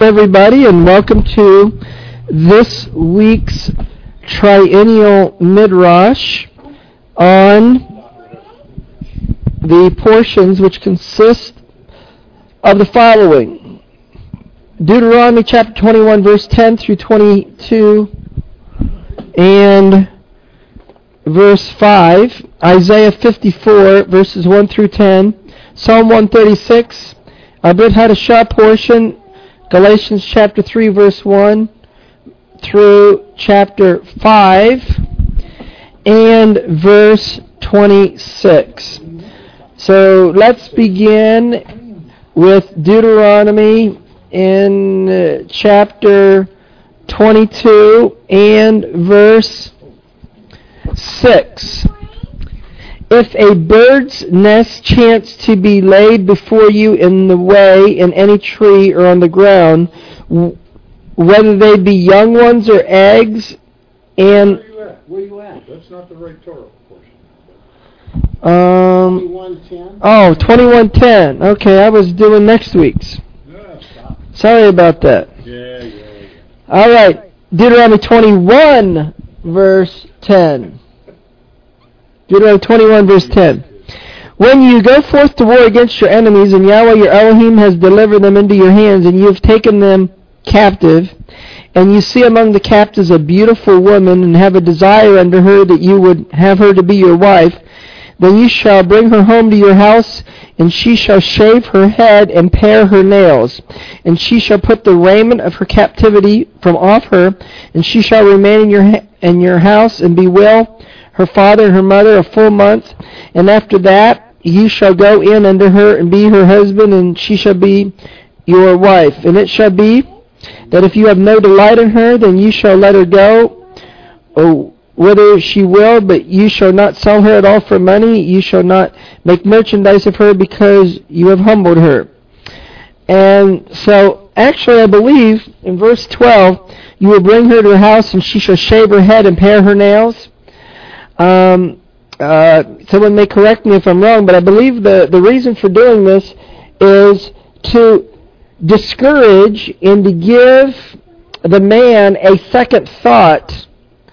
Everybody, and welcome to this week's Triennial Midrash on the portions which consist of the following: Deuteronomy chapter 21 verse 10 through 22 and verse 5, Isaiah 54 verses 1 through 10, Psalm 136, our Brit Hadashah portion, Galatians chapter 3 verse 1 through chapter 5 and verse 26. So let's begin with Deuteronomy in chapter 22 and verse 6. If a bird's nest chance to be laid before you in the way, in any tree or on the ground, whether they be young ones or eggs, and... Where you at? That's not the right Torah portion. 21:10? Oh, 21:10. Okay, I was doing next week's. Sorry about that. Yeah. All right, Deuteronomy 21, verse 10. Deuteronomy 21 verse 10. When you go forth to war against your enemies, and Yahweh your Elohim has delivered them into your hands, and you have taken them captive, and you see among the captives a beautiful woman, and have a desire unto her that you would have her to be your wife, then you shall bring her home to your house, and she shall shave her head and pare her nails, and she shall put the raiment of her captivity from off her, and she shall remain in your house and bewail her father and her mother a full month, and after that you shall go in unto her and be her husband, and she shall be your wife. And it shall be that if you have no delight in her, then you shall let her go, whither she will, but you shall not sell her at all for money. You shall not make merchandise of her, because you have humbled her. And so, actually, I believe in verse 12, you will bring her to her house, and she shall shave her head and pare her nails. Someone may correct me if I'm wrong, but I believe the reason for doing this is to discourage and to give the man a second thought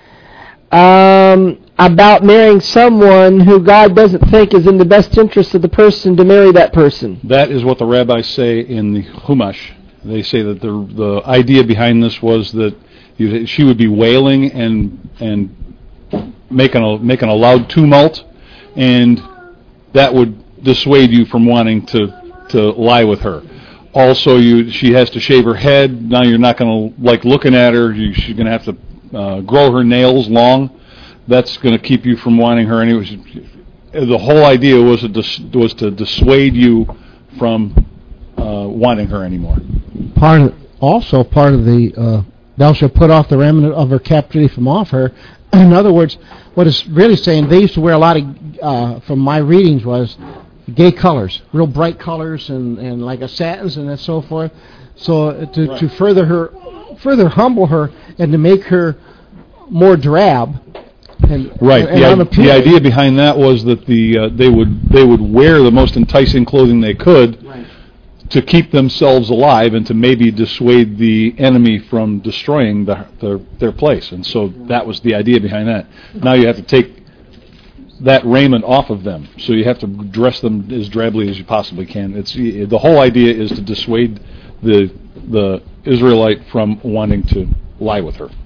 about marrying someone who God doesn't think is in the best interest of the person to marry that person. That is what the rabbis say in the Chumash. They say that the idea behind this was that she would be wailing and making a loud tumult, and that would dissuade you from wanting to lie with her. Also, she has to shave her head. Now you're not going to like looking at her. She's going to have to grow her nails long. That's going to keep you from wanting her anyway. The whole idea was to dissuade you from wanting her anymore. Part of the thou shalt put off the remnant of her captivity from off her. In other words, what it's really saying, they used to wear a lot of, from my readings, was gay colors, real bright colors, and like a satins and so forth. So to further humble her and to make her more drab. Right. The idea behind that was that they would wear the most enticing clothing they could. Right. To keep themselves alive and to maybe dissuade the enemy from destroying their place. And so that was the idea behind that. Now you have to take that raiment off of them. So you have to dress them as drably as you possibly can. The whole idea is to dissuade the Israelite from wanting to lie with her.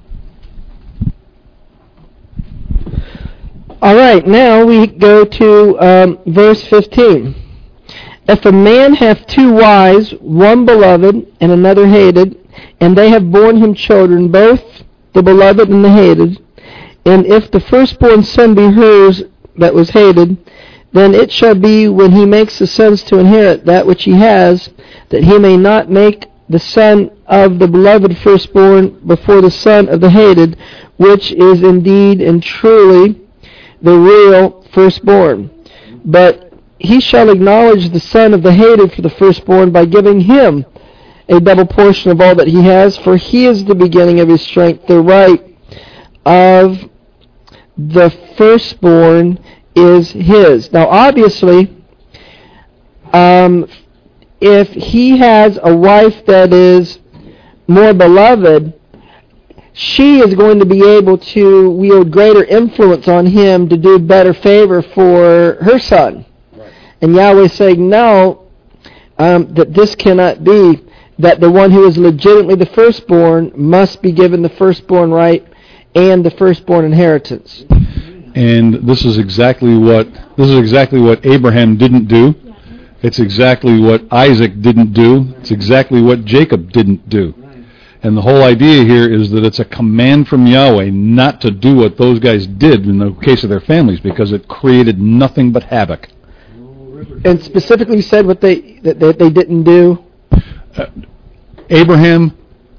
All right, now we go to verse 15. If a man have two wives, one beloved and another hated, and they have borne him children, both the beloved and the hated, and if the firstborn son be hers that was hated, then it shall be when he makes the sons to inherit that which he has, that he may not make the son of the beloved firstborn before the son of the hated, which is indeed and truly the real firstborn. But he shall acknowledge the son of the hated for the firstborn by giving him a double portion of all that he has, for he is the beginning of his strength. The right of the firstborn is his. Now, obviously, if he has a wife that is more beloved, she is going to be able to wield greater influence on him to do better favor for her son. Right. And Yahweh is saying, no, that this cannot be, that the one who is legitimately the firstborn must be given the firstborn right and the firstborn inheritance. And this is exactly what Abraham didn't do. It's exactly what Isaac didn't do. It's exactly what Jacob didn't do. And the whole idea here is that it's a command from Yahweh not to do what those guys did in the case of their families, because it created nothing but havoc. And specifically said what they didn't do. Abraham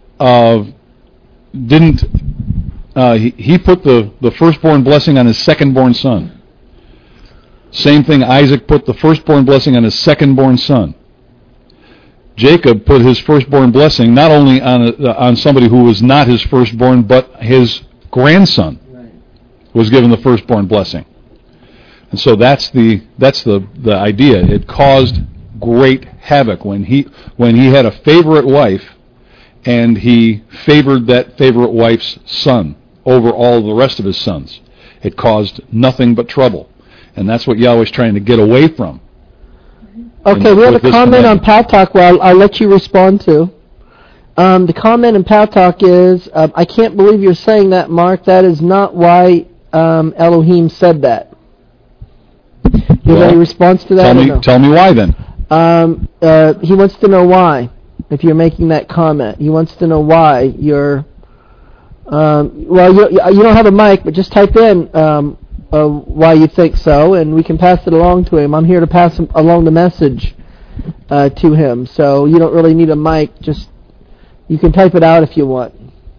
didn't. He put the firstborn blessing on his secondborn son. Same thing. Isaac put the firstborn blessing on his secondborn son. Jacob put his firstborn blessing not only on somebody who was not his firstborn, but his grandson was given the firstborn blessing. And so that's the idea. It caused great havoc when he had a favorite wife, and he favored that favorite wife's son over all the rest of his sons. It caused nothing but trouble, and that's what Yahweh's trying to get away from. Okay, we have a comment on Paltalk. Well, I'll let you respond to. The comment in Paltalk is, I can't believe you're saying that, Mark. That is not why Elohim said that. Do you have any response to that? Tell me why then. He wants to know why, if you're making that comment. He wants to know why you're... well, you don't have a mic, but just type in why you think so, and we can pass it along to him. I'm here to pass along the message to him, so you don't really need a mic. Just you can type it out if you want.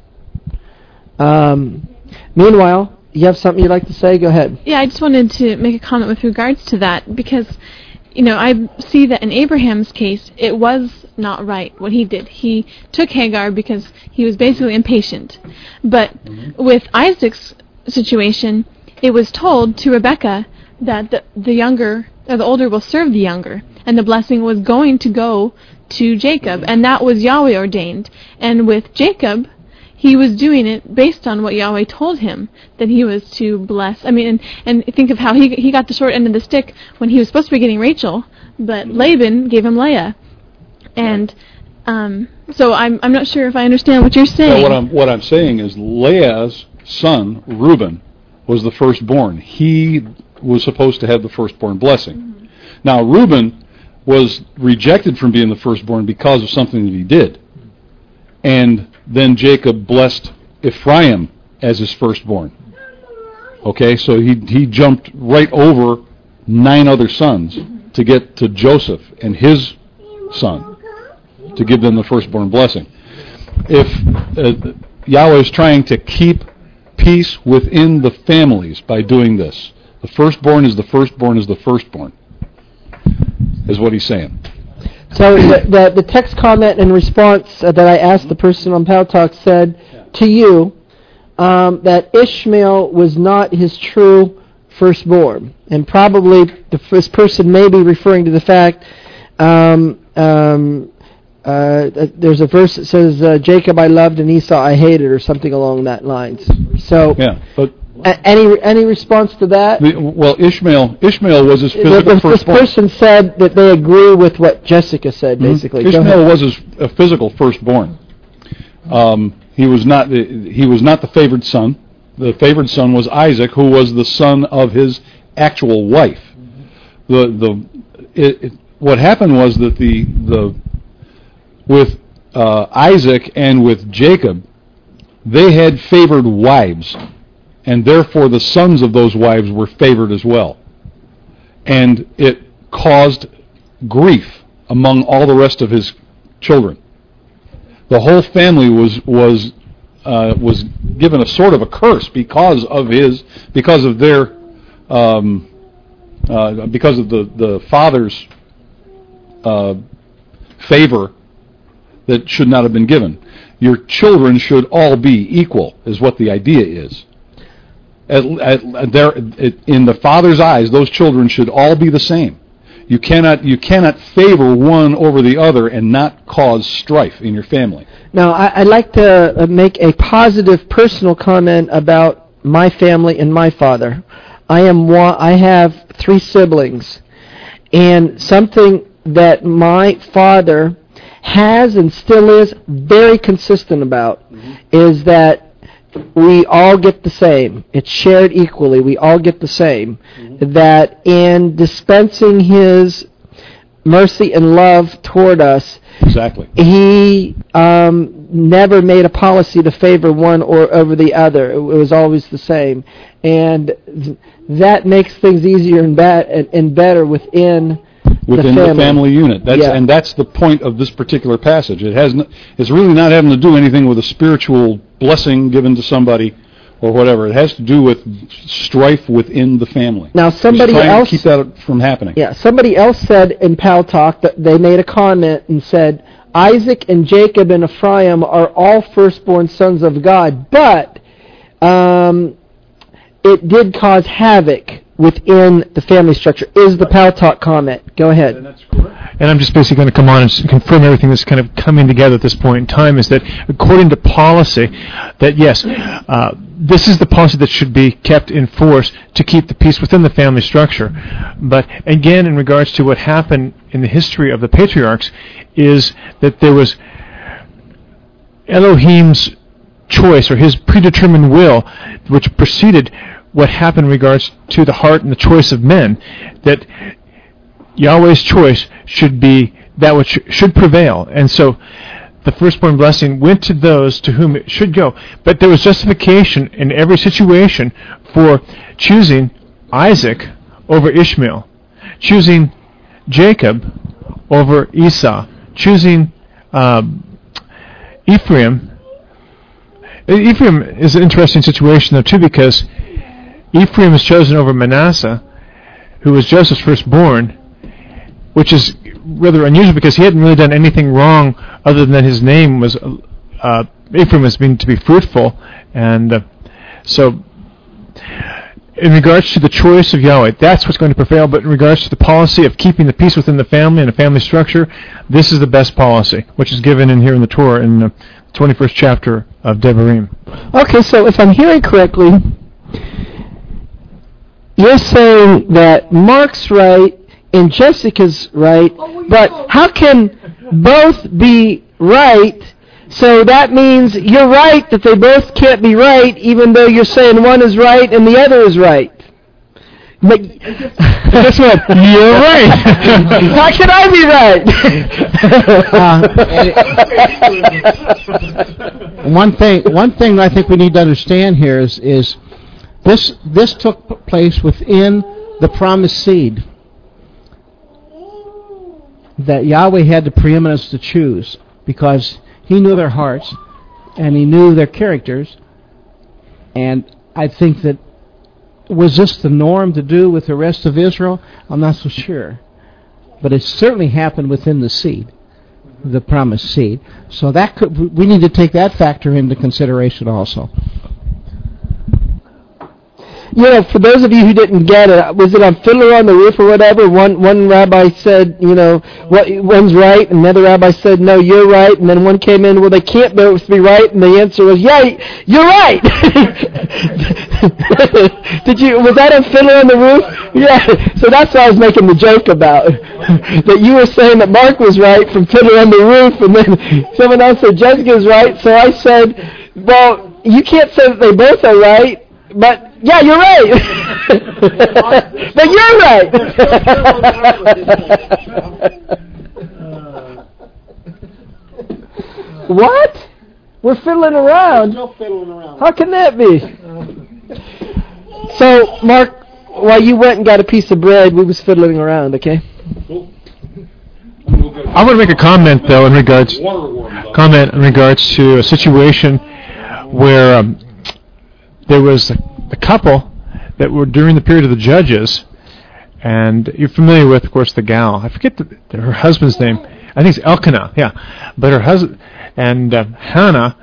Meanwhile, you have something you'd like to say? Go ahead. Yeah, I just wanted to make a comment with regards to that, because I see that in Abraham's case, it was not right what he did. He took Hagar because he was basically impatient. But with Isaac's situation, it was told to Rebekah that the older will serve the younger, and the blessing was going to go to Jacob, and that was Yahweh ordained. And with Jacob, he was doing it based on what Yahweh told him that he was to bless. I mean, and think of how he got the short end of the stick when he was supposed to be getting Rachel, but Laban gave him Leah. And so I'm not sure if I understand what you're saying. Well, what I'm saying is Leah's son, Reuben, was the firstborn. He was supposed to have the firstborn blessing. Mm-hmm. Now, Reuben was rejected from being the firstborn because of something that he did. And then Jacob blessed Ephraim as his firstborn. Okay, so he jumped right over 9 other sons to get to Joseph and his son to give them the firstborn blessing. If Yahweh is trying to keep peace within the families by doing this, the firstborn is the firstborn is the firstborn, is what he's saying. So the text comment in response that I asked the person on Paltalk said to you that Ishmael was not his true firstborn, and probably this person may be referring to the fact there's a verse that says Jacob I loved and Esau I hated, or something along that lines. So yeah, but any response to that? Well, Ishmael was his physical firstborn. This person said that they agree with what Jessica said, basically. Ishmael was his physical firstborn. He was not the favored son. The favored son was Isaac, who was the son of his actual wife. What happened was that with Isaac and with Jacob, they had favored wives, and therefore the sons of those wives were favored as well. And it caused grief among all the rest of his children. The whole family was given a sort of a curse because of the father's favor that should not have been given. Your children should all be equal, is what the idea is. In the father's eyes, those children should all be the same. You cannot favor one over the other and not cause strife in your family. Now, I'd like to make a positive personal comment about my family and my father. I have 3 siblings, and something that my father has and still is very consistent about is that we all get the same. It's shared equally. We all get the same. That in dispensing his mercy and love toward us, Exactly. he never made a policy to favor one or over the other. It was always the same. And that makes things easier and better within the family unit. And that's the point of this particular passage. It's really not having to do anything with a spiritual blessing given to somebody or whatever. It has to do with strife within the family. Now, somebody else keep that from happening. Yeah, somebody else said in Pal Talk that they made a comment and said Isaac and Jacob and Ephraim are all firstborn sons of God, but it did cause havoc within the family structure, is the Pal Talk comment. Go ahead. And that's correct. And I'm just basically going to come on and confirm everything that's kind of coming together at this point in time, is that according to policy, that yes, this is the policy that should be kept in force to keep the peace within the family structure. But again, in regards to what happened in the history of the patriarchs, is that there was Elohim's choice, or his predetermined will, which preceded what happened in regards to the heart and the choice of men, that Yahweh's choice should be that which should prevail. And so the firstborn blessing went to those to whom it should go. But there was justification in every situation for choosing Isaac over Ishmael, choosing Jacob over Esau, choosing Ephraim. Ephraim is an interesting situation, though, too, because Ephraim was chosen over Manasseh, who was Joseph's firstborn, which is rather unusual because he hadn't really done anything wrong other than his name was Ephraim was meant to be fruitful. And so in regards to the choice of Yahweh, that's what's going to prevail. But in regards to the policy of keeping the peace within the family and the family structure, this is the best policy, which is given in here in the Torah in the 21st chapter of Devarim. Okay, so if I'm hearing correctly, you're saying that Mark's right and Jessica's right, but how can both be right? So that means you're right that they both can't be right, even though you're saying one is right and the other is right. But guess what? You're right. How can I be right? One thing I think we need to understand here is this took place within the promised seed, that Yahweh had the preeminence to choose because he knew their hearts and he knew their characters. And I think that, was this the norm to do with the rest of Israel? I'm not so sure. But it certainly happened within the seed, the promised seed. So we need to take that factor into consideration also. You know, for those of you who didn't get it, was it on Fiddler on the Roof or whatever? One rabbi said, you know, one's right, and another rabbi said, no, you're right, and then one came in, well, they can't both be right, and the answer was, yeah, you're right. Was that on Fiddler on the Roof? Yeah, so that's what I was making the joke about, that you were saying that Mark was right from Fiddler on the Roof, and then someone else said Jessica's right, so I said, well, you can't say that they both are right, but yeah, you're right. But you're right. What? We're fiddling around. No fiddling around. How can that be? So, Mark, while you went and got a piece of bread, we was fiddling around, okay? I want to make a comment, though, in regards to a situation where there was a couple that were during the period of the judges, and you're familiar with, of course, the gal. I forget her husband's name. I think it's Elkanah, yeah. But her husband and Hannah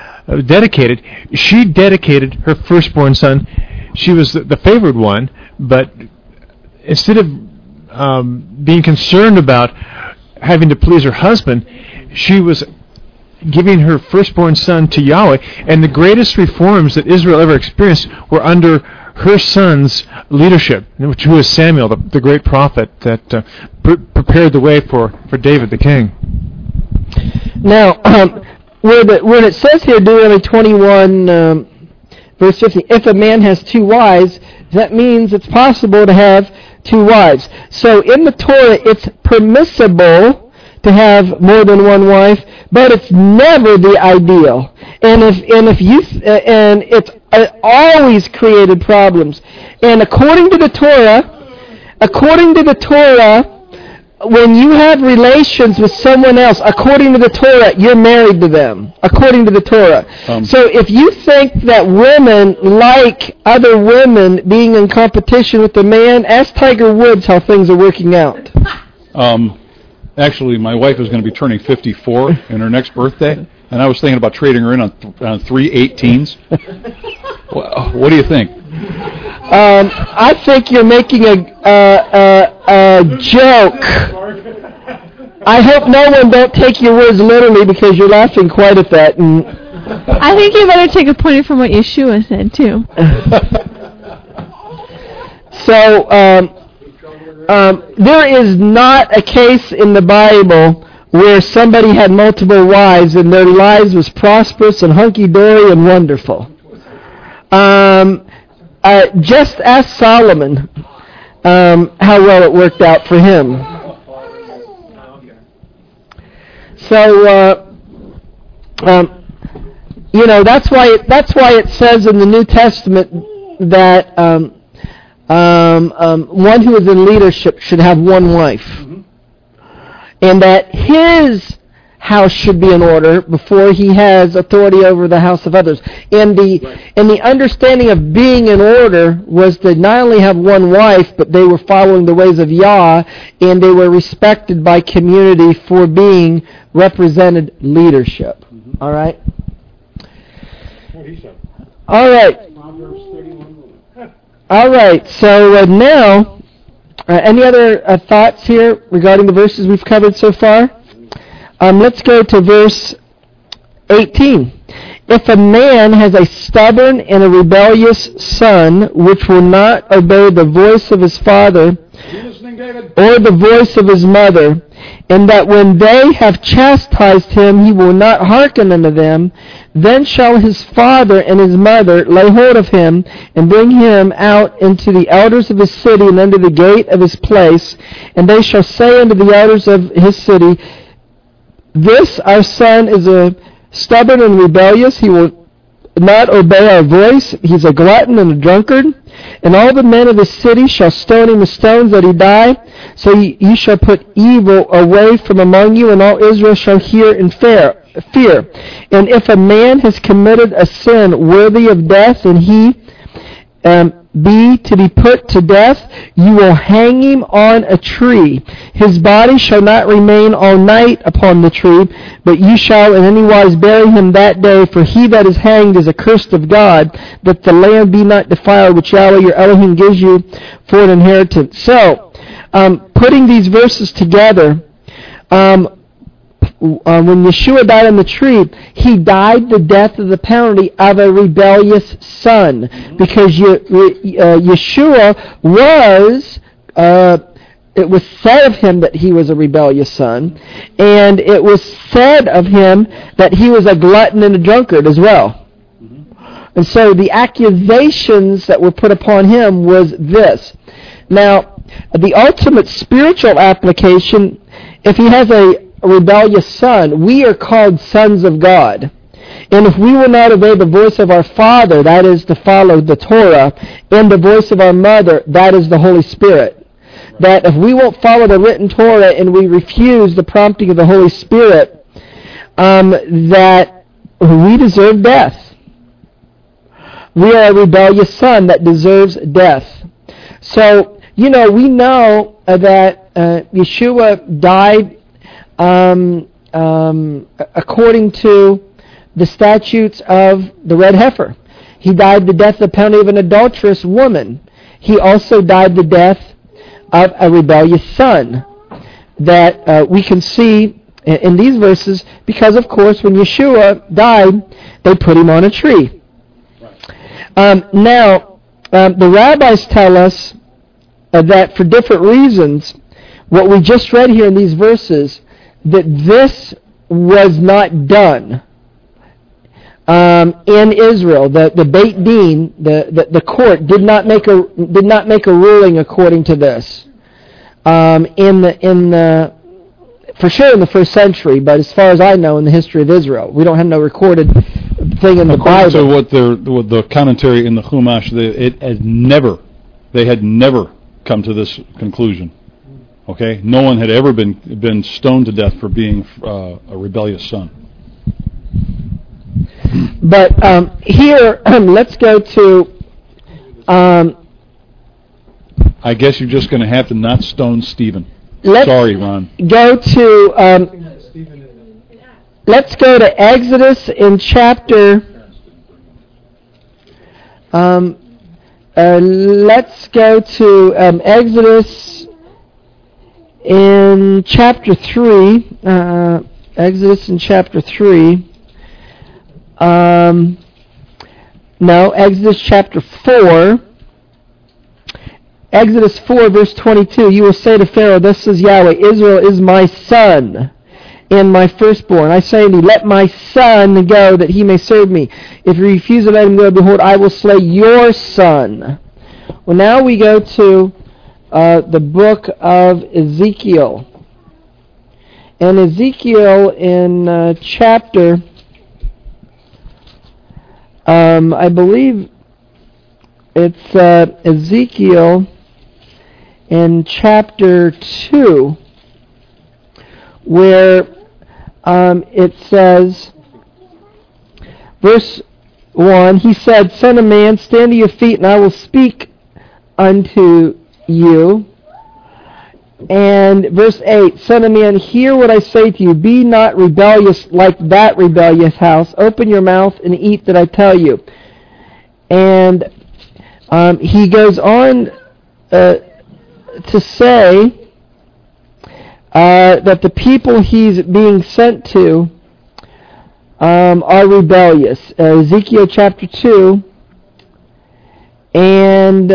she dedicated her firstborn son. She was the favored one, but instead of being concerned about having to please her husband, she was giving her firstborn son to Yahweh. And the greatest reforms that Israel ever experienced were under her son's leadership, who was Samuel, the great prophet that prepared the way for David the king. Now, when it says here, Deuteronomy 21, verse 50, if a man has two wives, that means it's possible to have two wives. So in the Torah, it's permissible to have more than one wife, but it's never the ideal. And it's always created problems. And according to the Torah, when you have relations with someone else, according to the Torah, you're married to them, according to the Torah. So if you think that women like other women being in competition with the man, ask Tiger Woods how things are working out. Actually, my wife is going to be turning 54 in her next birthday, and I was thinking about trading her in on 3 18s. What do you think? I think you're making a joke. I hope no one don't take your words literally because you're laughing quite at that. And I think you better take a pointer from what Yeshua said too. So there is not a case in the Bible where somebody had multiple wives and their lives was prosperous and hunky-dory and wonderful. Just ask Solomon how well it worked out for him. So, that's why it says in the New Testament that one who is in leadership should have one wife, and that his house should be in order before he has authority over the house of others. And the understanding of being in order was to not only have one wife, but they were following the ways of Yah, and they were respected by community for being represented leadership. All right? All right. All right. So now, any other thoughts here regarding the verses we've covered so far? Let's go to verse 18. If a man has a stubborn and a rebellious son, which will not obey the voice of his father or the voice of his mother, and that when they have chastised him, he will not hearken unto them, then shall his father and his mother lay hold of him, and bring him out into the elders of his city, and unto the gate of his place, and they shall say unto the elders of his city, this our son is a stubborn and rebellious. He will not obey our voice. He's a glutton and a drunkard. And all the men of the city shall stone him with stones that he die. So ye shall put evil away from among you, and all Israel shall hear in fear. And if a man has committed a sin worthy of death, and he be to be put to death, you will hang him on a tree. His body shall not remain all night upon the tree, but you shall in any wise bury him that day, for he that is hanged is accursed of God, that the land be not defiled, which Yahweh your Elohim gives you for an inheritance. So, putting these verses together, when Yeshua died on the tree, he died the death of the penalty of a rebellious son, because Yeshua was, it was said of him that he was a rebellious son, and it was said of him that he was a glutton and a drunkard as well. And so the accusations that were put upon him was this. Now, the ultimate spiritual application, if he has a rebellious son, we are called sons of God. And if we will not obey the voice of our Father, that is to follow the Torah, and the voice of our mother, that is the Holy Spirit, that if we won't follow the written Torah and we refuse the prompting of the Holy Spirit, that we deserve death. We are a rebellious son that deserves death. So, we know that Yeshua died according to the statutes of the red heifer. He died the death of the penalty of an adulterous woman. He also died the death of a rebellious son that we can see in these verses, because of course when Yeshua died, they put him on a tree. Now, the rabbis tell us that for different reasons, what we just read here in these verses, that this was not done in Israel. The Beit Din, the court, did not make a ruling according to this. For sure in the first century, but as far as I know, in the history of Israel, we don't have no recorded thing in the Bible. So what the commentary in the Chumash, they had never come to this conclusion. Okay, no one had ever been stoned to death for being a rebellious son. But here, let's go to. I guess you're just going to have to not stone Stephen. Sorry, Ron. Go to. Let's go to Exodus in chapter. Let's go to Exodus in chapter 3. Exodus in chapter 3. No, Exodus chapter 4. Exodus 4, verse 22, you will say to Pharaoh, thus says Yahweh, Israel is my son and my firstborn. I say unto thee, let my son go, that he may serve me. If you refuse to let him go, behold, I will slay your son. Well, now we go to the book of Ezekiel. And Ezekiel in chapter, I believe it's Ezekiel in chapter 2, where it says, verse 1, he said, Son of man, stand to your feet, and I will speak unto you. And verse 8, Son of man, hear what I say to you. Be not rebellious like that rebellious house. Open your mouth and eat that I tell you. And he goes on to say that the people he's being sent to are rebellious. Ezekiel chapter 2 and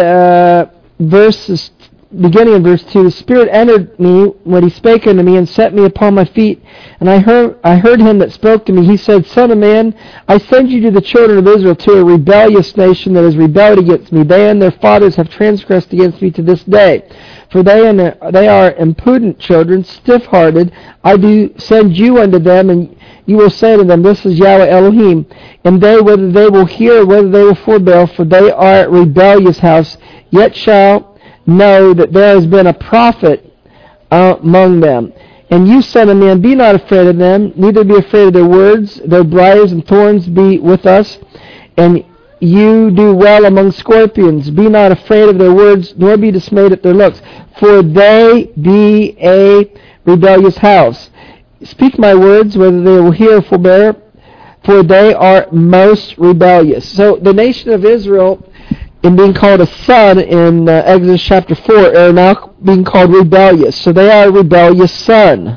beginning in verse 2, the Spirit entered me when he spake unto me and set me upon my feet. And I heard him that spoke to me. He said, Son of man, I send you to the children of Israel, to a rebellious nation that has rebelled against me. They and their fathers have transgressed against me to this day. For they are impudent children, stiff-hearted. I do send you unto them, and you will say to them, This is Yahweh Elohim. And they, whether they will hear or whether they will forbear, for they are a rebellious house, yet shall know that there has been a prophet among them. And you, son of man, be not afraid of them, neither be afraid of their words. Their briars and thorns be with us, and you do well among scorpions. Be not afraid of their words, nor be dismayed at their looks, for they be a rebellious house. Speak my words, whether they will hear or forbear, for they are most rebellious. So the nation of Israel, in being called a son in Exodus chapter 4, are now being called rebellious. So they are a rebellious son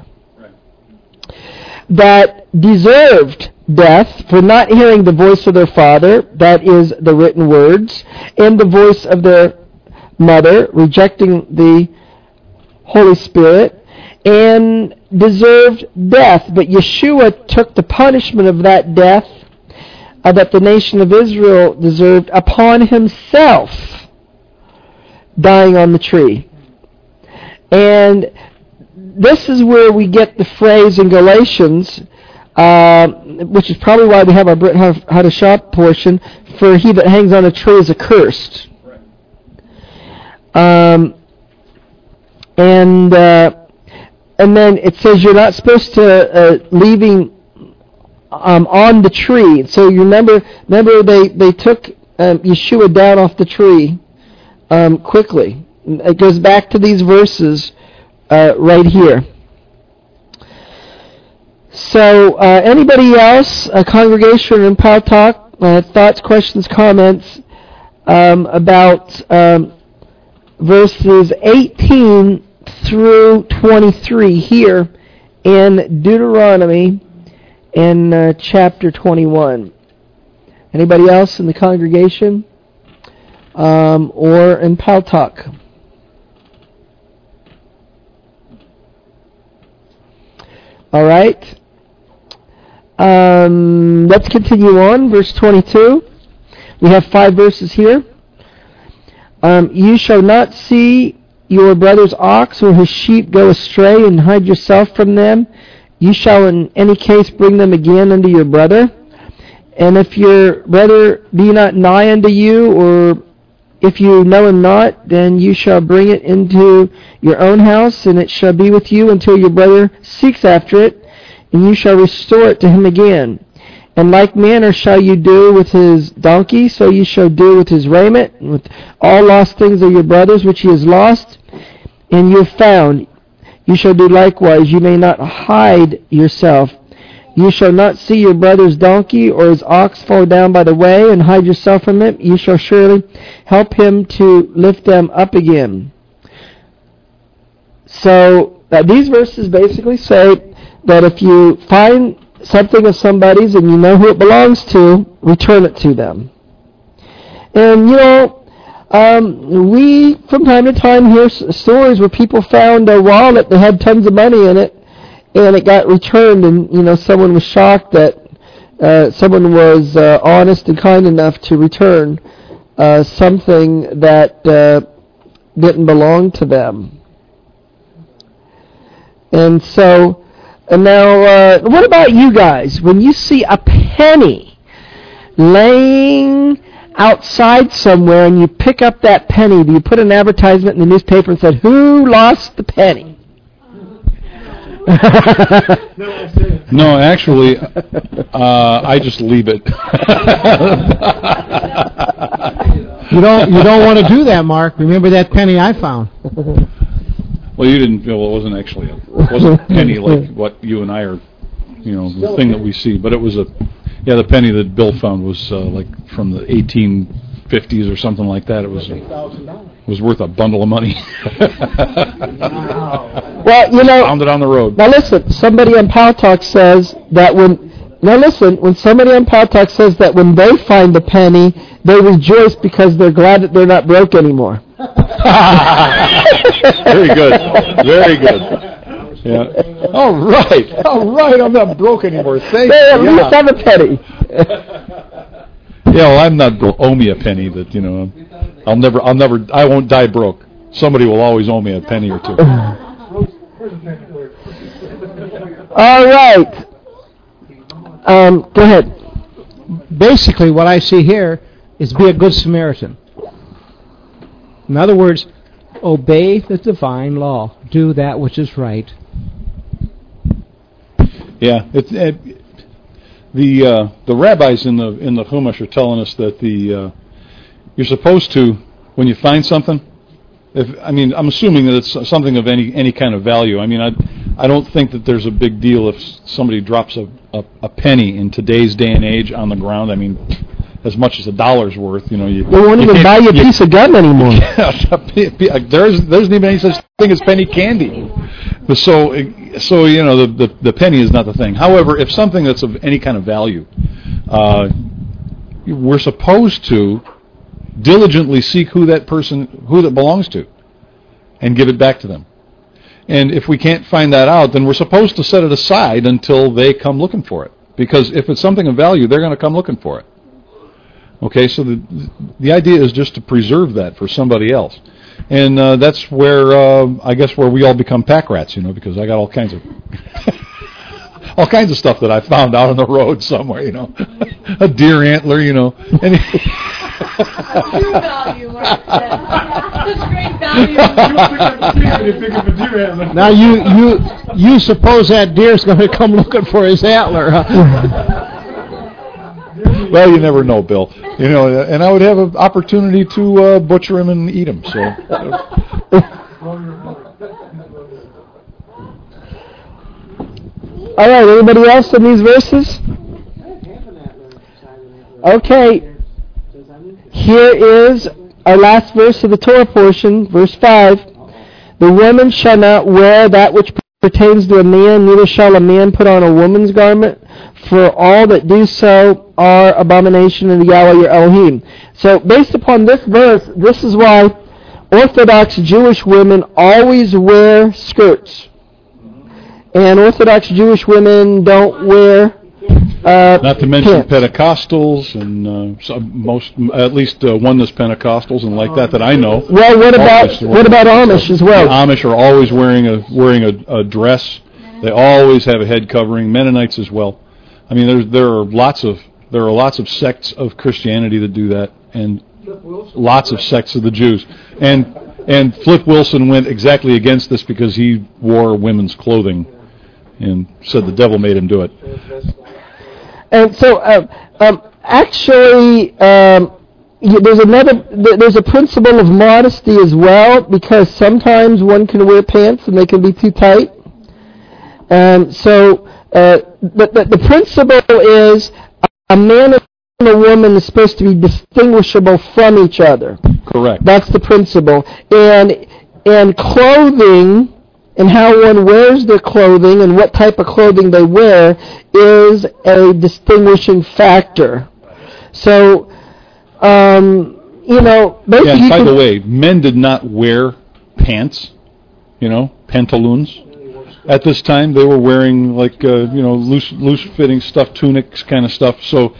that deserved death for not hearing the voice of their father, that is the written words, and the voice of their mother, rejecting the Holy Spirit, and deserved death. But Yeshua took the punishment of that death that the nation of Israel deserved upon himself, dying on the tree. And this is where we get the phrase in Galatians, which is probably why we have our Brit Hadashah portion, for he that hangs on a tree is accursed. And then it says you're not supposed to leaving on the tree. So you remember they took Yeshua down off the tree quickly. It goes back to these verses right here. So anybody else, a congregation in Pal Talk, thoughts, questions, comments about verses 18 through 23 here in Deuteronomy in chapter 21. Anybody else in the congregation or in Paltalk? All right. Let's continue on. Verse 22. We have 5 verses here. You shall not see your brother's ox or his sheep go astray, and hide yourself from them. You shall in any case bring them again unto your brother. And if your brother be not nigh unto you, or if you know him not, then you shall bring it into your own house, and it shall be with you until your brother seeks after it, and you shall restore it to him again. And like manner shall you do with his donkey, so you shall do with his raiment, and with all lost things of your brother's which he has lost, and you have found. You shall do likewise. You may not hide yourself. You shall not see your brother's donkey or his ox fall down by the way, and hide yourself from it. You shall surely help him to lift them up again. So these verses basically say that if you find something of somebody's and you know who it belongs to, return it to them. And we from time to time hear stories where people found a wallet that had tons of money in it, and it got returned, and someone was shocked that someone was honest and kind enough to return something that didn't belong to them. And so. And now, what about you guys? When you see a penny laying outside somewhere and you pick up that penny, do you put an advertisement in the newspaper and said, "Who lost the penny?" No, actually, I just leave it. You don't want to do that, Mark. Remember that penny I found. Well, you didn't feel it wasn't actually it wasn't a penny like what you and I are, the thing that we see. But it was the penny that Bill found was like from the 1850s or something like that. It was worth a bundle of money. Well, found it on the road. Now listen, somebody on Paltalk says that when somebody on Paltalk says that when they find a penny, they rejoice because they're glad that they're not broke anymore. Very good. Very good. Yeah. All right. I'm not broke anymore. Thank you. At least have a penny. Yeah, well, I'm not broke. Owe me a penny. I won't die broke. Somebody will always owe me a penny or two. All right. Go ahead. Basically, what I see here is be a good Samaritan. In other words, obey the divine law. Do that which is right. Yeah, the rabbis in the Chumash are telling us that you're supposed to, when you find something. I'm assuming that it's something of any kind of value. I don't think that there's a big deal if somebody drops a penny in today's day and age on the ground. As much as $1's worth, They won't even buy you a piece of gum anymore. There isn't even any such thing as penny candy. So the penny is not the thing. However, if something that's of any kind of value, we're supposed to diligently seek who that belongs to, and give it back to them. And if we can't find that out, then we're supposed to set it aside until they come looking for it. Because if it's something of value, they're going to come looking for it. Okay, so the idea is just to preserve that for somebody else, and that's where I guess where we all become pack rats, because I got all kinds of stuff that I found out on the road somewhere, a deer antler, and True value, Mark said. Such great value. Now you suppose that deer's going to come looking for his antler, huh? Well, you never know, Bill. And I would have an opportunity to butcher him and eat him. So. All right. Anybody else in these verses? Okay. Here is our last verse of the Torah portion, verse 5, the woman shall not wear that which pertains to a man, neither shall a man put on a woman's garment, for all that do so are abomination in the Yahweh your Elohim. So based upon this verse, this is why Orthodox Jewish women always wear skirts. And Orthodox Jewish women don't wear not to mention pants. Pentecostals and most, at least oneness Pentecostals and like that I know. Well, what about Amish as well? The Amish are always wearing a dress. They always have a head covering. Mennonites as well. I mean, there are lots of sects of Christianity that do that, and lots of sects of the Jews. And Flip Wilson went exactly against this because he wore women's clothing and said the devil made him do it. And so, actually, there's a principle of modesty as well, because sometimes one can wear pants and they can be too tight. So the principle is a man and a woman is supposed to be distinguishable from each other. Correct. That's the principle. And clothing and how one wears their clothing and what type of clothing they wear is a distinguishing factor. So, basically... Yeah, and by the way, men did not wear pants, pantaloons. At this time, they were wearing, loose-fitting stuff, tunics kind of stuff. So,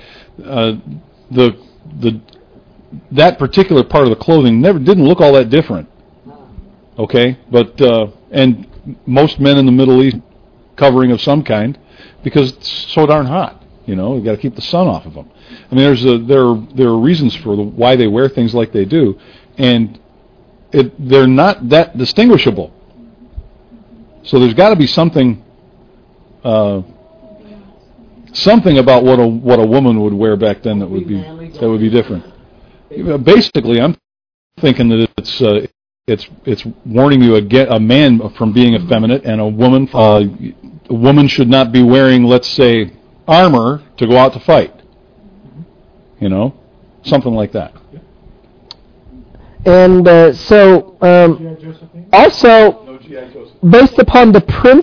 that particular part of the clothing didn't look all that different. Okay, but and most men in the Middle East covering of some kind because it's so darn hot. You've got to keep the sun off of them. I mean, there are reasons for why they wear things like they do, and they're not that distinguishable. So there's got to be something about what a woman would wear back then that would be different. Basically, I'm thinking that it's warning you a man from being effeminate, and a woman should not be wearing, let's say, armor to go out to fight. Something like that. And also, based upon the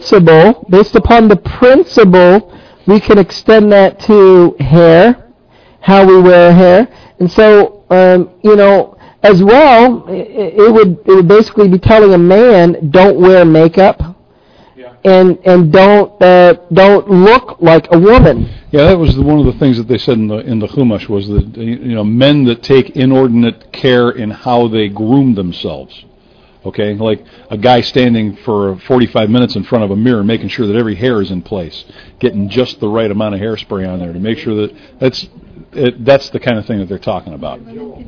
principle, we can extend that to hair, how we wear hair, and so as well, it would basically be telling a man, don't wear makeup, and don't look like a woman. Yeah, that was one of the things that they said in the Chumash was that men that take inordinate care in how they groom themselves. Okay, like a guy standing for 45 minutes in front of a mirror, making sure that every hair is in place, getting just the right amount of hairspray on there to make sure that that's the kind of thing that they're talking about.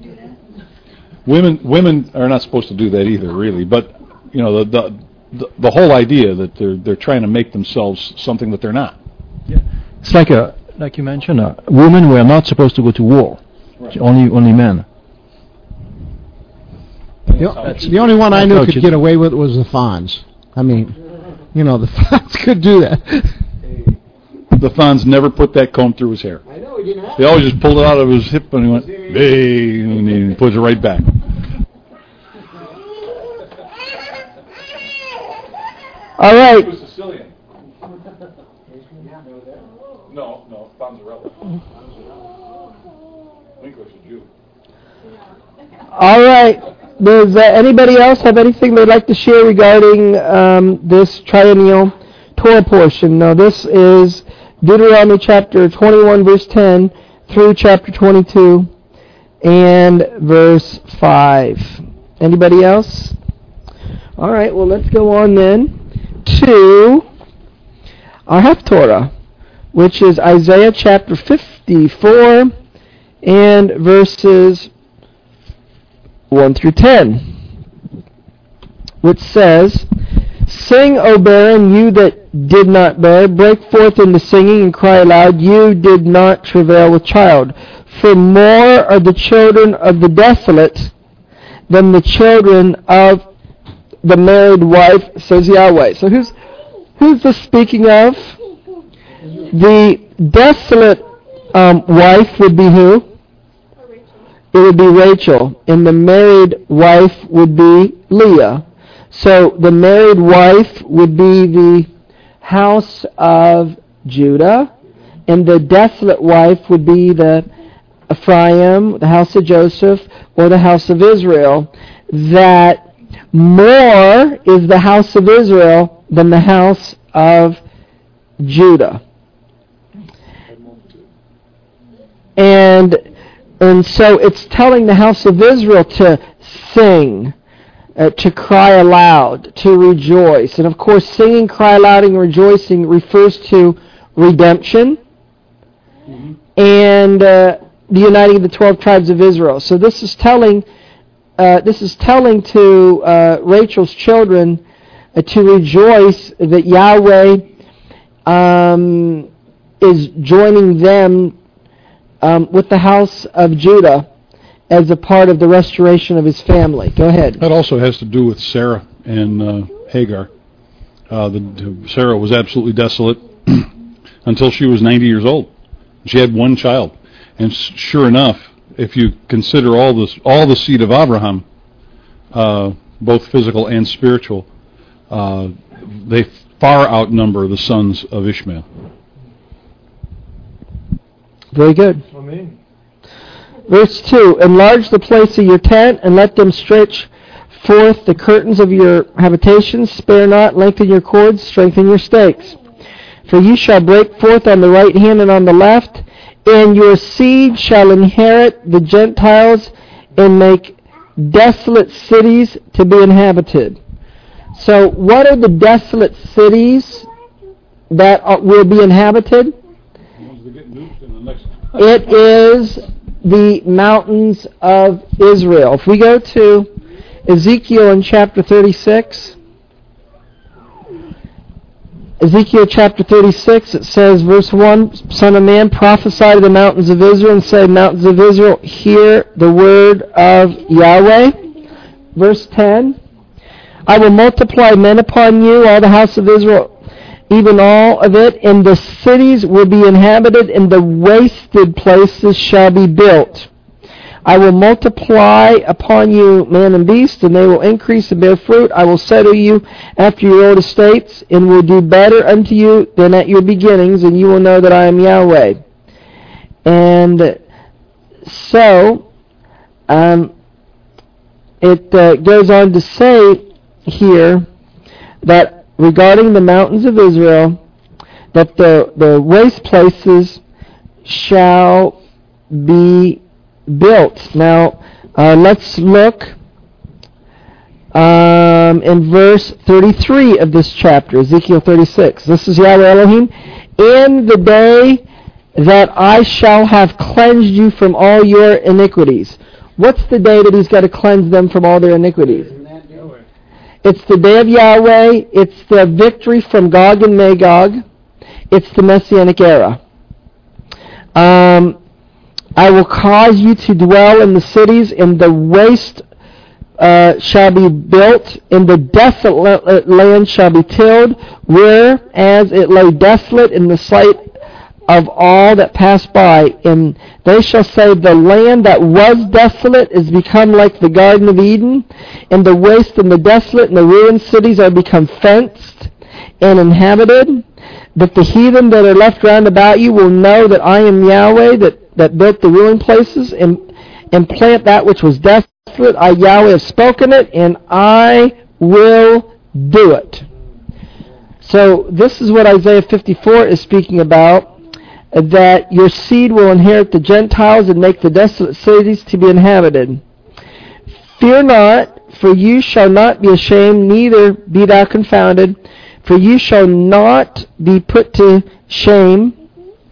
Women are not supposed to do that either, really. But the whole idea that they're trying to make themselves something that they're not. Yeah, it's like you mentioned, women were not supposed to go to war. Right. Only men. The only one I knew could get away with was the Fonz. I mean, the Fonz could do that. The Fonz never put that comb through his hair. I know, he didn't have They always just pulled it out of his hip and he went, hey, and he puts it right back. All right. He was Sicilian. No, Fonzarelli. English is Jew. All right. Does anybody else have anything they'd like to share regarding this triennial Torah portion? Now, this is Deuteronomy chapter 21, verse 10, through chapter 22, and verse 5. Anybody else? All right, well, let's go on then to our Haftorah, which is Isaiah chapter 54, and verses 1 through 10, which says, Sing, O barren, you that did not bear, break forth into singing and cry aloud, you did not travail with child. For more are the children of the desolate than the children of the married wife, says Yahweh. So who's this speaking of? The desolate wife would be who? it would be Rachel, and the married wife would be Leah. So the married wife would be the house of Judah, and the desolate wife would be the Ephraim, the house of Joseph, or the house of Israel. That more is the house of Israel than the house of Judah. And so it's telling the house of Israel to sing, to cry aloud, to rejoice. And of course, singing, cry aloud, and rejoicing refers to redemption and the uniting of the 12 tribes of Israel. So this is telling to Rachel's children to rejoice that Yahweh is joining them with the house of Judah as a part of the restoration of his family. Go ahead. That also has to do with Sarah and Hagar. Sarah was absolutely desolate until she was 90 years old. She had one child. And sure enough, if you consider all the seed of Abraham, both physical and spiritual, they far outnumber the sons of Ishmael. Very good. Amen. Verse 2, enlarge the place of your tent, and let them stretch forth the curtains of your habitations. Spare not, lengthen your cords, strengthen your stakes. For you shall break forth on the right hand and on the left, and your seed shall inherit the Gentiles and make desolate cities to be inhabited. So what are the desolate cities that will be inhabited? It is the mountains of Israel. If we go to Ezekiel in chapter 36, Ezekiel chapter 36, it says, verse 1, Son of man, prophesy to the mountains of Israel and say, mountains of Israel, hear the word of Yahweh. Verse 10, I will multiply men upon you, all the house of Israel, even all of it, and the cities will be inhabited, and the wasted places shall be built. I will multiply upon you man and beast, and they will increase and bear fruit. I will settle you after your old estates, and will do better unto you than at your beginnings, and you will know that I am Yahweh. And so, it goes on to say here that regarding the mountains of Israel, that the waste places shall be built. Now, let's look in verse 33 of this chapter, Ezekiel 36. This is Yahweh Elohim. In the day that I shall have cleansed you from all your iniquities. What's the day that he's got to cleanse them from all their iniquities? It's the day of Yahweh. It's the victory from Gog and Magog. It's the Messianic era. I will cause you to dwell in the cities, and the waste shall be built, and the desolate land shall be tilled, whereas it lay desolate in the sight of all that pass by. And they shall say, the land that was desolate is become like the Garden of Eden, and the waste and the desolate and the ruined cities are become fenced and inhabited. That the heathen that are left round about you will know that I am Yahweh, that built the ruined places and plant that which was desolate. I, Yahweh, have spoken it, and I will do it. So this is what Isaiah 54 is speaking about, that your seed will inherit the Gentiles and make the desolate cities to be inhabited. Fear not, for you shall not be ashamed, neither be thou confounded, for you shall not be put to shame.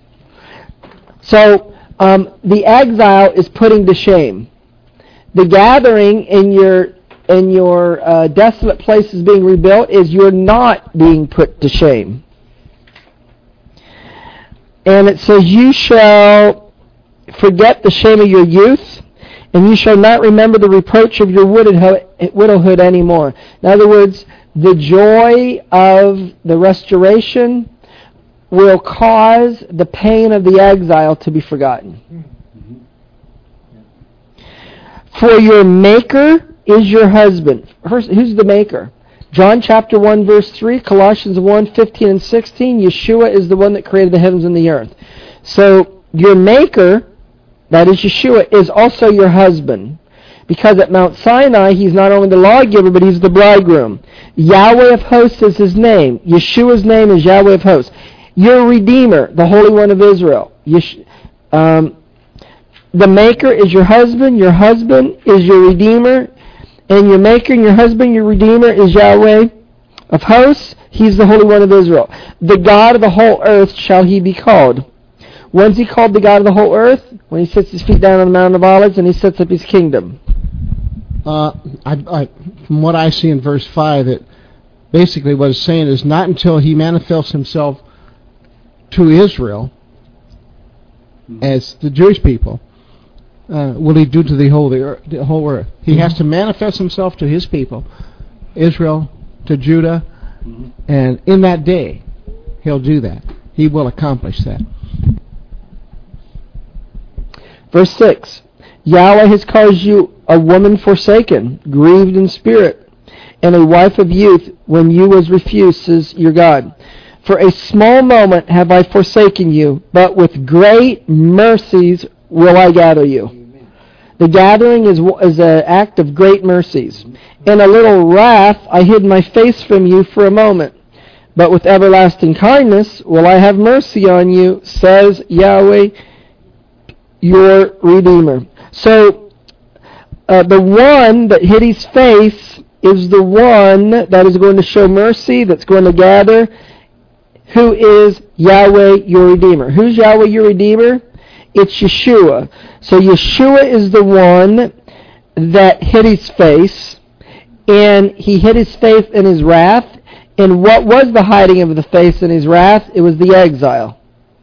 So, the exile is putting to shame. The gathering in your desolate places being rebuilt is you're not being put to shame. And it says, you shall forget the shame of your youth, and you shall not remember the reproach of your widowhood anymore. In other words, the joy of the restoration will cause the pain of the exile to be forgotten. For your maker is your husband. Who's the maker? John chapter 1 verse 3, Colossians 1, 15 and 16, Yeshua is the one that created the heavens and the earth. So your maker, that is Yeshua, is also your husband. Because at Mount Sinai, he's not only the lawgiver, but he's the bridegroom. Yahweh of hosts is his name. Yeshua's name is Yahweh of hosts. Your Redeemer, the Holy One of Israel. The maker is your husband is your Redeemer, and your maker and your husband, your Redeemer, is Yahweh of hosts. He's the Holy One of Israel. The God of the whole earth shall he be called. When's he called the God of the whole earth? When he sits his feet down on the Mount of Olives and he sets up his kingdom. From what I see in verse 5, it basically what it's saying is not until he manifests himself to Israel as the Jewish people will he do to the whole earth. He has to manifest himself to his people, Israel, to Judah, and in that day he'll do that. He will accomplish that. Verse 6, Yahweh has caused you a woman forsaken, grieved in spirit, and a wife of youth when you was refused, says your God. For a small moment have I forsaken you, but with great mercies will I gather you. The gathering is an act of great mercies. In a little wrath I hid my face from you for a moment, but with everlasting kindness will I have mercy on you, says Yahweh, your Redeemer. So, the one that hid his face is the one that is going to show mercy, that's going to gather, who is Yahweh, your Redeemer. Who's Yahweh, your Redeemer? It's Yeshua. So Yeshua is the one that hid his face, and he hid his face in his wrath. And what was the hiding of the face in his wrath? It was the exile.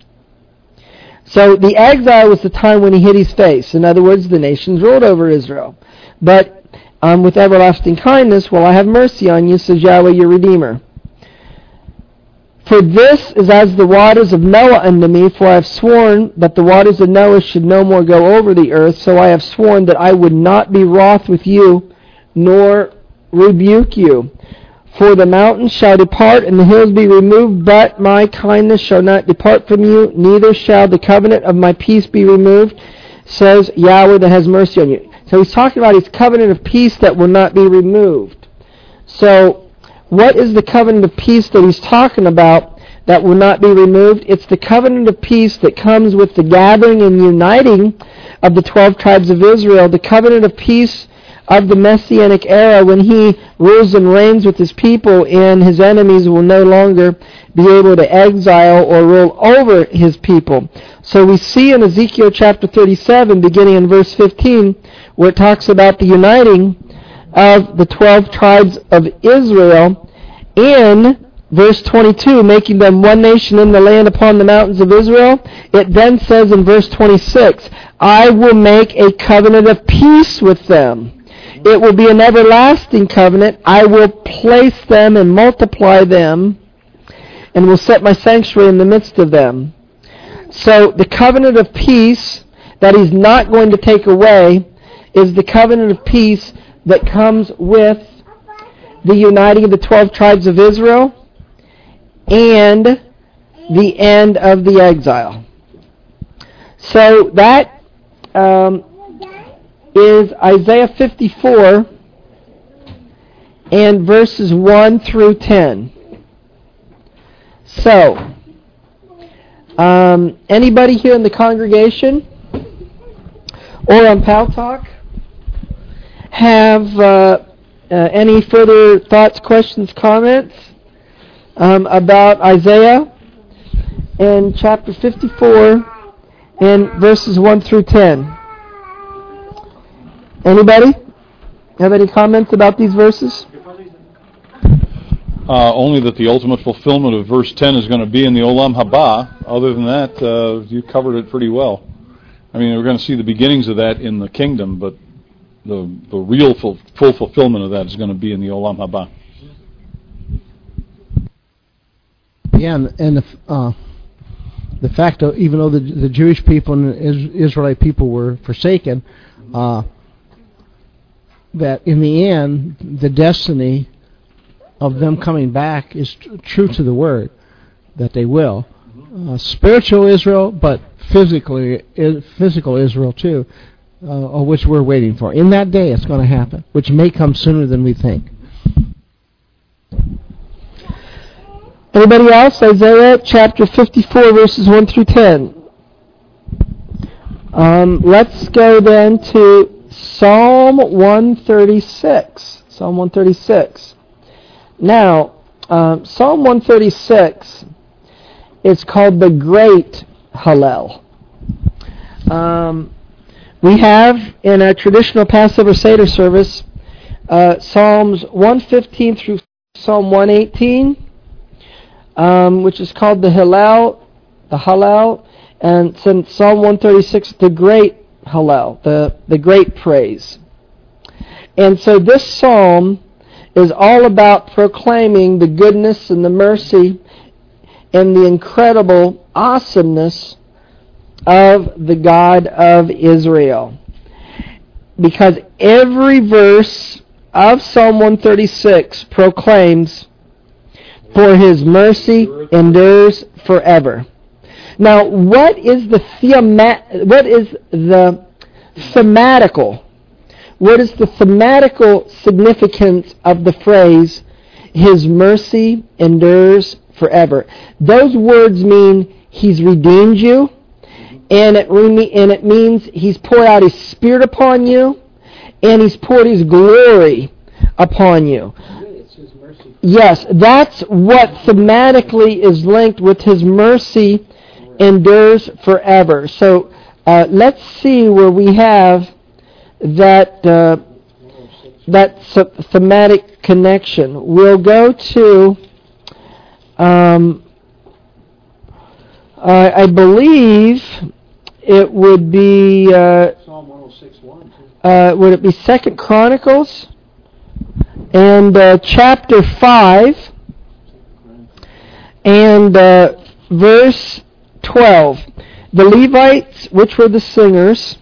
So the exile was the time when he hid his face. In other words, the nations ruled over Israel. But with everlasting kindness will I have mercy on you, says Yahweh, your Redeemer. For this is as the waters of Noah unto me, for I have sworn that the waters of Noah should no more go over the earth, so I have sworn that I would not be wroth with you, nor rebuke you. For the mountains shall depart, and the hills be removed, but my kindness shall not depart from you, neither shall the covenant of my peace be removed, says Yahweh that has mercy on you. So he's talking about his covenant of peace that will not be removed. So, what is the covenant of peace that he's talking about that will not be removed? It's the covenant of peace that comes with the gathering and uniting of the 12 tribes of Israel, the covenant of peace of the Messianic era when he rules and reigns with his people and his enemies will no longer be able to exile or rule over his people. So we see in Ezekiel chapter 37, beginning in verse 15, where it talks about the uniting of the 12 tribes of Israel, in verse 22, making them one nation in the land upon the mountains of Israel. It then says in verse 26, I will make a covenant of peace with them. It will be an everlasting covenant. I will place them and multiply them, and will set my sanctuary in the midst of them. So the covenant of peace that he's not going to take away is the covenant of peace that comes with the uniting of the 12 tribes of Israel and the end of the exile. So that is Isaiah 54 and verses 1 through 10. So, anybody here in the congregation or on Pal Talk have any further thoughts, questions, comments about Isaiah in chapter 54 and verses 1 through 10? Anybody have any comments about these verses? Only that the ultimate fulfillment of verse 10 is going to be in the Olam Haba. Other than that, you covered it pretty well. I mean, we're going to see the beginnings of that in the kingdom, but the real full fulfillment of that is going to be in the Olam Haba. Yeah, and the fact that even though the Jewish people and the Israelite people were forsaken, that in the end, the destiny of them coming back is true to the word, that they will. Spiritual Israel, but physical Israel too, which we're waiting for. In that day, it's going to happen, which may come sooner than we think. Anybody else? Isaiah chapter 54, verses 1 through 10. Let's go then to Psalm 136. Psalm 136. Now, Psalm 136 is called the Great Hallel. We have in a traditional Passover Seder service Psalms 115 through Psalm 118, which is called the Hallel, and since Psalm 136, the Great Hallel, the Great Praise. And so this psalm is all about proclaiming the goodness and the mercy and the incredible awesomeness of the God of Israel. Because every verse of Psalm 136 proclaims, "For His mercy endures forever." Now, what is the thematical significance of the phrase, "His mercy endures forever"? Those words mean He's redeemed you, and it means He's poured out His Spirit upon you, and He's poured His glory upon you. Yes, that's what thematically is linked with His mercy endures forever. So let's see where we have that thematic connection. We'll go to I believe it would be Psalm 106:1. Would it be 2 Chronicles and chapter 5 and verse 12. The Levites, which were the singers,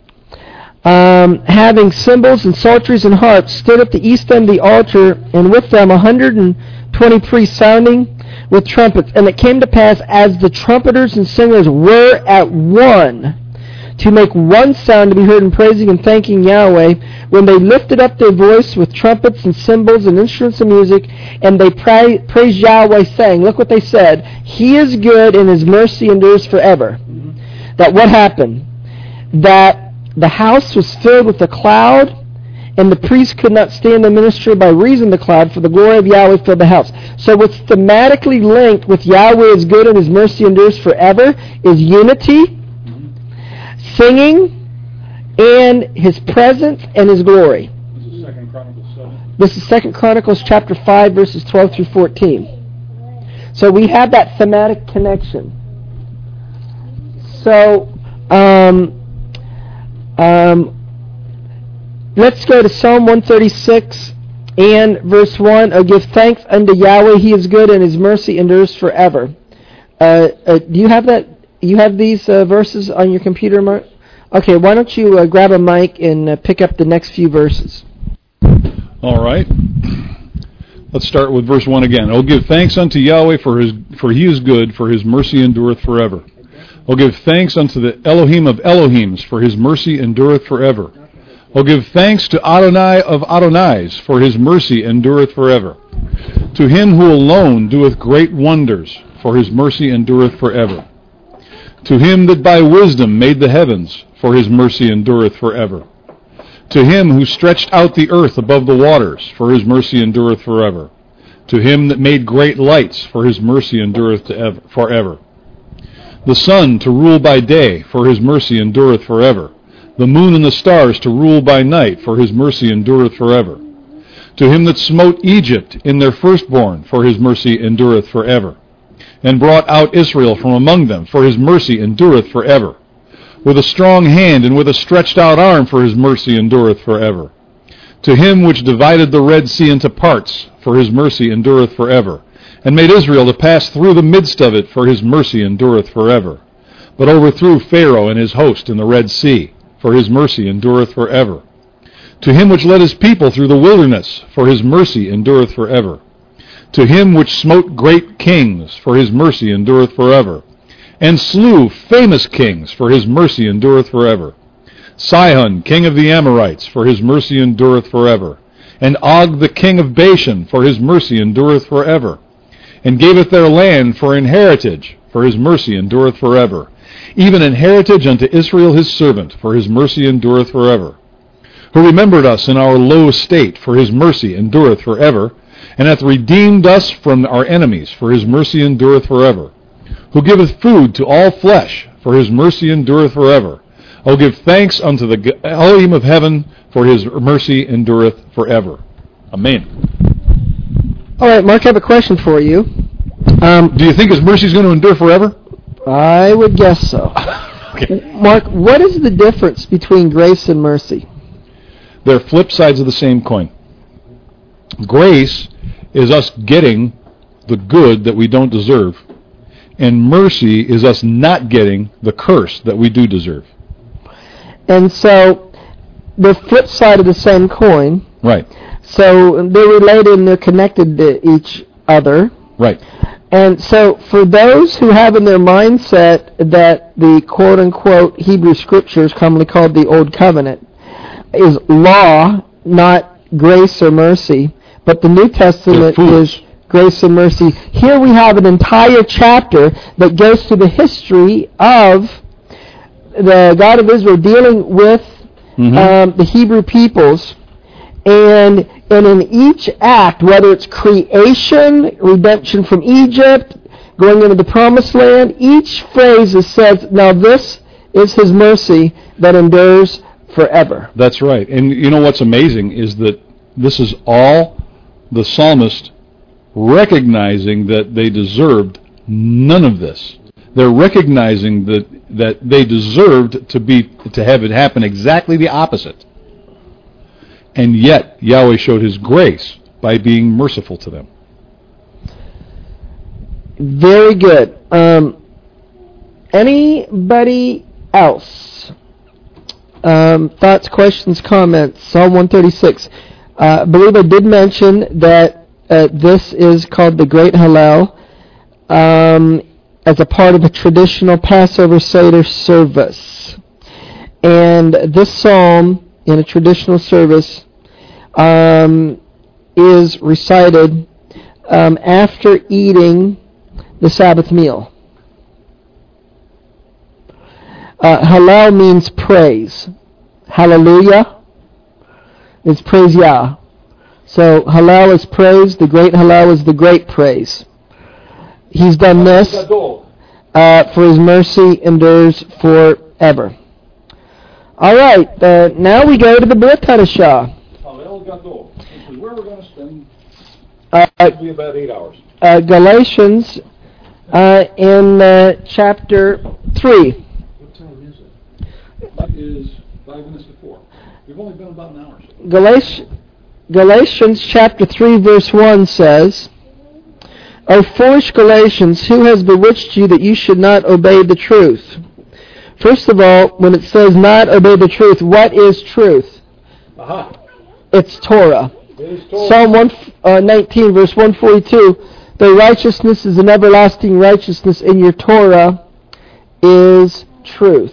having cymbals and psalteries and harps, stood at the east end of the altar, and with them 120 priests sounding with trumpets. And it came to pass, as the trumpeters and singers were at one, to make one sound to be heard in praising and thanking Yahweh, when they lifted up their voice with trumpets and cymbals and instruments of music, and they praised Yahweh, saying, look what they said, He is good and His mercy endures forever. That what happened? That the house was filled with a cloud, and the priest could not stand the ministry by reason of the cloud, for the glory of Yahweh filled the house. So what's thematically linked with Yahweh is good and His mercy endures forever is unity, singing, and His presence and His glory. This is 2 Chronicles 7. This is 2 Chronicles chapter 5, verses 12 through 14. So we have that thematic connection. So, let's go to Psalm 136 and verse 1. Oh, give thanks unto Yahweh, He is good and His mercy endures forever. Do you have that? You have these verses on your computer, Mark? Okay, why don't you grab a mic and pick up the next few verses. All right. Let's start with verse 1 again. Oh, give thanks unto Yahweh, for He is good, for His mercy endureth forever. Oh, give thanks unto the Elohim of Elohims, for His mercy endureth forever. Oh, give thanks to Adonai of Adonais, for His mercy endureth forever. To Him who alone doeth great wonders, for His mercy endureth forever. To Him that by wisdom made the heavens, for His mercy endureth forever. To Him who stretched out the earth above the waters, for His mercy endureth forever. To Him that made great lights, for His mercy endureth forever. The sun to rule by day, for His mercy endureth forever. The moon and the stars to rule by night, for His mercy endureth forever. To Him that smote Egypt in their firstborn, for His mercy endureth forever. And brought out Israel from among them, for His mercy endureth forever. With a strong hand and with a stretched out arm, for His mercy endureth forever. To Him which divided the Red Sea into parts, for His mercy endureth forever. And made Israel to pass through the midst of it, for His mercy endureth forever. But overthrew Pharaoh and his host in the Red Sea, for His mercy endureth forever. To him which led his people through the wilderness, for his mercy endureth forever. To him which smote great kings, for his mercy endureth forever. And slew famous kings, for his mercy endureth forever. Sihon, king of the Amorites, for his mercy endureth forever. And Og the king of Bashan, for his mercy endureth forever. And gaveth their land for an heritage, for his mercy endureth forever. Even an heritage unto Israel his servant, for his mercy endureth forever. Who remembered us in our low estate, for his mercy endureth forever. And hath redeemed us from our enemies, for his mercy endureth forever. Who giveth food to all flesh, for his mercy endureth forever. O give thanks unto the Elohim of heaven, for his mercy endureth forever. Amen. All right, Mark, I have a question for you. Do you think his mercy is going to endure forever? I would guess so. Okay. Mark, what is the difference between grace and mercy? They're flip sides of the same coin. Grace is us getting the good that we don't deserve, and mercy is us not getting the curse that we do deserve. And so, the flip side of the same coin. Right. So, they're related and they're connected to each other. Right. And so, for those who have in their mindset that the quote-unquote Hebrew Scriptures, commonly called the Old Covenant, is law, not grace or mercy, but the New Testament is grace and mercy. Here we have an entire chapter that goes through the history of the God of Israel dealing with the Hebrew peoples, and in each act, whether it's creation, redemption from Egypt, going into the Promised Land, each phrase says, now this is his mercy that endures forever. That's right. And you know what's amazing is that this is all the psalmist recognizing that they deserved none of this. They're recognizing that they deserved to have it happen exactly the opposite. And yet Yahweh showed his grace by being merciful to them. Very good. Anybody else? Thoughts, questions, comments? Psalm 136. I believe I did mention that this is called the Great Hallel as a part of a traditional Passover Seder service. And this psalm in a traditional service is recited after eating the Sabbath meal. Hallel means praise. Hallelujah is praise Yah. So Hallel is praise. The great Hallel is the great praise. He's done this for his mercy endures forever. All right, now we go to the Brit Hadashah. Hallel Gadol. This is where we're going to spend probably about 8 hours. Galatians in chapter 3. What time is it? It is 5 minutes to 4. We've only been about an hour. Galatians chapter 3 verse 1 says, O foolish Galatians, who has bewitched you that you should not obey the truth? First of all, when it says not obey the truth, what is truth? Aha. It's Torah. It is Torah. Psalm 119 verse 142, the righteousness is an everlasting righteousness in your Torah is truth.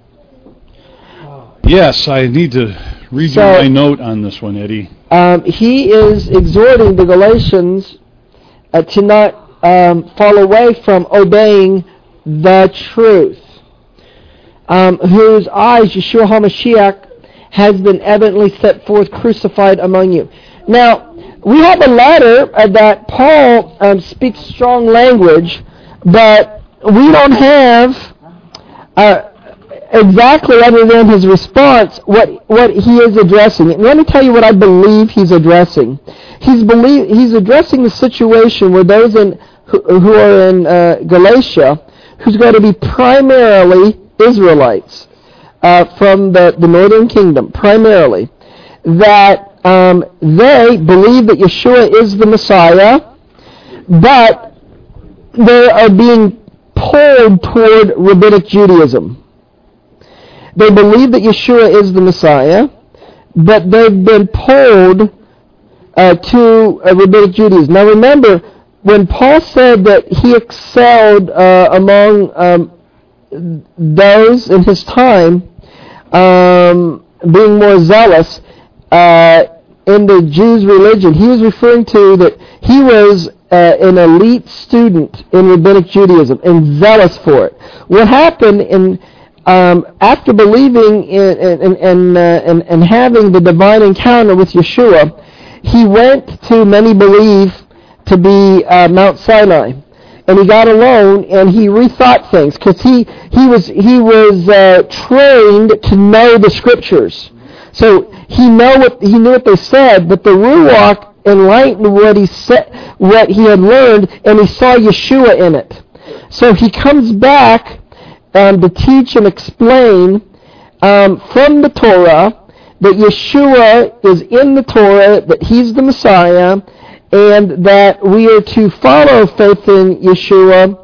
Yes, I need to read you my note on this one, Eddie. He is exhorting the Galatians to not fall away from obeying the truth, whose eyes Yeshua HaMashiach has been evidently set forth crucified among you. Now, we have a letter that Paul speaks strong language, but we don't have exactly, other than his response, what he is addressing. And let me tell you what I believe he's addressing. He's addressing the situation where those who are in Galatia, who's going to be primarily Israelites from the northern kingdom, primarily, that they believe that Yeshua is the Messiah, but they are being pulled toward Rabbinic Judaism. They believe that Yeshua is the Messiah. but they've been pulled to Rabbinic Judaism. Now remember, when Paul said that he excelled among those in his time, being more zealous in the Jews' religion, he was referring to that he was an elite student in Rabbinic Judaism and zealous for it. What happened after believing and having the divine encounter with Yeshua, he went to, many believe, to be Mount Sinai, and he got alone and he rethought things because he was trained to know the scriptures, so he knew what they said, but the Ruach enlightened what he said, what he had learned, and he saw Yeshua in it. So he comes back to teach and explain from the Torah that Yeshua is in the Torah, that he's the Messiah, and that we are to follow faith in Yeshua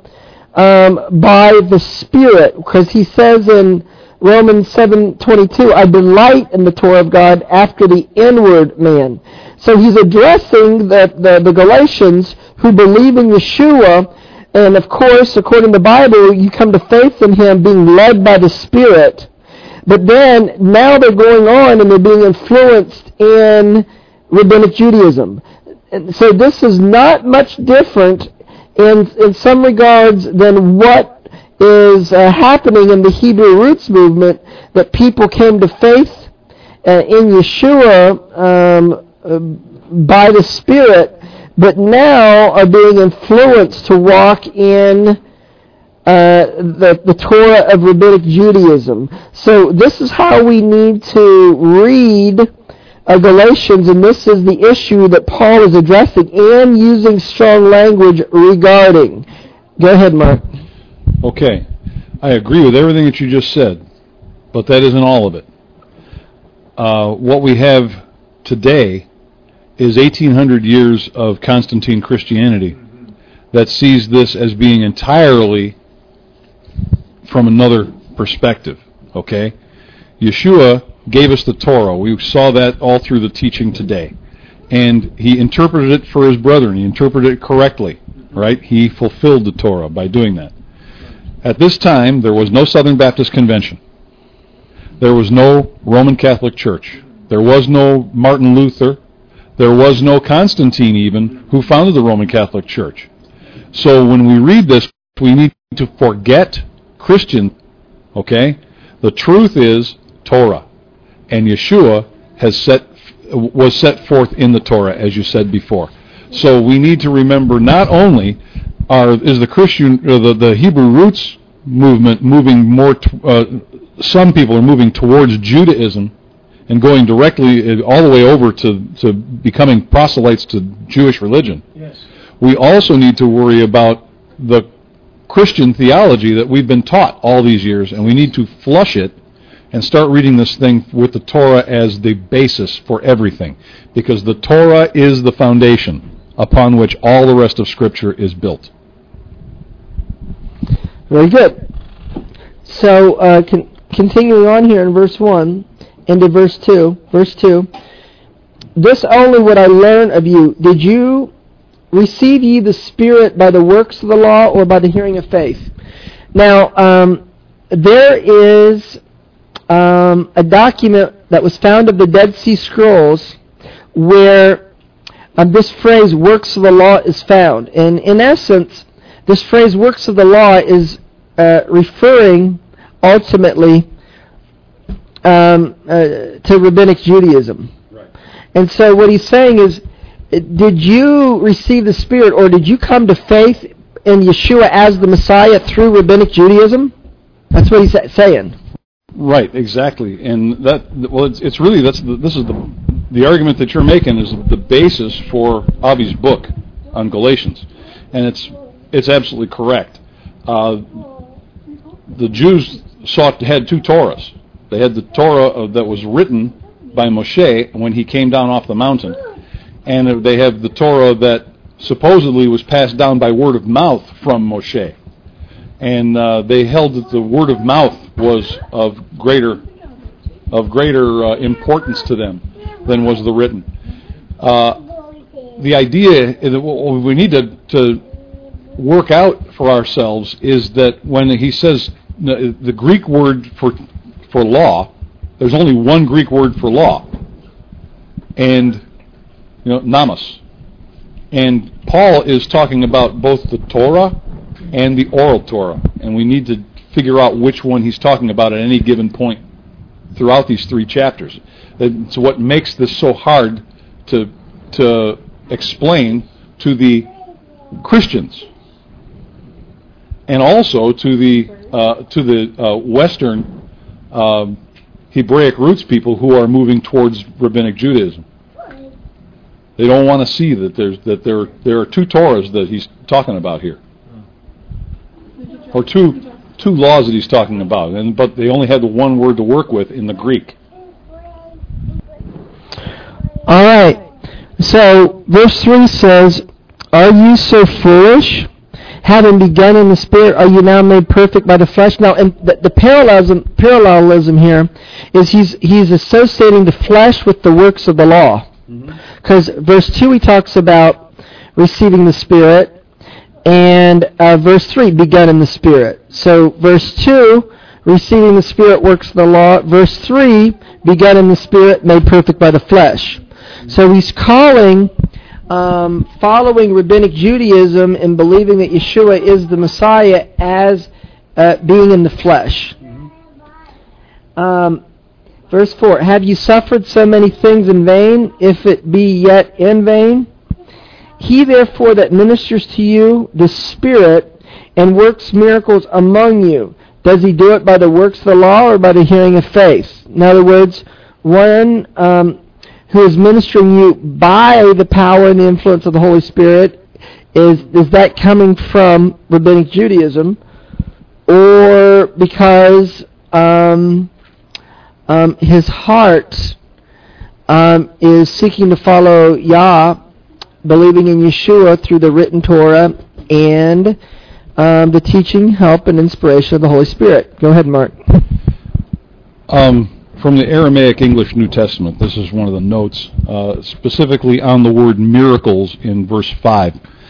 by the Spirit, because he says in Romans 7:22, I delight in the Torah of God after the inward man. So he's addressing the Galatians who believe in Yeshua, and of course, according to the Bible, you come to faith in him being led by the Spirit. But then, now they're going on and they're being influenced in Rabbinic Judaism. And so this is not much different in some regards than what is happening in the Hebrew Roots movement, that people came to faith in Yeshua by the Spirit, but now are being influenced to walk in the Torah of Rabbinic Judaism. So this is how we need to read Galatians, and this is the issue that Paul is addressing and using strong language regarding. Go ahead, Mark. Okay. I agree with everything that you just said, but that isn't all of it. What we have today is 1,800 years of Constantine Christianity that sees this as being entirely from another perspective, okay? Yeshua gave us the Torah. We saw that all through the teaching today. And he interpreted it for his brethren. He interpreted it correctly, right? He fulfilled the Torah by doing that. At this time, there was no Southern Baptist Convention. There was no Roman Catholic Church. There was no Martin Luther. There was no Constantine even, who founded the Roman Catholic Church. So when we read this, we need to forget Christian, okay? The truth is Torah. And Yeshua was set forth in the Torah, as you said before. So we need to remember not only is the Christian, the Hebrew Roots movement moving more, some people are moving towards Judaism and going directly all the way over to becoming proselytes to Jewish religion. Yes. We also need to worry about the Christian theology that we've been taught all these years, and we need to flush it and start reading this thing with the Torah as the basis for everything, because the Torah is the foundation upon which all the rest of Scripture is built. Very good. So, continuing on here in verse 1 into verse 2. Verse 2. This only would I learn of you. Did you receive ye the Spirit by the works of the law or by the hearing of faith? Now, there is a document that was found of the Dead Sea Scrolls where this phrase, works of the law, is found. And in essence, this phrase, works of the law, is referring ultimately to Rabbinic Judaism. Right. And so what he's saying is, did you receive the Spirit, or did you come to faith in Yeshua as the Messiah through Rabbinic Judaism? That's what he's saying. Right, exactly. And it's really, this is the argument that you're making is the basis for Avi's book on Galatians. And it's absolutely correct. The Jews had two Torahs. They had the Torah that was written by Moshe when he came down off the mountain, and they have the Torah that supposedly was passed down by word of mouth from Moshe. And they held that the word of mouth was of greater importance to them than was the written. The idea that what we need to work out for ourselves is that when he says the Greek word for law, there's only one Greek word for law, and nomos. And Paul is talking about both the Torah and the oral Torah, and we need to figure out which one he's talking about at any given point throughout these 3 chapters. It's what makes this so hard to explain to the Christians, and also to the Western Hebraic roots people who are moving towards Rabbinic Judaism. They don't want to see that there are 2 Torahs that he's talking about here, or two laws that he's talking about, but they only had the one word to work with in the Greek. All right. So verse 3 says, "Are you so foolish? Having begun in the Spirit, are you now made perfect by the flesh?" Now, and the parallelism here is he's associating the flesh with the works of the law. Because verse 2 he talks about receiving the Spirit, and verse 3, begun in the Spirit. So verse 2, receiving the Spirit, works of the law. Verse 3, begun in the Spirit, made perfect by the flesh. So he's calling following Rabbinic Judaism and believing that Yeshua is the Messiah as being in the flesh. Verse 4, "Have you suffered so many things in vain, if it be yet in vain? He therefore that ministers to you the Spirit and works miracles among you, does he do it by the works of the law or by the hearing of faith?" In other words, one who is ministering you by the power and the influence of the Holy Spirit, is that coming from Rabbinic Judaism, or because his heart is seeking to follow Yah, believing in Yeshua through the written Torah and the teaching, help, and inspiration of the Holy Spirit? Go ahead, Mark. From the Aramaic English New Testament, this is one of the notes, specifically on the word miracles in verse 5.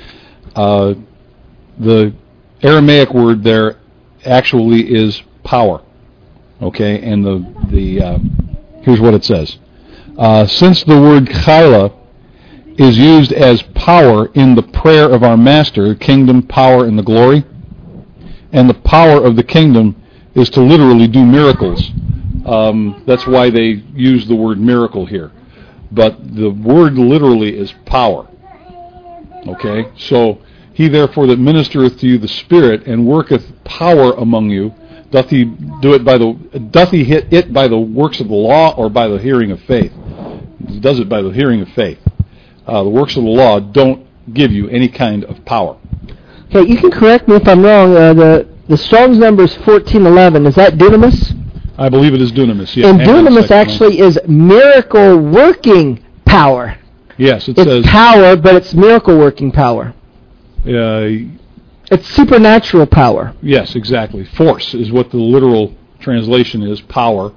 The Aramaic word there actually is power. Okay, and here's what it says. Since the word chayla is used as power in the prayer of our Master, kingdom, power, and the glory, and the power of the kingdom is to literally do miracles. That's why they use the word miracle here. But the word literally is power. Okay? So, he therefore that ministereth to you the Spirit and worketh power among you, doth he hit it by the works of the law or by the hearing of faith? He does it by the hearing of faith. The works of the law don't give you any kind of power. Okay, you can correct me if I'm wrong. The Strong's number is 1411. Is that dunamis? I believe it is dunamis, yeah. And dunamis actually is miracle working power. Yes, it it's says... It's power, but it's miracle working power. It's supernatural power. Yes, exactly. Force is what the literal translation is, power.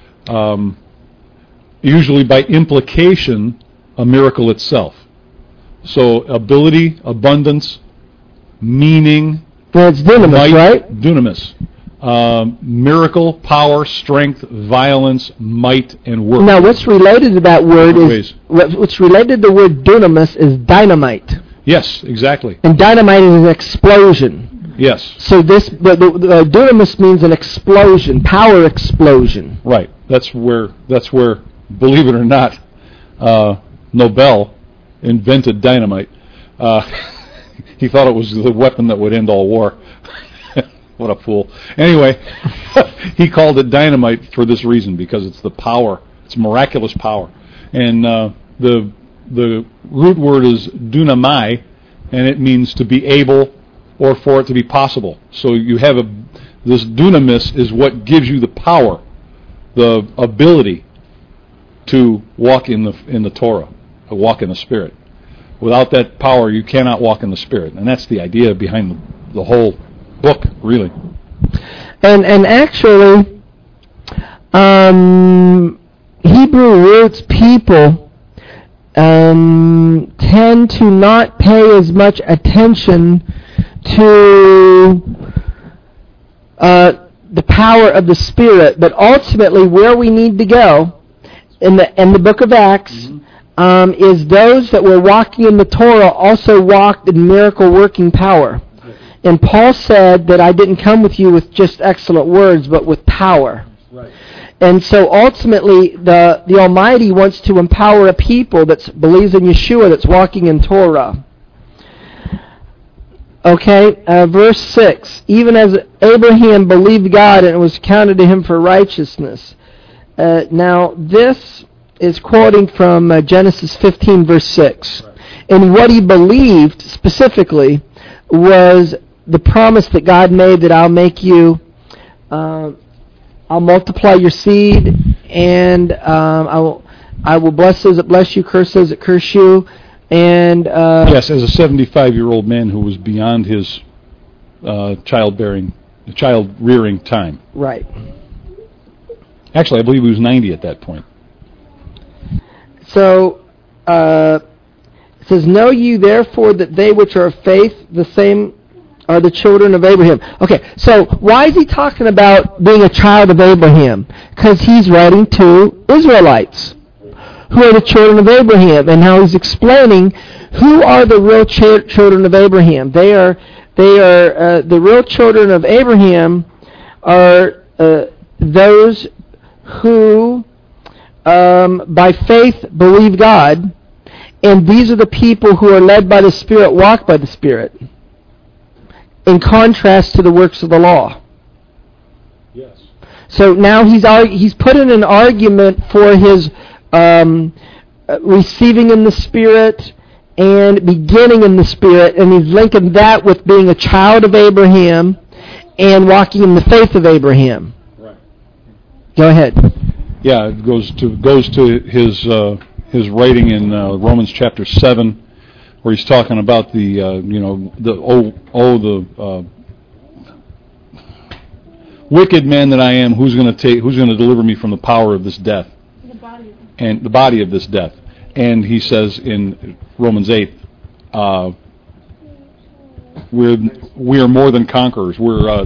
Usually by implication, a miracle itself. So ability, abundance, meaning... Well, it's dunamis, might, right? Dunamis. Miracle, power, strength, violence, might, and work. Now, what's related to that word what's related to the word dunamis is dynamite. Yes, exactly. And dynamite is an explosion. Yes. So the dunamis means an explosion, power explosion. Right. That's where, believe it or not, Nobel invented dynamite. He thought it was the weapon that would end all war. What a fool. Anyway, he called it dynamite for this reason, because it's the power. It's miraculous power. And the root word is dunamai, and it means to be able or for it to be possible. So you have this dunamis is what gives you the power, the ability to walk in the Torah, to walk in the Spirit. Without that power, you cannot walk in the Spirit. And that's the idea behind the whole book, really. And actually, Hebrew roots people tend to not pay as much attention to the power of the Spirit, but ultimately where we need to go in the book of Acts is those that were walking in the Torah also walked in miracle working power. And Paul said that I didn't come with you with just excellent words, but with power. Right. And so ultimately, the Almighty wants to empower a people that believes in Yeshua, that's walking in Torah. Okay, verse 6. Even as Abraham believed God, and it was counted to him for righteousness. Now, this is quoting from Genesis 15, verse 6. Right. And what he believed specifically was the promise that God made that I'll make you, I'll multiply your seed, and I will bless those that bless you, curse those that curse you. And yes, as a 75-year-old man who was beyond his child rearing time. Right. Actually, I believe he was 90 at that point. So it says, "Know you therefore that they which are of faith, the same are the children of Abraham." Okay, so why is he talking about being a child of Abraham? Because he's writing to Israelites who are the children of Abraham, and now he's explaining who are the real children of Abraham. They are the real children of Abraham are those who by faith believe God, and these are the people who are led by the Spirit, walk by the Spirit, in contrast to the works of the law. Yes. So now he's put in an argument for his receiving in the Spirit and beginning in the Spirit, and he's linking that with being a child of Abraham and walking in the faith of Abraham. Right. Go ahead. Yeah, it goes to his writing in Romans chapter 7, where he's talking about the wicked man that I am, who's going to deliver me from the power of this death, and the body of this death. And he says in Romans 8, we are more than conquerors.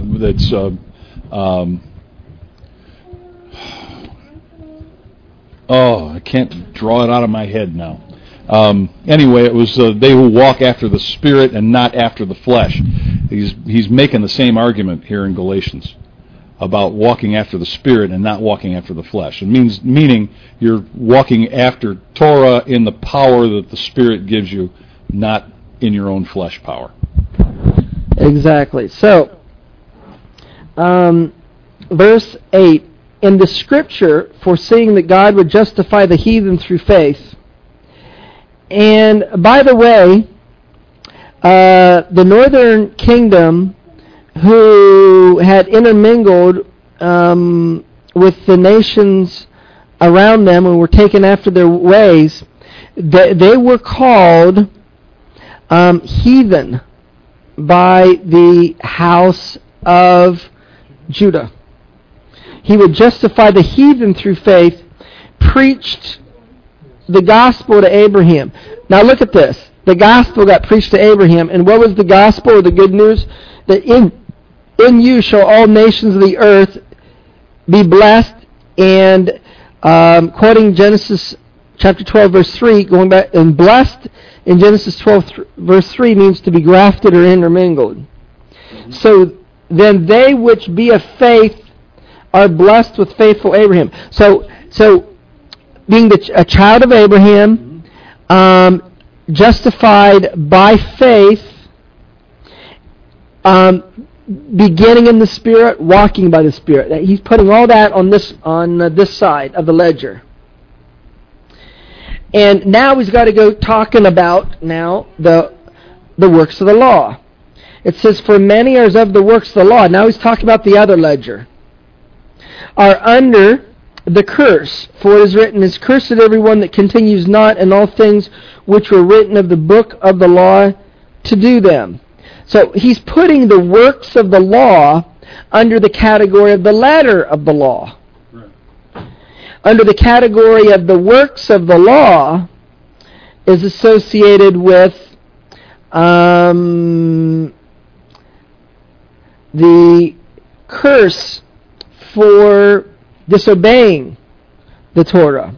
I can't draw it out of my head now. Anyway, it was they who walk after the Spirit and not after the flesh. He's making the same argument here in Galatians about walking after the Spirit and not walking after the flesh. It meaning you're walking after Torah in the power that the Spirit gives you, not in your own flesh power. Exactly. So, verse 8, in the Scripture, foreseeing that God would justify the heathen through faith. And by the way, the northern kingdom, who had intermingled with the nations around them and were taken after their ways, they were called heathen by the house of Judah. He would justify the heathen through faith, preached the gospel to Abraham. Now look at this. The gospel got preached to Abraham, and what was the gospel or the good news? That in you shall all nations of the earth be blessed. And quoting Genesis chapter 12 verse 3, going back, and blessed in Genesis 12 verse 3 means to be grafted or intermingled. Mm-hmm. So then they which be of faith are blessed with faithful Abraham. So being a child of Abraham, justified by faith, beginning in the Spirit, walking by the Spirit. He's putting all that on this side of the ledger. And now he's got to go talking about now the works of the law. It says, for many are of the works of the law. Now he's talking about the other ledger. Are under the curse, for it is written, is cursed everyone that continues not in all things which were written of the book of the law to do them. So he's putting the works of the law under the category of the letter of the law. Right. under the category of the works of the law is associated with the curse for disobeying the Torah.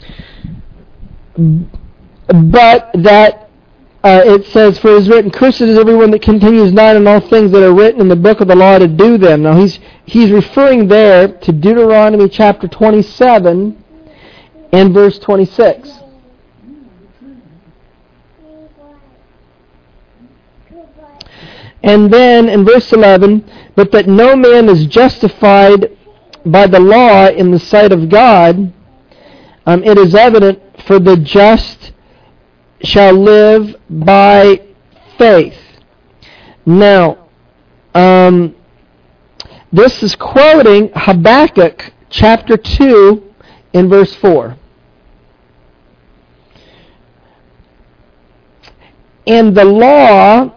But that it says, for it is written, cursed is everyone that continues not in all things that are written in the book of the law to do them. Now he's referring there to Deuteronomy chapter 27 and verse 26. And then in verse 11, but that no man is justified by the law in the sight of God, it is evident, for the just shall live by faith. Now, this is quoting Habakkuk chapter 2 in verse 4. And the law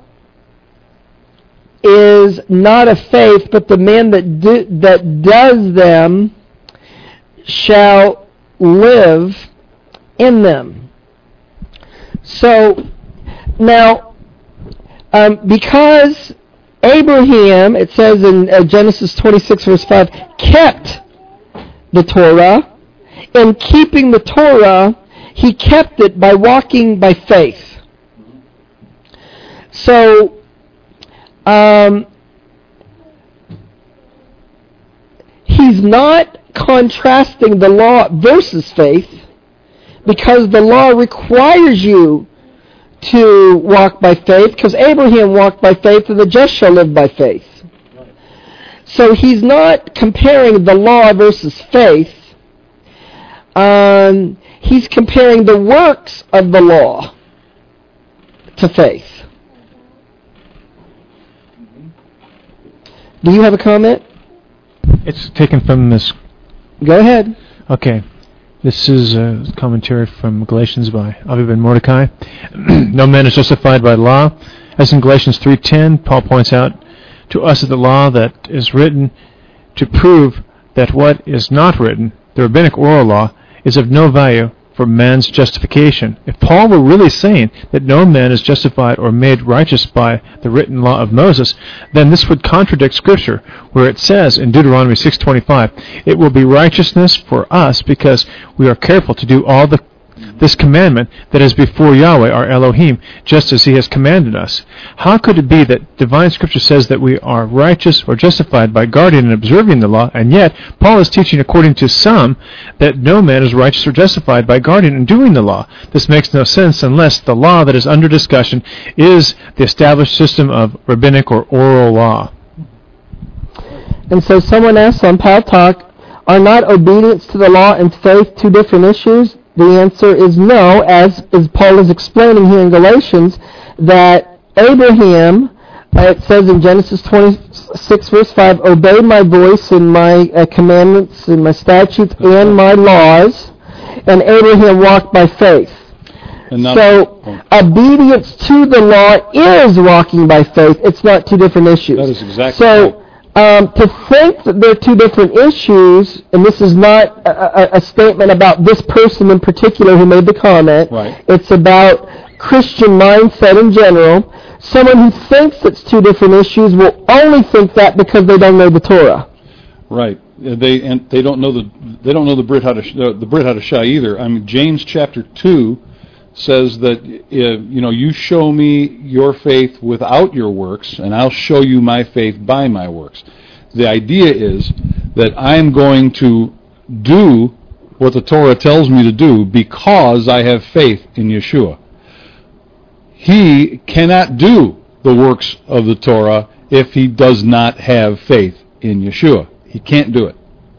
is not of faith, but the man that does them shall live in them. So, now, because Abraham, it says in Genesis 26 verse 5, kept the Torah, in keeping the Torah, he kept it by walking by faith. So, he's not contrasting the law versus faith, because the law requires you to walk by faith, because Abraham walked by faith and the just shall live by faith. So he's not comparing the law versus faith. He's comparing the works of the law to faith. Do you have a comment? It's taken from this. Go ahead. Okay. This is a commentary from Galatians by Avi ben Mordecai. No man is justified by law. As in Galatians 3:10, Paul points out to us that the law that is written to prove that what is not written, the rabbinic oral law, is of no value for man's justification. If Paul were really saying that no man is justified or made righteous by the written law of Moses, then this would contradict Scripture, where it says in Deuteronomy 6:25, it will be righteousness for us because we are careful to do all this commandment that is before Yahweh our Elohim, just as he has commanded us. How could it be that divine Scripture says that we are righteous or justified by guarding and observing the law, and yet Paul is teaching according to some that no man is righteous or justified by guarding and doing the law? This makes no sense unless the law that is under discussion is the established system of rabbinic or oral law. And so someone asked on Pal Talk, are not obedience to the law and faith two different issues? The answer is no, as Paul is explaining here in Galatians, that Abraham, it says in Genesis 26 verse 5, obeyed my voice and my commandments and my statutes and my laws, and Abraham walked by faith. So, obedience to the law is walking by faith. It's not two different issues. That is exactly right. To think that they're two different issues, and this is not a statement about this person in particular who made the comment. Right. It's about Christian mindset in general. Someone who thinks it's two different issues will only think that because they don't know the Torah. Right. They don't know the Brit Hadashah either. I mean, James chapter 2 says that you show me your faith without your works, and I'll show you my faith by my works. The idea is that I'm going to do what the Torah tells me to do because I have faith in Yeshua. He cannot do the works of the Torah if he does not have faith in Yeshua. He can't do it.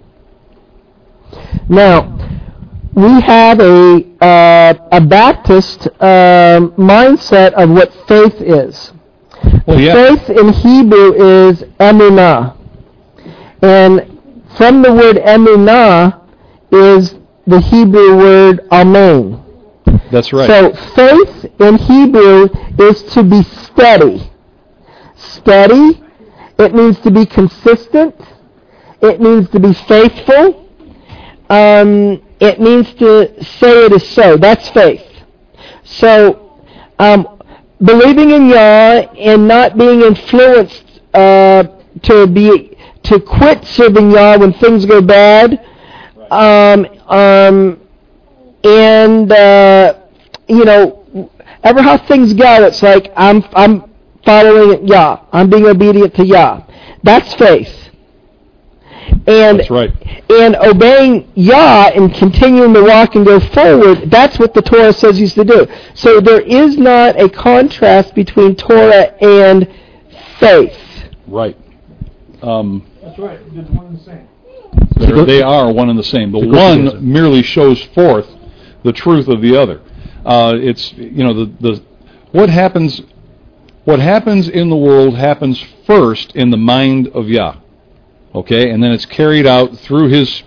Now, we have a Baptist mindset of what faith is. Well, yeah. Faith in Hebrew is emunah. And from the word emunah is the Hebrew word amen. That's right. So faith in Hebrew is to be steady. Steady, it means to be consistent. It means to be faithful. it means to say it is so. That's faith. So, believing in Yah and not being influenced to quit serving Yah when things go bad, ever how things go, it's like I'm following Yah. I'm being obedient to Yah. That's faith. And That's right. And obeying Yah and continuing to walk and go forward, that's what the Torah says he's to do. So there is not a contrast between Torah and faith. Right. That's right. It's one and the same. They are one and the same. The one merely shows forth the truth of the other. It's what happens in the world happens first in the mind of Yah. Okay, and then it's carried out through his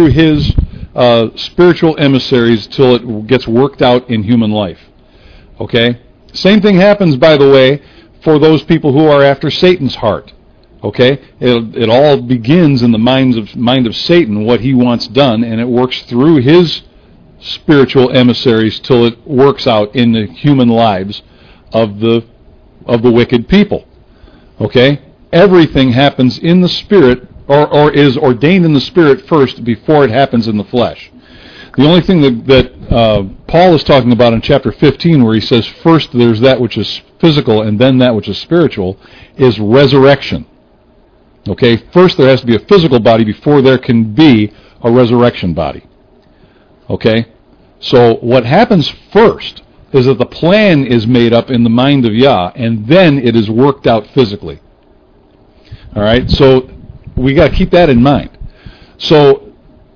spiritual emissaries till it gets worked out in human life. Okay, same thing happens, by the way, for those people who are after Satan's heart. Okay, it all begins in the mind of Satan, what he wants done, and it works through his spiritual emissaries till it works out in the human lives of the wicked people. Okay, everything happens in the spirit, or is ordained in the spirit first before it happens in the flesh. The only thing that Paul is talking about in chapter 15, where he says first there's that which is physical and then that which is spiritual, is resurrection. Okay, first there has to be a physical body before there can be a resurrection body. Okay, so what happens first is that the plan is made up in the mind of Yah, and then it is worked out physically. All right, so we got to keep that in mind. So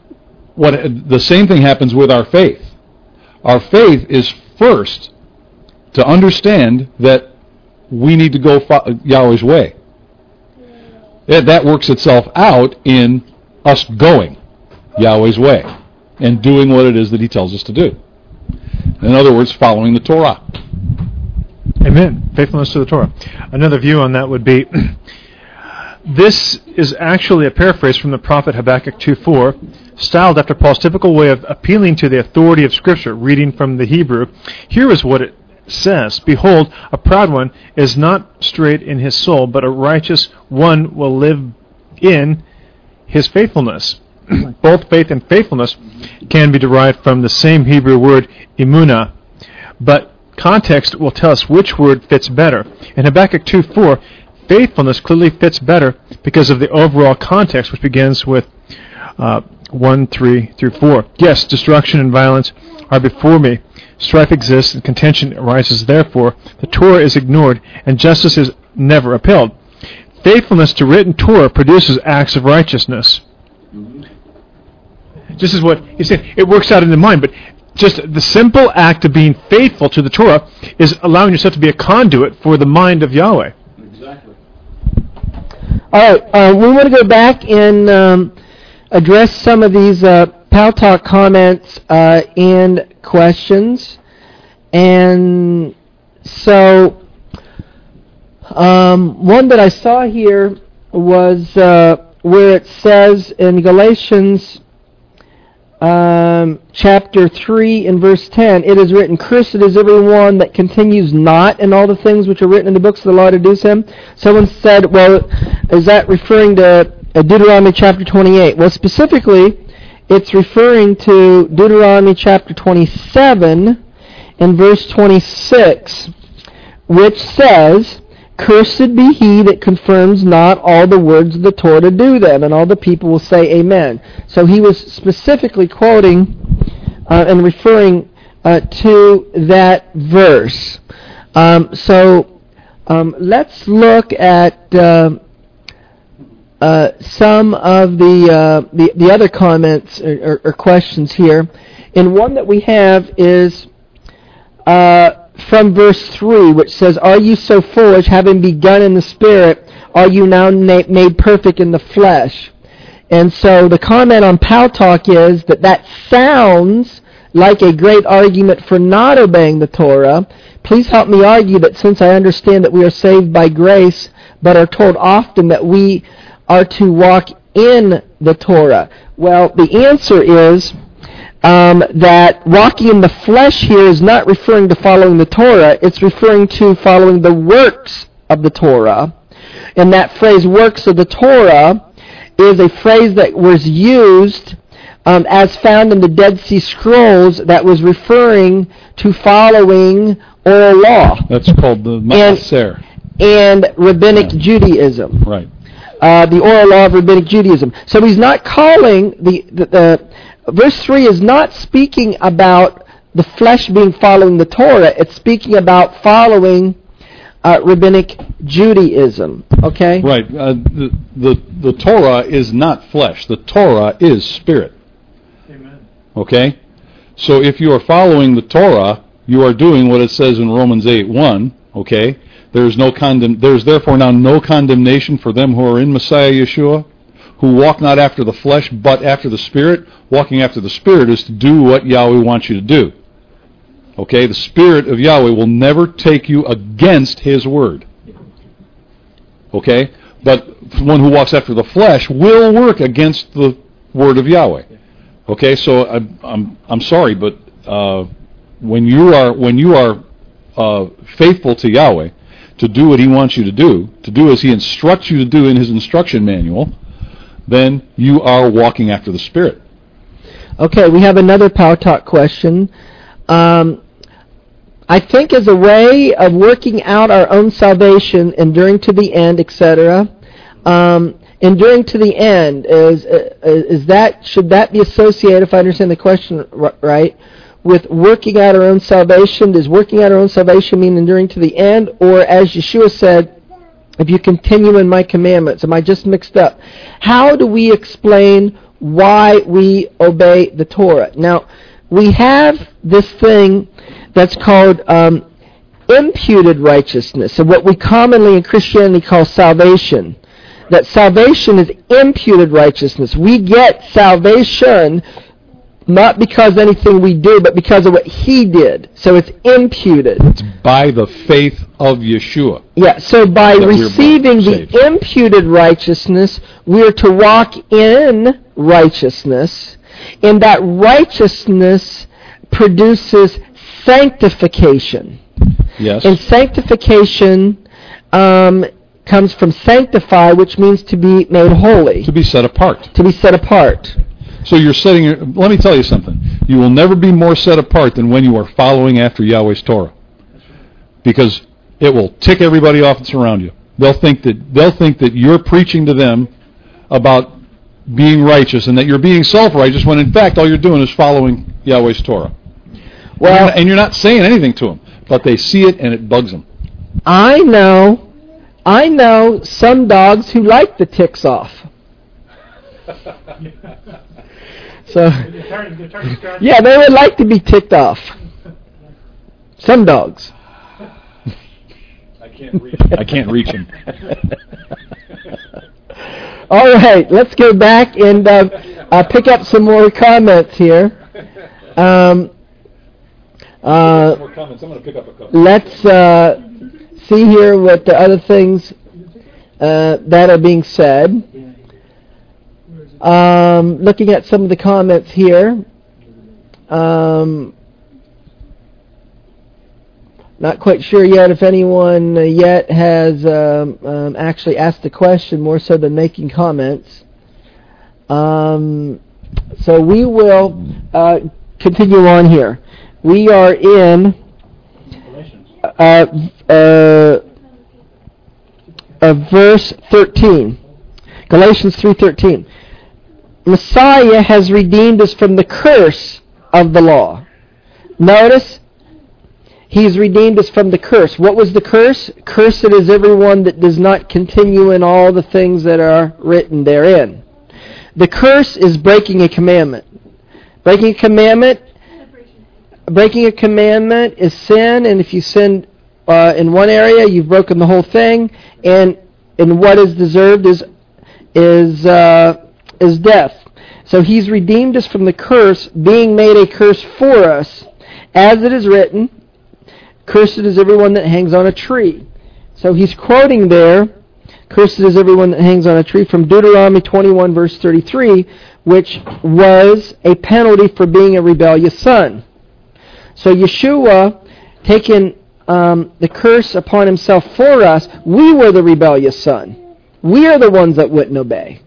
the same thing happens with our faith. Our faith is first to understand that we need to go Yahweh's way. That works itself out in us going Yahweh's way and doing what it is that he tells us to do. In other words, following the Torah. Amen. Faithfulness to the Torah. Another view on that would be, this is actually a paraphrase from the prophet Habakkuk 2:4, styled after Paul's typical way of appealing to the authority of Scripture, reading from the Hebrew. Here is what it says: Behold, a proud one is not straight in his soul, but a righteous one will live in his faithfulness. Both faith and faithfulness can be derived from the same Hebrew word, emunah, but context will tell us which word fits better. In Habakkuk 2:4, faithfulness clearly fits better because of the overall context, which begins with 1:3-4. Yes, destruction and violence are before me. Strife exists and contention arises. Therefore, the Torah is ignored and justice is never upheld. Faithfulness to written Torah produces acts of righteousness. This is what he said. It works out in the mind, but just the simple act of being faithful to the Torah is allowing yourself to be a conduit for the mind of Yahweh. Exactly. All right, we want to go back and address some of these Pal Talk comments and questions. And so, one that I saw here was where it says in Galatians chapter 3 and verse 10, it is written, "Cursed is everyone that continues not in all the things which are written in the books of the law to do him." Someone said, well, is that referring to Deuteronomy chapter 28? Well, specifically, it's referring to Deuteronomy chapter 27 and verse 26, which says, "Cursed be he that confirms not all the words of the Torah to do them," and all the people will say amen. So he was specifically quoting and referring to that verse. Let's look at some of the other comments or questions here. And one that we have is from verse 3, which says, "Are you so foolish, having begun in the Spirit, are you now made perfect in the flesh?" And so the comment on Pal Talk is that sounds like a great argument for not obeying the Torah. Please help me argue that since I understand that we are saved by grace, but are told often that we are to walk in the Torah? Well, the answer is that walking in the flesh here is not referring to following the Torah. It's referring to following the works of the Torah. And that phrase, works of the Torah, is a phrase that was used as found in the Dead Sea Scrolls that was referring to following oral law. That's called the Maaser. And Rabbinic Judaism. Right. The oral law of Rabbinic Judaism. So he's not calling, the verse 3 is not speaking about the flesh being following the Torah. It's speaking about following Rabbinic Judaism. Okay? Right. The Torah is not flesh. The Torah is spirit. Amen. Okay? So if you are following the Torah, you are doing what it says in Romans 8:1. Okay? There's therefore now no condemnation for them who are in Messiah Yeshua, who walk not after the flesh, but after the Spirit. Walking after the Spirit is to do what Yahweh wants you to do. Okay? The Spirit of Yahweh will never take you against His Word. Okay? But one who walks after the flesh will work against the Word of Yahweh. Okay? So I'm sorry, but when you are faithful to Yahweh, to do what He wants you to do as He instructs you to do in His instruction manual, then you are walking after the Spirit. Okay, we have another Power Talk question. I think as a way of working out our own salvation, enduring to the end, etc., enduring to the end, should that be associated, if I understand the question right, with working out our own salvation? Does working out our own salvation mean enduring to the end? Or as Yeshua said, if you continue in my commandments? Am I just mixed up? How do we explain why we obey the Torah? Now, we have this thing that's called imputed righteousness, and what we commonly in Christianity call salvation. That salvation is imputed righteousness. We get salvation not because of anything we do, but because of what He did. So it's imputed. It's by the faith of Yeshua. Yeah, so by receiving the imputed righteousness, we're to walk in righteousness, and that righteousness produces sanctification. Yes. And sanctification comes from sanctify, which means to be made holy. To be set apart. To be set apart. So you're let me tell you something. You will never be more set apart than when you are following after Yahweh's Torah. Because it will tick everybody off that's around you. They'll think that you're preaching to them about being righteous and that you're being self-righteous when in fact all you're doing is following Yahweh's Torah. Well, and you're not saying anything to them, but they see it and it bugs them. I know some dogs who like the ticks off. So, yeah, they would like to be ticked off. Some dogs. I can't reach them. All right, let's go back and pick up some more comments here. More comments. I'm going to pick up a couple. Let's see here what the other things that are being said. Looking at some of the comments here. Not quite sure yet if anyone yet has actually asked the question, more so than making comments. So we will continue on here. We are in verse 13. Galatians 3:13. Messiah has redeemed us from the curse of the law. Notice, He's redeemed us from the curse. What was the curse? Cursed is everyone that does not continue in all the things that are written therein. The curse is breaking a commandment. Breaking a commandment is sin, and if you sin in one area, you've broken the whole thing, and what is deserved is death. So He's redeemed us from the curse, being made a curse for us, as it is written, cursed is everyone that hangs on a tree. So He's quoting there Cursed is everyone that hangs on a tree, from Deuteronomy 21, verse 33, which was a penalty for being a rebellious son. So Yeshua, taking the curse upon himself for us, we were the rebellious son. We are the ones that wouldn't obey.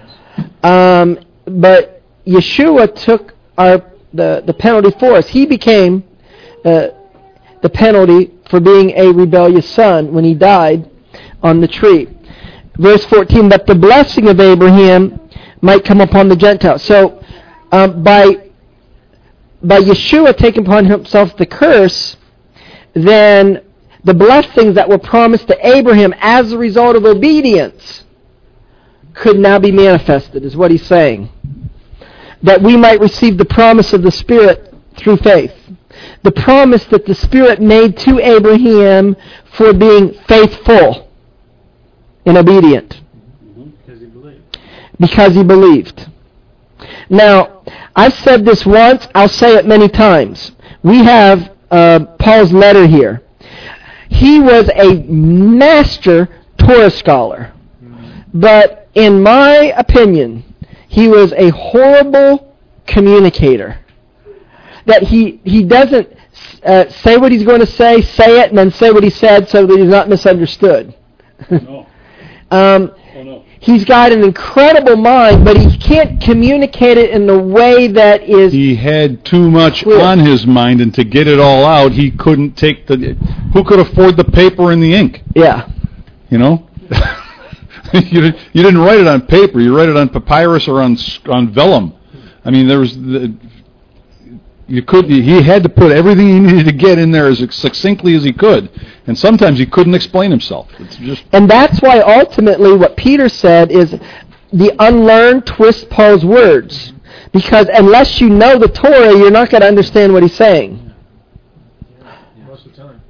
But Yeshua took the penalty for us. He became the penalty for being a rebellious son when he died on the tree. Verse 14, that the blessing of Abraham might come upon the Gentiles. So by Yeshua taking upon himself the curse, then the blessings that were promised to Abraham as a result of obedience could now be manifested, is what he's saying. That we might receive the promise of the Spirit through faith. The promise that the Spirit made to Abraham for being faithful and obedient. Because he believed. Now, I've said this once, I'll say it many times. We have Paul's letter here. He was a master Torah scholar. But in my opinion, he was a horrible communicator. That he doesn't say what he's going to say it, and then say what he said so that he's not misunderstood. No. No. He's got an incredible mind, but he can't communicate it in the way that is... He had too much on his mind, and to get it all out, he couldn't take the... Who could afford the paper and the ink? Yeah. You know? You didn't write it on paper. You write it on papyrus or on vellum. I mean, there was... He had to put everything he needed to get in there as succinctly as he could, and sometimes he couldn't explain himself. And that's why ultimately what Peter said is the unlearned twist Paul's words, because unless you know the Torah, you're not going to understand what he's saying. Most of the time.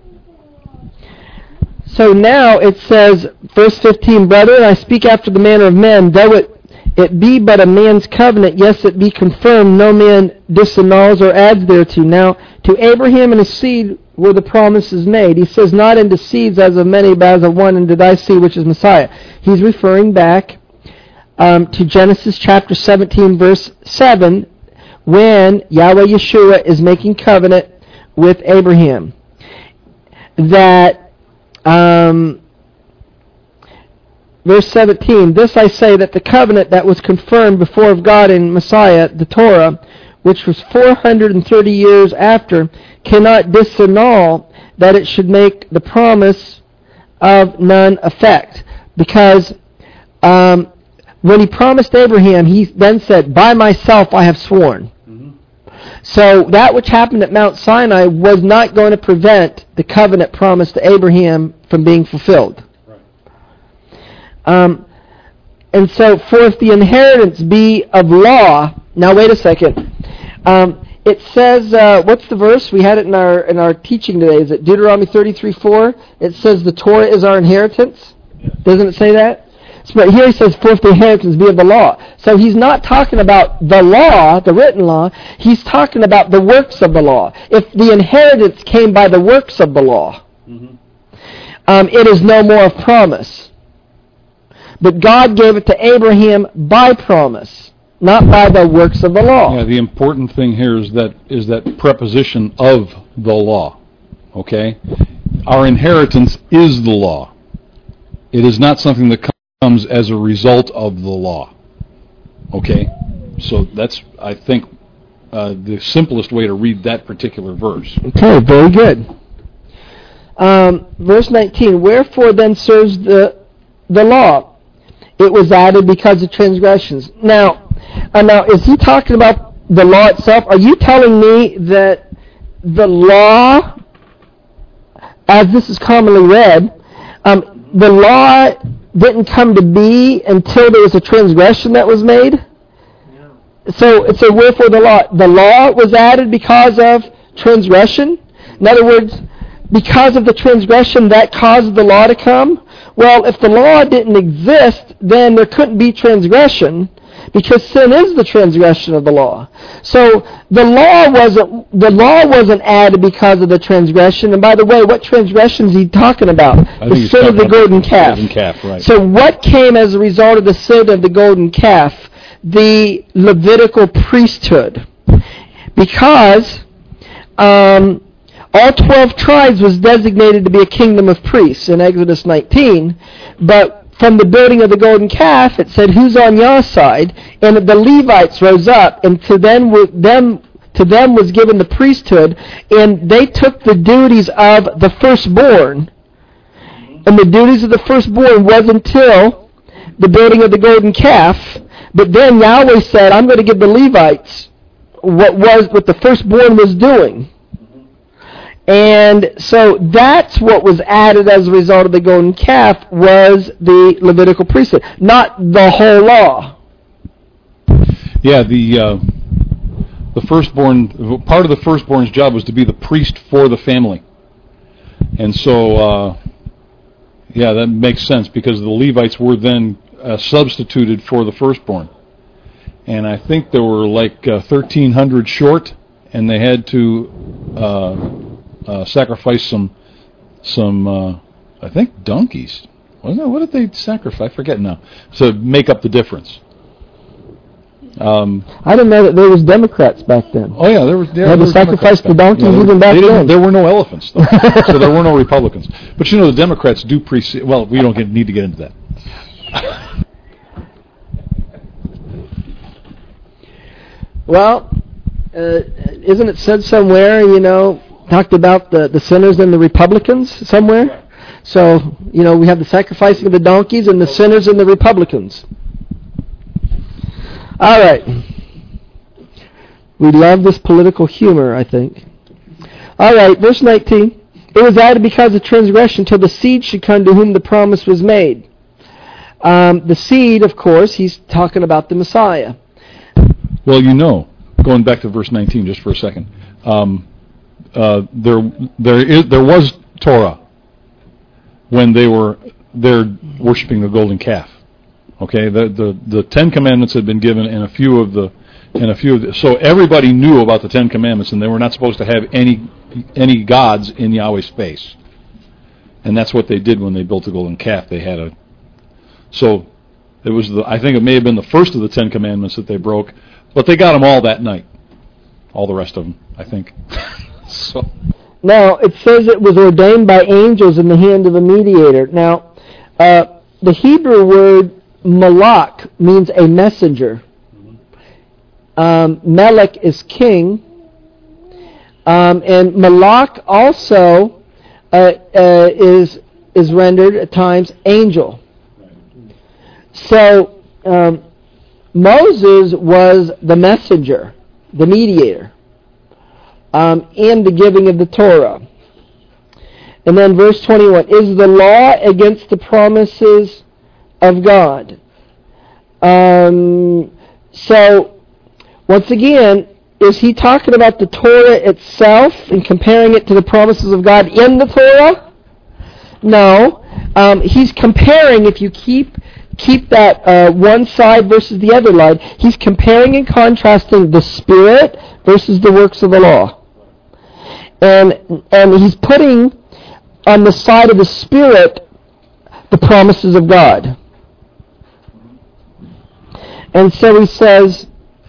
So now it says, verse 15, Brethren, I speak after the manner of men, though it be but a man's covenant, yes, it be confirmed, no man disannuls or adds thereto. Now, to Abraham and his seed were the promises made. He says, not into seeds as of many, but as of one, into thy seed, which is Messiah. He's referring back to Genesis chapter 17, verse 7, when Yahweh Yeshua is making covenant with Abraham. That... Verse 17, this I say, that the covenant that was confirmed before of God in Messiah, the Torah, which was 430 years after, cannot disannul that it should make the promise of none effect. Because when he promised Abraham, he then said, by myself I have sworn. Mm-hmm. So that which happened at Mount Sinai was not going to prevent the covenant promised to Abraham from being fulfilled. And so, for if the inheritance be of law, now wait a second. It says, what's the verse? We had it in our teaching today. Is it Deuteronomy 33:4? It says the Torah is our inheritance. Doesn't it say that? But here he says, for if the inheritance be of the law. So he's not talking about the law, the written law. He's talking about the works of the law. If the inheritance came by the works of the law, it is no more of promise. But God gave it to Abraham by promise, not by the works of the law. Yeah, the important thing here is that preposition of the law. Okay? Our inheritance is the law. It is not something that comes as a result of the law. Okay? So that's, I think, the simplest way to read that particular verse. Okay, very good. Verse 19, wherefore then serves the law? It was added because of transgressions. Now, is he talking about the law itself? Are you telling me that the law, as this is commonly read, the law didn't come to be until there was a transgression that was made? No. So wherefore the law? The law was added because of transgression? In other words, because of the transgression that caused the law to come? Well, if the law didn't exist, then there couldn't be transgression. because sin is the transgression of the law. So the law wasn't added because of the transgression. And by the way, what transgression is he talking about? The sin of the golden calf. Right. So what came as a result of the sin of the golden calf? The Levitical priesthood. Because all 12 tribes was designated to be a kingdom of priests in Exodus 19, but from the building of the golden calf, it said, who's on your side? And the Levites rose up, and to them was given the priesthood, and they took the duties of the firstborn. And the duties of the firstborn was until the building of the golden calf. But then Yahweh said, I'm going to give the Levites what the firstborn was doing. And so that's what was added as a result of the golden calf was the Levitical priesthood, not the whole law. Yeah, the firstborn, part of the firstborn's job was to be the priest for the family. And so, yeah, that makes sense because the Levites were then substituted for the firstborn. And I think there were like 1,300 short, and they had to sacrifice some I think donkeys. Wasn't it? What did they sacrifice? I forget now. To make up the difference. I didn't know that there was Democrats back then. Oh yeah, there was. They had to sacrifice the donkeys even back then. There were no elephants, though, so there were no Republicans. But you know, the Democrats do well, we don't need to get into that. Well, isn't it said somewhere, talked about the sinners and the Republicans somewhere? So, we have the sacrificing of the donkeys and the sinners and the Republicans. All right. We love this political humor, I think. All right, verse 19. It was added because of transgression till the seed should come to whom the promise was made. The seed, of course, he's talking about the Messiah. Well, going back to verse 19 just for a second, there was Torah when they were there worshiping the golden calf. Okay, the 10 Commandments had been given, and a few of the so everybody knew about the 10 Commandments, and they were not supposed to have any gods in Yahweh's face, and that's what they did when they built the golden calf. They had so it was I think it may have been the first of the 10 Commandments that they broke. But they got them all that night. All the rest of them, I think. So. Now, it says it was ordained by angels in the hand of a mediator. Now, the Hebrew word malak means a messenger. Melech is king. And malak also is rendered at times angel. So, Moses was the messenger, the mediator, in the giving of the Torah. And then verse 21, is the law against the promises of God? So, once again, is he talking about the Torah itself and comparing it to the promises of God in the Torah? No. He's comparing, if you keep that one side versus the other line, he's comparing and contrasting the Spirit versus the works of the law. And he's putting on the side of the Spirit the promises of God. And so he says,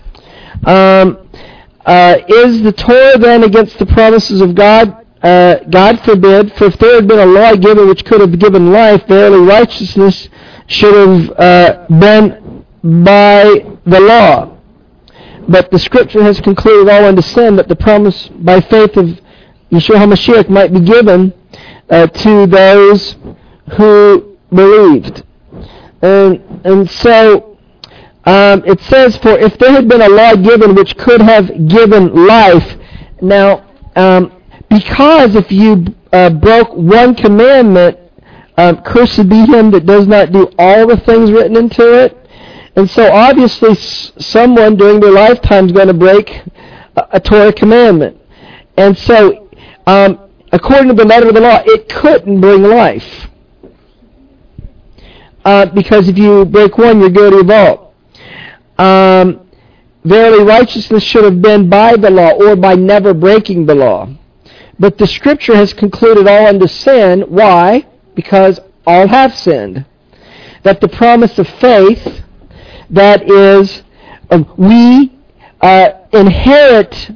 is the Torah then against the promises of God? God forbid, for if there had been a law given which could have given life, verily righteousness should have been by the law. But the Scripture has concluded all unto sin, that the promise by faith of Yeshua HaMashiach might be given to those who believed. And so it says, for if there had been a law given which could have given life. Now, because if you broke one commandment, cursed be him that does not do all the things written into it. And so obviously someone during their lifetime is going to break a Torah commandment. And so according to the letter of the law, it couldn't bring life. Because if you break one, you're guilty of all. verily righteousness should have been by the law or by never breaking the law. But the Scripture has concluded all unto sin. Why? Because all have sinned. That the promise of faith, that is, we inherit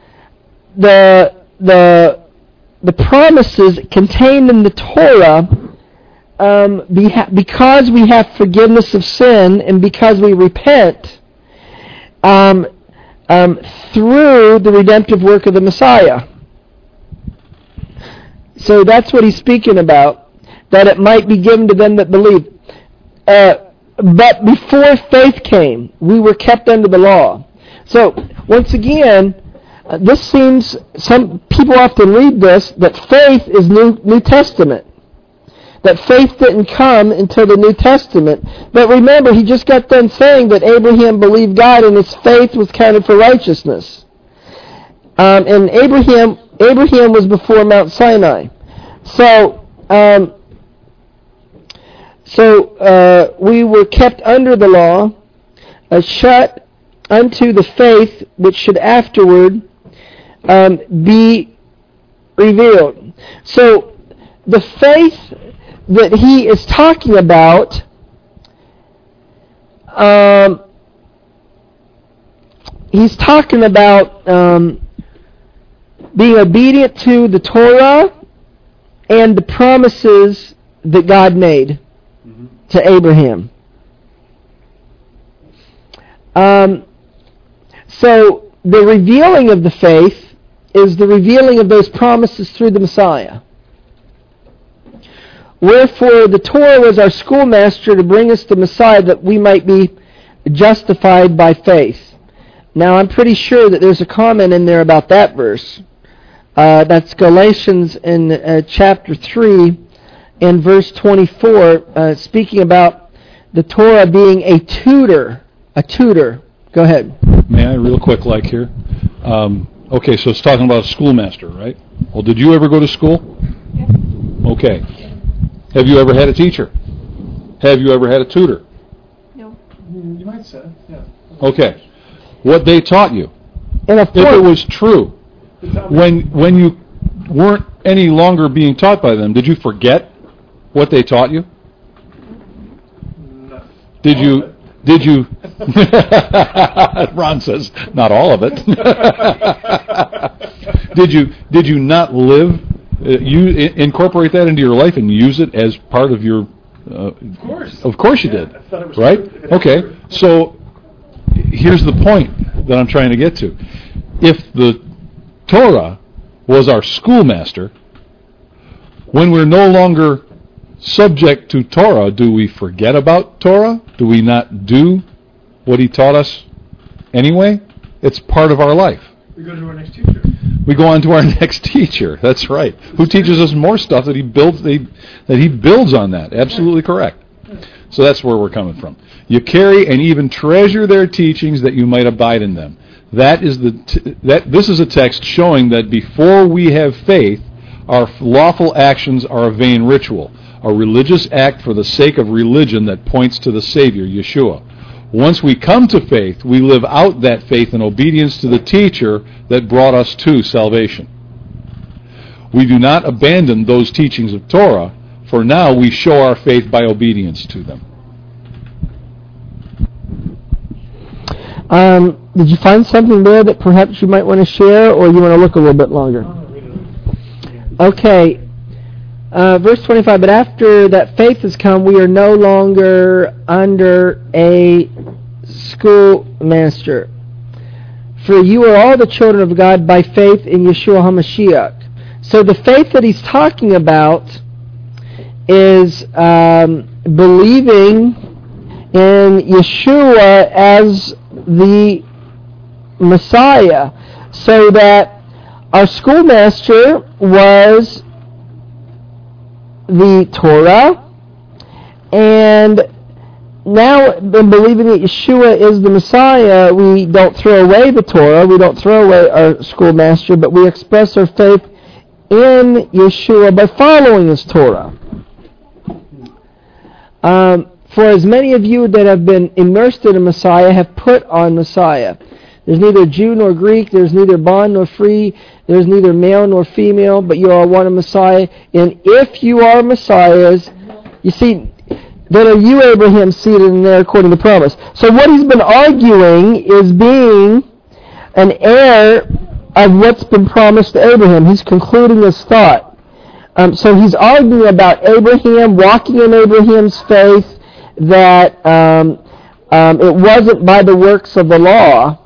the promises contained in the Torah because we have forgiveness of sin and because we repent through the redemptive work of the Messiah. So that's what he's speaking about, that it might be given to them that believe. But before faith came, we were kept under the law. So, once again, this seems, some people often read this, that faith is New Testament. That faith didn't come until the New Testament. But remember, he just got done saying that Abraham believed God and his faith was counted for righteousness. And Abraham was before Mount Sinai. So we were kept under the law, shut unto the faith which should afterward be revealed. So the faith that he is talking about he's talking about being obedient to the Torah and the promises that God made to Abraham. So the revealing of the faith is the revealing of those promises through the Messiah. Wherefore the Torah was our schoolmaster to bring us the Messiah that we might be justified by faith. Now I'm pretty sure that there's a comment in there about that verse. That's Galatians in chapter 3 and verse 24, speaking about the Torah being a tutor. A tutor. Go ahead. May I, real quick, like here? Okay, so it's talking about a schoolmaster, right? Well, did you ever go to school? Okay. Have you ever had a teacher? Have you ever had a tutor? No. You might say, yeah. Okay. What they taught you. And if it was true, when you weren't any longer being taught by them, did you forget what they taught you? No. Did you? Ron says, not all of it. Did you not live? You incorporate that into your life and use it as part of your. Of course. Of course you did. I thought it was right? true. Okay. So here's the point that I'm trying to get to. If the Torah was our schoolmaster, when we're no longer subject to Torah, do we forget about Torah? Do we not do what he taught us anyway? It's part of our life. We go to our next teacher. We go on to our next teacher. That's right. Who teaches us more stuff that he builds on that. Absolutely correct. So that's where we're coming from. You carry and even treasure their teachings that you might abide in them. This is a text showing that before we have faith, our lawful actions are a vain ritual, a religious act for the sake of religion that points to the Savior, Yeshua. Once we come to faith, we live out that faith in obedience to the teacher that brought us to salvation. We do not abandon those teachings of Torah, for now we show our faith by obedience to them. Did you find something there that perhaps you might want to share, or you want to look a little bit longer? Okay. Verse 25, but after that faith has come, we are no longer under a schoolmaster. For you are all the children of God by faith in Yeshua HaMashiach. So the faith that he's talking about is believing in Yeshua as the Messiah. So that our schoolmaster was the Torah, and now in believing that Yeshua is the Messiah, we don't throw away the Torah, we don't throw away our schoolmaster, but we express our faith in Yeshua by following his Torah. For as many of you that have been immersed in a Messiah have put on Messiah. There's neither Jew nor Greek, there's neither bond nor free, there's neither male nor female, but you are one of Messiah. And if you are Messiahs, you see, then are you, Abraham, seated in there according to promise. So what he's been arguing is being an heir of what's been promised to Abraham. He's concluding his thought. So he's arguing about Abraham, walking in Abraham's faith, that it wasn't by the works of the law.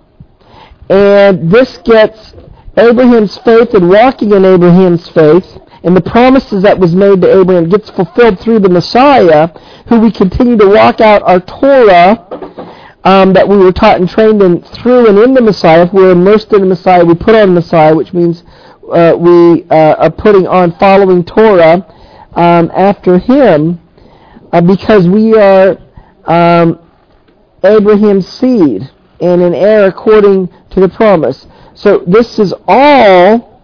And this gets Abraham's faith and walking in Abraham's faith, and the promises that was made to Abraham gets fulfilled through the Messiah, who we continue to walk out our Torah that we were taught and trained in through and in the Messiah. If we're immersed in the Messiah, we put on the Messiah, which means we are putting on following Torah after him, because we are Abraham's seed and an heir according to the promise. So this is all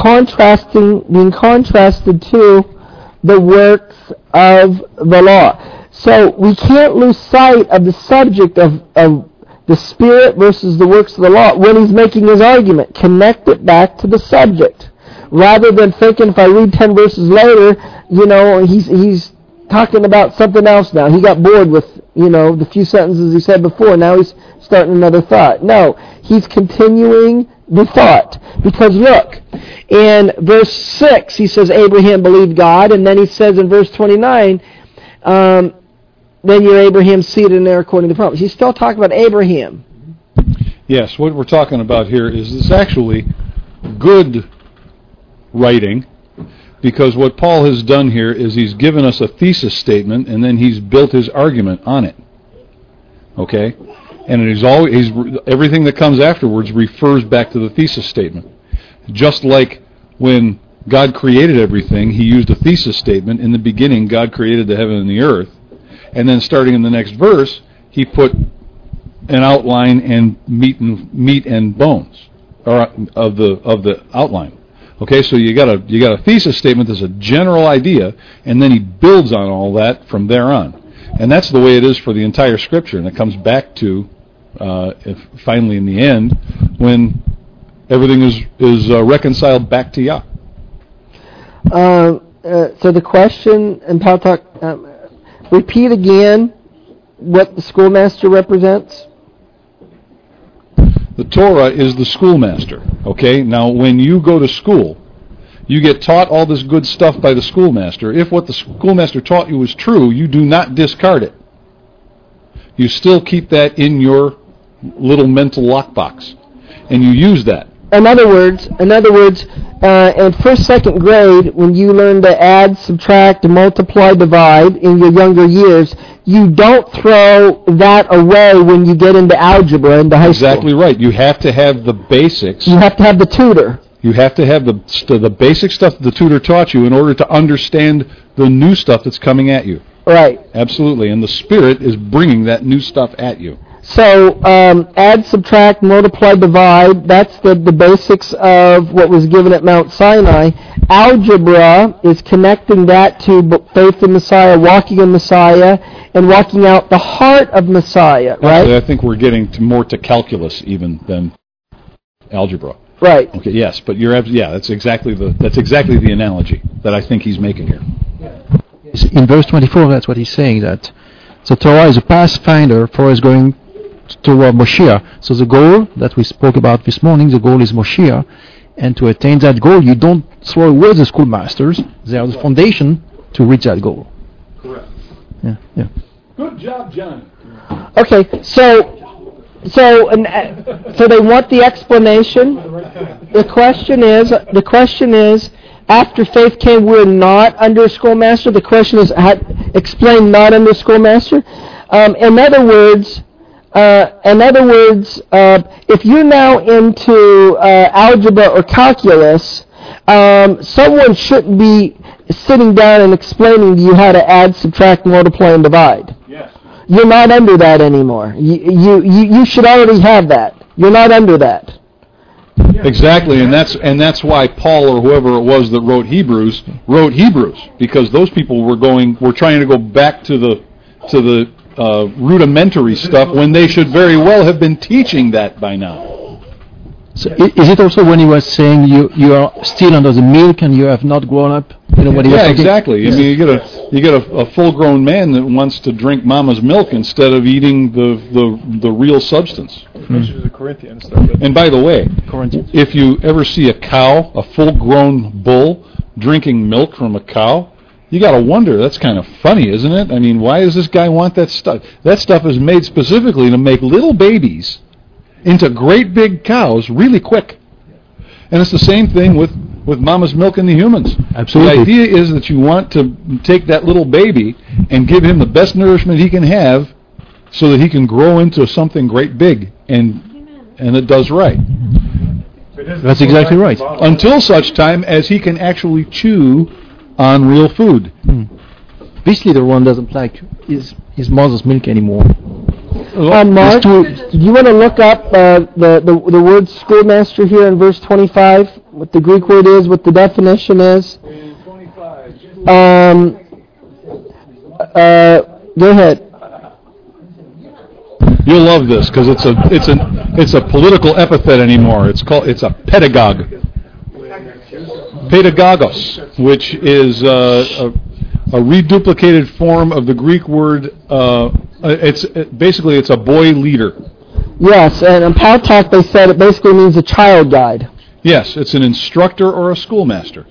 being contrasted to the works of the law. So we can't lose sight of the subject of the Spirit versus the works of the law when he's making his argument. Connect it back to the subject. Rather than thinking if I read 10 verses later, he's talking about something else now. He got bored with, the few sentences he said before. Now he's starting another thought. No, he's continuing the thought. Because look, in verse 6, he says Abraham believed God, and then he says in verse 29, then you're Abraham's seed in there according to the promise. He's still talking about Abraham. Yes, what we're talking about here is actually good writing, because what Paul has done here is he's given us a thesis statement and then he's built his argument on it. Okay? And everything that comes afterwards refers back to the thesis statement. Just like when God created everything, he used a thesis statement. In the beginning, God created the heaven and the earth. And then starting in the next verse, he put an outline and meat and bones of the outline. Okay, so you got a thesis statement that's a general idea, and then he builds on all that from there on. And that's the way it is for the entire Scripture, and it comes back to finally in the end when everything is reconciled back to Yah. So the question, and Paul repeat again what the schoolmaster represents. The Torah is the schoolmaster. Okay, now when you go to school, you get taught all this good stuff by the schoolmaster. If what the schoolmaster taught you is true, you do not discard it. You still keep that in your little mental lockbox, and you use that. In other words, in first, second grade, when you learn to add, subtract, multiply, divide in your younger years, you don't throw that away when you get into algebra into high school. Exactly right. You have to have the basics. You have to have the tutor. You have to have the basic stuff that the tutor taught you in order to understand the new stuff that's coming at you. Right. Absolutely. And the Spirit is bringing that new stuff at you. So add, subtract, multiply, divide, that's the basics of what was given at Mount Sinai. Algebra is connecting that to faith in Messiah, walking in Messiah, and walking out the heart of Messiah, right? Actually, I think we're getting more to calculus even than algebra. Right. Okay, yes, but that's exactly the analogy that I think he's making here. In verse 24, that's what he's saying, that the Torah is a pathfinder for us going toward Moshiach. So the goal that we spoke about this morning, the goal is Moshiach. And to attain that goal, you don't throw away the schoolmasters. They are the foundation to reach that goal. Correct. Yeah. Good job, Johnny. Okay, so they want the explanation. The question is, after faith came, we're not under a schoolmaster. The question is, explain not under schoolmaster. In other words, if you're now into algebra or calculus, someone shouldn't be sitting down and explaining to you how to add, subtract, multiply, and divide. Yes. You're not under that anymore. You should already have that. You're not under that. Exactly, and that's why Paul or whoever it was that wrote Hebrews, because those people were trying to go back to the rudimentary stuff when they should very well have been teaching that by now. So is it also when he was saying you are still under the milk and you have not grown up? You know what he was talking? Exactly. I mean, you get a full-grown man that wants to drink mama's milk instead of eating the real substance. The Corinthians stuff. And by the way, Corinthians. if you ever see a cow, a full-grown bull, drinking milk from a cow, you got to wonder. That's kind of funny, isn't it? I mean, why does this guy want that stuff? That stuff is made specifically to make little babies into great big cows really quick. And it's the same thing with mama's milk in the humans. Absolutely. The idea is that you want to take that little baby and give him the best nourishment he can have so that he can grow into something great big, and it does right. That's exactly right. Until such time as he can actually chew on real food. This little one doesn't like his mother's milk anymore. Mark, do you want to look up the word schoolmaster here in verse 25? What the Greek word is, what the definition is? Go ahead. You'll love this because it's a political epithet anymore. It's a pedagogue. Pedagogos, which is a reduplicated form of the Greek word. It's a boy leader. Yes, and in Paltalk they said it basically means a child guide. Yes, it's an instructor or a schoolmaster.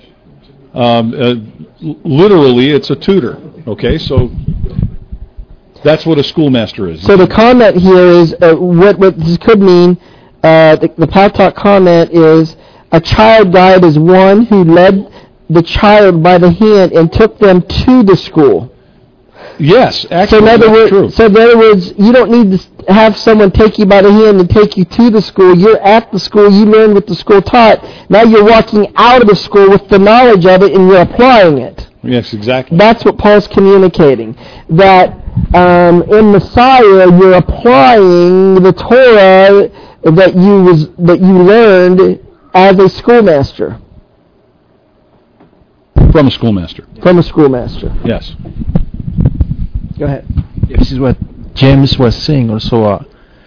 Literally, it's a tutor. Okay, so that's what a schoolmaster is. So the comment here is what this could mean. The Paltalk comment is a child guide is one who led the child by the hand and took them to the school. Yes, actually, so in other words, you don't need to have someone take you by the hand and take you to the school. You're at the school. You learn what the school taught. Now you're walking out of the school with the knowledge of it and you're applying it. Yes, exactly. That's what Paul's communicating. That in Messiah you're applying the Torah that you learned as a schoolmaster. From a schoolmaster. From a schoolmaster. Yes. Go ahead. This is what James was saying also. I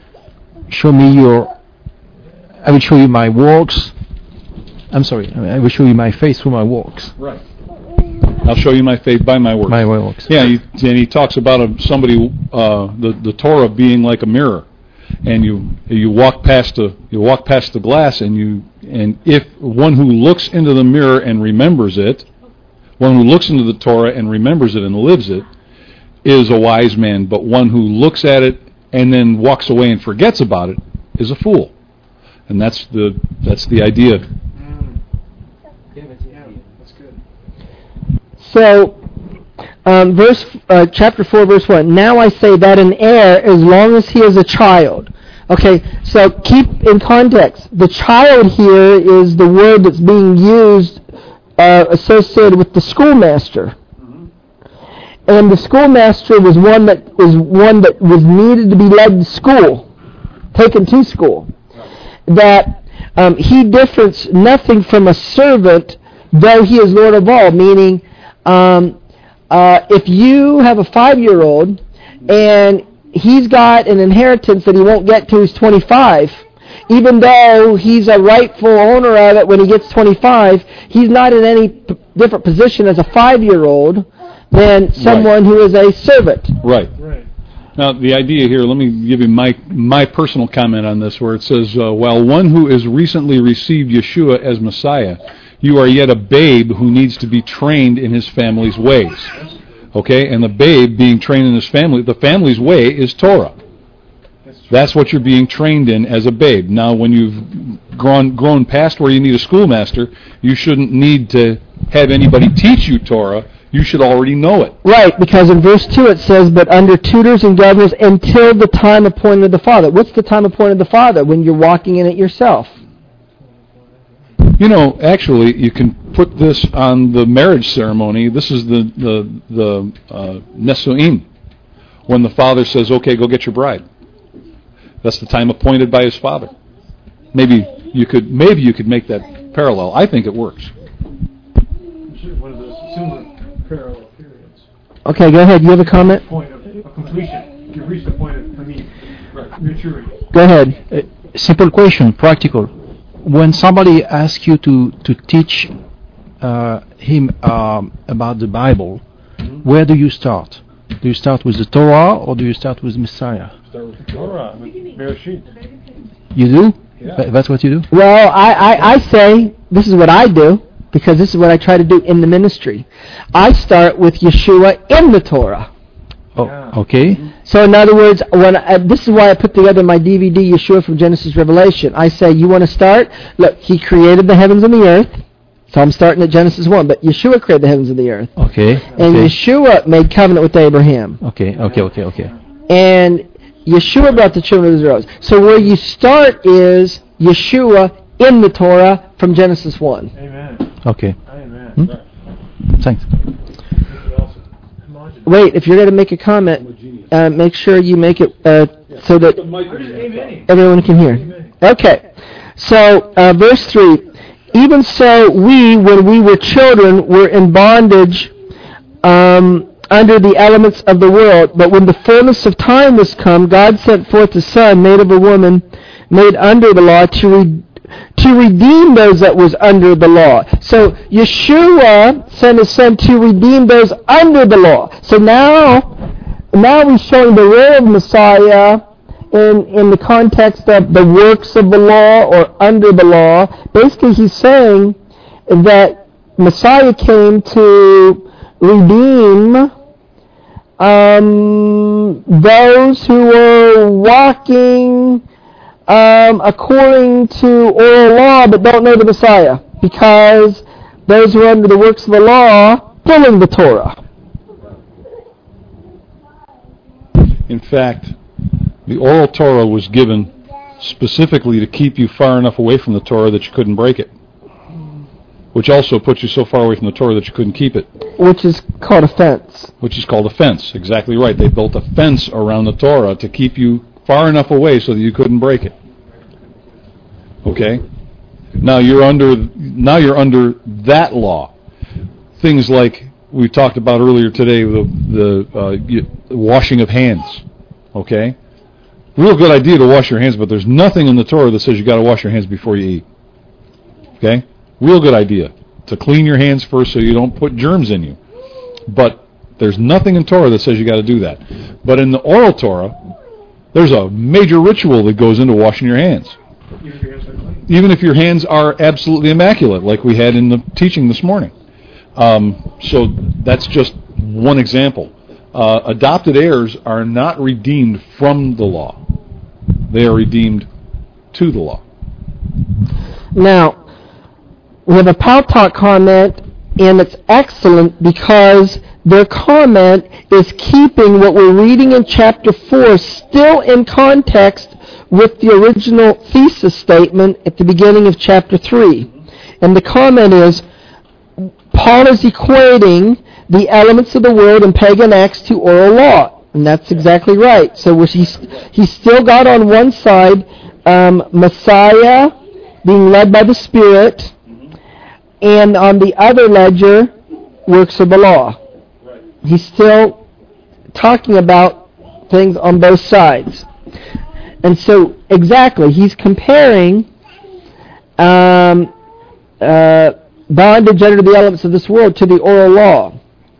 will show you my works. I'm sorry, I will show you my faith through my works. Right. I'll show you my faith by my works. My works. Yeah, and he talks about somebody, the Torah being like a mirror, and you walk past the glass, and if one who looks into the mirror and remembers it, one who looks into the Torah and remembers it and lives it, is a wise man. But one who looks at it and then walks away and forgets about it is a fool. And that's the idea. That's good. So, chapter 4, verse 1. Now I say that an heir, as long as he is a child. Okay, so keep in context. The child here is the word that's being used associated with the schoolmaster. And the schoolmaster was one that was needed to be led to school, taken to school. That he differs nothing from a servant, though he is Lord of all. Meaning, if you have a 5-year-old and he's got an inheritance that he won't get till he's 25, even though he's a rightful owner of it when he gets 25, he's not in any different position as a 5-year-old than someone who is a servant. Right. Now, the idea here, let me give you my personal comment on this, where it says, while one who has recently received Yeshua as Messiah, you are yet a babe who needs to be trained in his family's ways. Okay? And the babe being trained in his family, the family's way is Torah. That's what you're being trained in as a babe. Now, when you've grown past where you need a schoolmaster, you shouldn't need to have anybody teach you Torah. You should already know it. Right, because in verse 2 it says, but under tutors and governors until the time appointed of the Father. What's the time appointed of the Father? When you're walking in it yourself. You know, actually, you can put this on the marriage ceremony. This is the Nesu'im, when the father says, okay, go get your bride. That's the time appointed by his father. Maybe you could make that parallel. I think it works. One of those similar parallel periods. Okay, go ahead. You have a comment? A completion. You've reached the point of maturity. Go ahead. Simple question, practical. When somebody asks you to teach him about the Bible, where do you start? Do you start with the Torah or do you start with Messiah? Start with the Torah, with Bereshit. You do? Yeah. That's what you do? Well, I say this is what I do, because this is what I try to do in the ministry. I start with Yeshua in the Torah. Oh, Yeah. okay. So in other words, this is why I put together my DVD, Yeshua from Genesis Revelation. I say, you want to start? Look, he created the heavens and the earth. So I'm starting at Genesis 1, but Yeshua created the heavens and the earth. Okay. And Yeshua made covenant with Abraham. Okay. And Yeshua brought the children of Israel. So where you start is Yeshua in the Torah from Genesis 1. Amen. Okay. Amen. Thanks. Wait, if you're going to make a comment, make sure you make it so that everyone can hear. Okay. So, verse 3. Even so, we, when we were children, were in bondage under the elements of the world. But when the fullness of time was come, God sent forth a Son, made of a woman, made under the law, to redeem those that was under the law. So Yeshua sent his Son to redeem those under the law. So now he's showing the role of Messiah in the context of the works of the law or under the law. Basically, he's saying that Messiah came to redeem those who were walking according to oral law but don't know the Messiah, because those who are under the works of the law pulling the Torah. In fact, the oral Torah was given specifically to keep you far enough away from the Torah that you couldn't break it, which also puts you so far away from the Torah that you couldn't keep it. Which is called a fence. Which is called a fence. Exactly right. They built a fence around the Torah to keep you far enough away so that you couldn't break it. Okay? Now you're under that law. Things like we talked about earlier today, the washing of hands. Okay? Real good idea to wash your hands, but there's nothing in the Torah that says you got to wash your hands before you eat. Okay? Real good idea to clean your hands first so you don't put germs in you. But there's nothing in Torah that says you got to do that. But in the oral Torah, there's a major ritual that goes into washing your hands. Even if your hands are absolutely immaculate, like we had in the teaching this morning. So that's just one example. Adopted heirs are not redeemed from the law. They are redeemed to the law. Now, we have a Paltalk comment, and it's excellent because their comment is keeping what we're reading in chapter 4 still in context with the original thesis statement at the beginning of chapter 3. And the comment is, Paul is equating the elements of the world and pagan acts to oral law. And that's exactly right. So he's still got on one side Messiah being led by the Spirit, and on the other ledger, works of the law. He's still talking about things on both sides. And so, exactly, he's comparing bondage under the elements of this world to the oral law.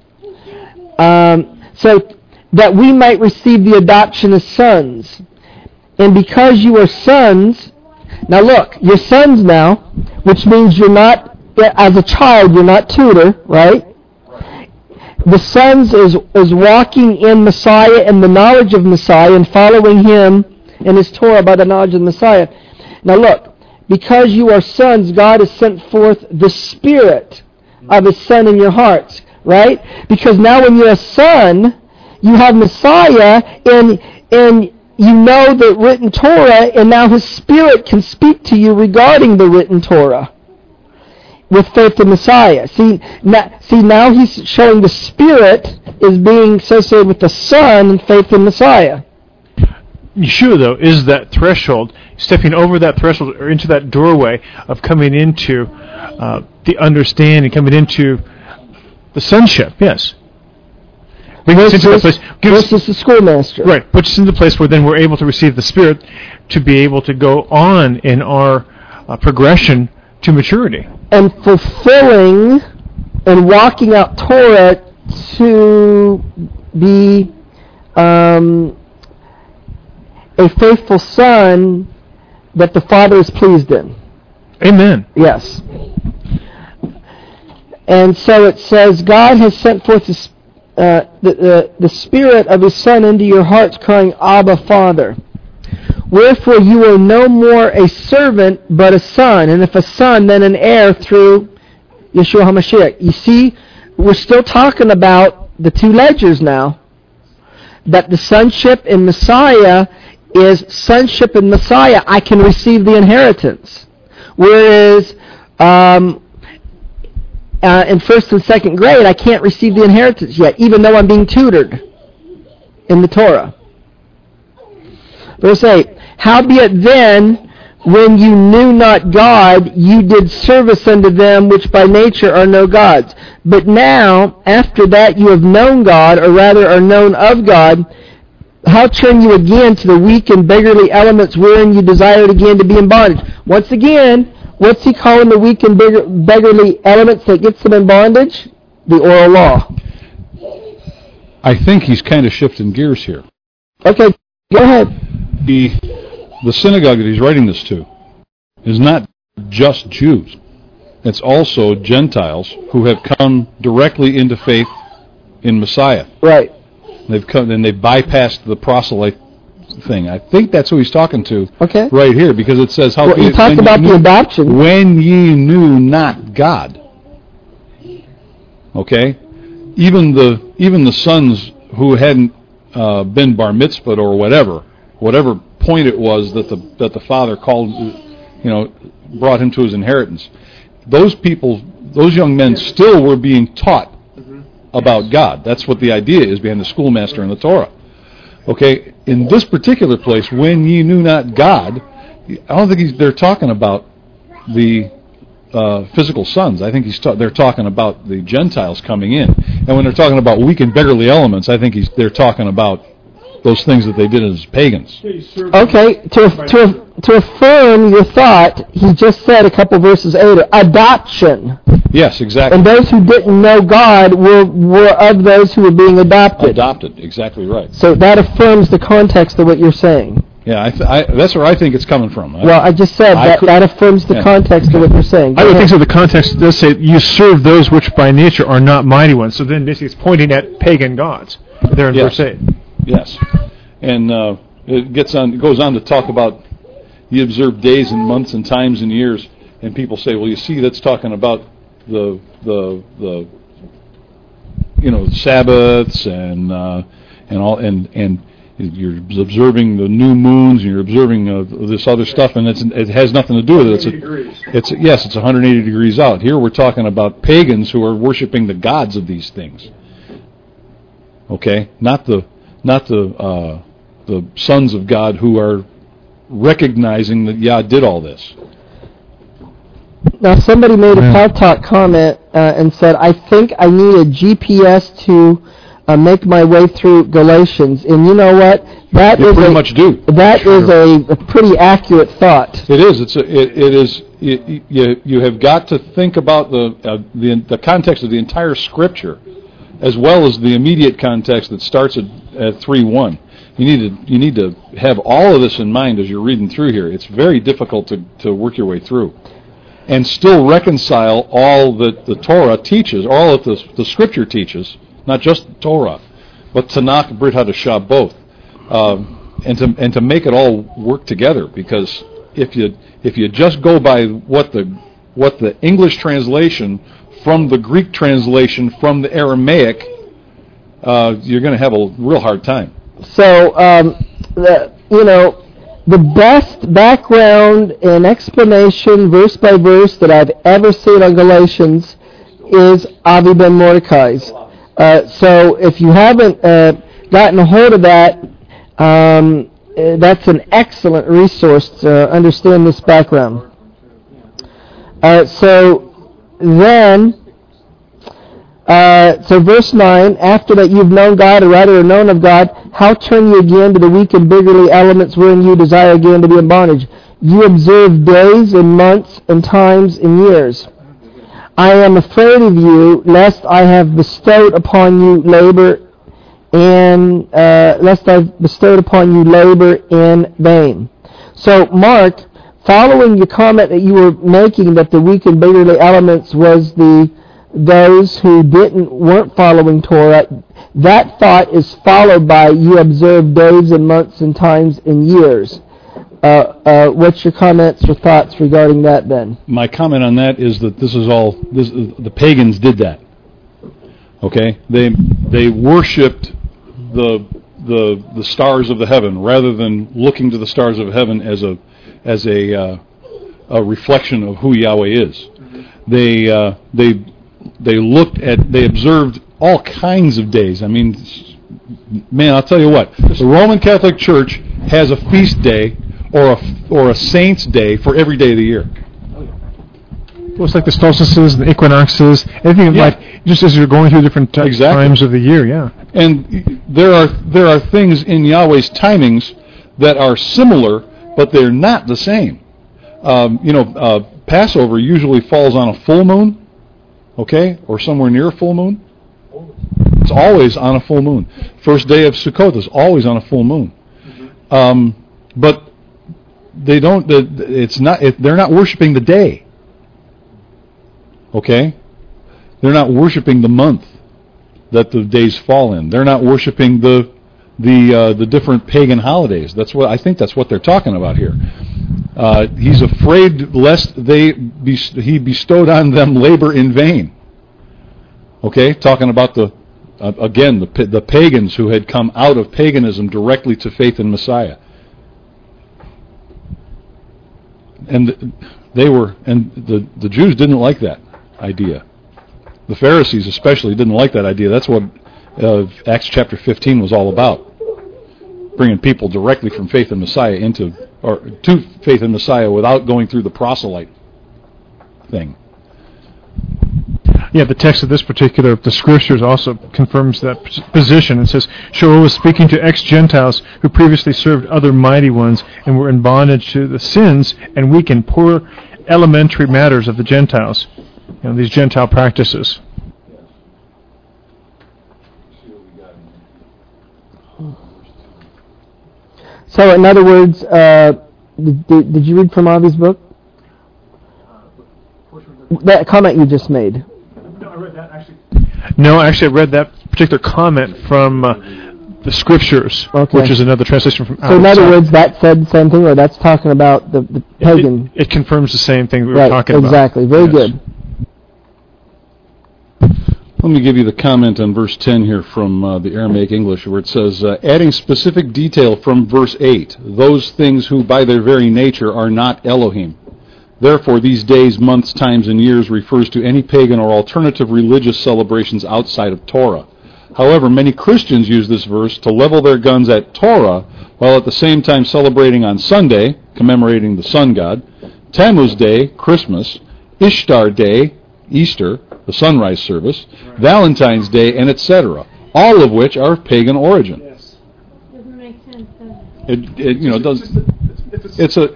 So that we might receive the adoption as sons. And because you are sons, now look, you're sons now, which means you're not, as a child, you're not tutor, right? The sons is walking in Messiah and the knowledge of Messiah and following him in his Torah by the knowledge of the Messiah. Now look, because you are sons, God has sent forth the Spirit of his Son in your hearts, right? Because now when you're a son, you have Messiah and you know the written Torah, and now his Spirit can speak to you regarding the written Torah with faith in Messiah. See, now he's showing the Spirit is being associated with the Son and faith in Messiah. Yeshua, though, is that threshold, stepping over that threshold or into that doorway of coming into the understanding, coming into the sonship, yes. Brings us into the place, versus the schoolmaster. Right, puts us in the place where then we're able to receive the Spirit to be able to go on in our progression to maturity. And fulfilling and walking out Torah to be a faithful son that the Father is pleased in. Amen. Yes. And so it says, God has sent forth the Spirit of His Son into your hearts, crying, Abba, Father. Wherefore you are no more a servant, but a son. And if a son, then an heir through Yeshua HaMashiach. You see, we're still talking about the two ledgers now. That the sonship in Messiah is sonship in Messiah. I can receive the inheritance. Whereas in first and second grade, I can't receive the inheritance yet, even though I'm being tutored in the Torah. Verse 8, howbeit then, when you knew not God, you did service unto them which by nature are no gods. But now, after that you have known God, or rather are known of God, how turn you again to the weak and beggarly elements wherein you desired again to be in bondage? Once again, what's he calling the weak and beggarly elements that gets them in bondage? The oral law. I think he's kind of shifting gears here. Okay, go ahead. The synagogue that he's writing this to is not just Jews. It's also Gentiles who have come directly into faith in Messiah. Right. They've come and they've bypassed the proselyte thing. I think that's who he's talking to. Okay. Right here, because it says how he talked about the adoption. When ye knew not God. Okay? Even the sons who hadn't been bar mitzvahed or whatever point it was that the father called, brought him to his inheritance. Those young men still were being taught about God. That's what the idea is behind the schoolmaster in the Torah. Okay, in this particular place, when ye knew not God, I don't think they're talking about the physical sons. I think they're talking about the Gentiles coming in. And when they're talking about weak and beggarly elements, I think they're talking about those things that they did as pagans. Okay, to affirm your thought, he just said a couple verses later, adoption. Yes, exactly. And those who didn't know God were of those who were being adopted. Adopted, exactly right. So that affirms the context of what you're saying. Yeah, that's where I think it's coming from. Well, I just said that affirms the context of what you're saying. I would think so. The context does say, you serve those which by nature are not mighty ones. So then basically it's pointing at pagan gods there in verse 8. Yes. And it goes on to talk about you observe days and months and times and years, and people say, well, you see, that's talking about the Sabbaths and all, and you're observing the new moons and you're observing this other stuff, and it has nothing to do with it. It's 180 degrees out. Here we're talking about pagans who are worshiping the gods of these things. Okay, not the sons of God who are recognizing that Yah did all this. Now, somebody made a Paul Talk comment and said, I think I need a GPS to make my way through Galatians. And you know what? That you is pretty much do. That is a pretty accurate thought. It is. You have got to think about the context of the entire Scripture, as well as the immediate context that starts at 3:1. You need to have all of this in mind as you're reading through here. It's very difficult to work your way through, and still reconcile all that the Torah teaches, all that the Scripture teaches, not just the Torah, but Tanakh, Brit Hadashah, both, and to make it all work together. Because if you just go by what the English translation from the Greek translation from the Aramaic, you're going to have a real hard time. So, the best background and explanation, verse by verse, that I've ever seen on Galatians is Avi Ben Mordecai's. So, if you haven't gotten a hold of that, that's an excellent resource to understand this background. So, then, So verse 9, after that you've known God, or rather are known of God, how turn you again to the weak and beggarly elements wherein you desire again to be in bondage? You observe days and months and times and years. I am afraid of you, lest I have bestowed upon you labor in vain. So Mark, following your comment that you were making that the weak and beggarly elements was those who weren't following Torah, that thought is followed by you observe days and months and times and years. What's your comments or thoughts regarding that then? My comment on that is that the pagans did that. Okay, they worshipped the stars of the heaven rather than looking to the stars of heaven as a reflection of who Yahweh is. They observed all kinds of days. I mean, man, I'll tell you what, the Roman Catholic Church has a feast day or a saint's day for every day of the year. Well, it's like the solstices and the equinoxes, everything like just as you're going through different times of the year, yeah. And there are things in Yahweh's timings that are similar, but they're not the same. Passover usually falls on a full moon, okay, or somewhere near a full moon. It's always on a full moon. First day of Sukkot is always on a full moon. But they don't. They're not worshiping the day. Okay, they're not worshiping the month that the days fall in. They're not worshiping the different pagan holidays. I think that's what they're talking about here. He's afraid lest he bestowed on them labor in vain. Okay, talking about the pagans who had come out of paganism directly to faith in Messiah. And the Jews didn't like that idea. The Pharisees especially didn't like that idea. That's what Acts chapter 15 was all about. Bringing people directly from faith in Messiah to faith in Messiah without going through the proselyte thing. Yeah, the text of this the scriptures also confirms that position. It says, Shaul was speaking to ex-Gentiles who previously served other mighty ones and were in bondage to the sins and weak and poor elementary matters of the Gentiles. These Gentile practices. So, in other words, did you read from Avi's book? That comment you just made. No, I read that actually. No, actually, I read that particular comment from the Scriptures, which is another translation from. So, in other words, that said the same thing, or that's talking about the pagan. It confirms the same thing we were talking about. Exactly. Very good. Let me give you the comment on verse 10 here from the Aramaic English, where it says, adding specific detail from verse 8, those things who by their very nature are not Elohim. Therefore, these days, months, times, and years refers to any pagan or alternative religious celebrations outside of Torah. However, many Christians use this verse to level their guns at Torah, while at the same time celebrating on Sunday, commemorating the sun god, Tammuz Day, Christmas, Ishtar Day, Easter, the sunrise service, Valentine's Day, and etc., all of which are of pagan origin. Yes. Doesn't make sense, does it?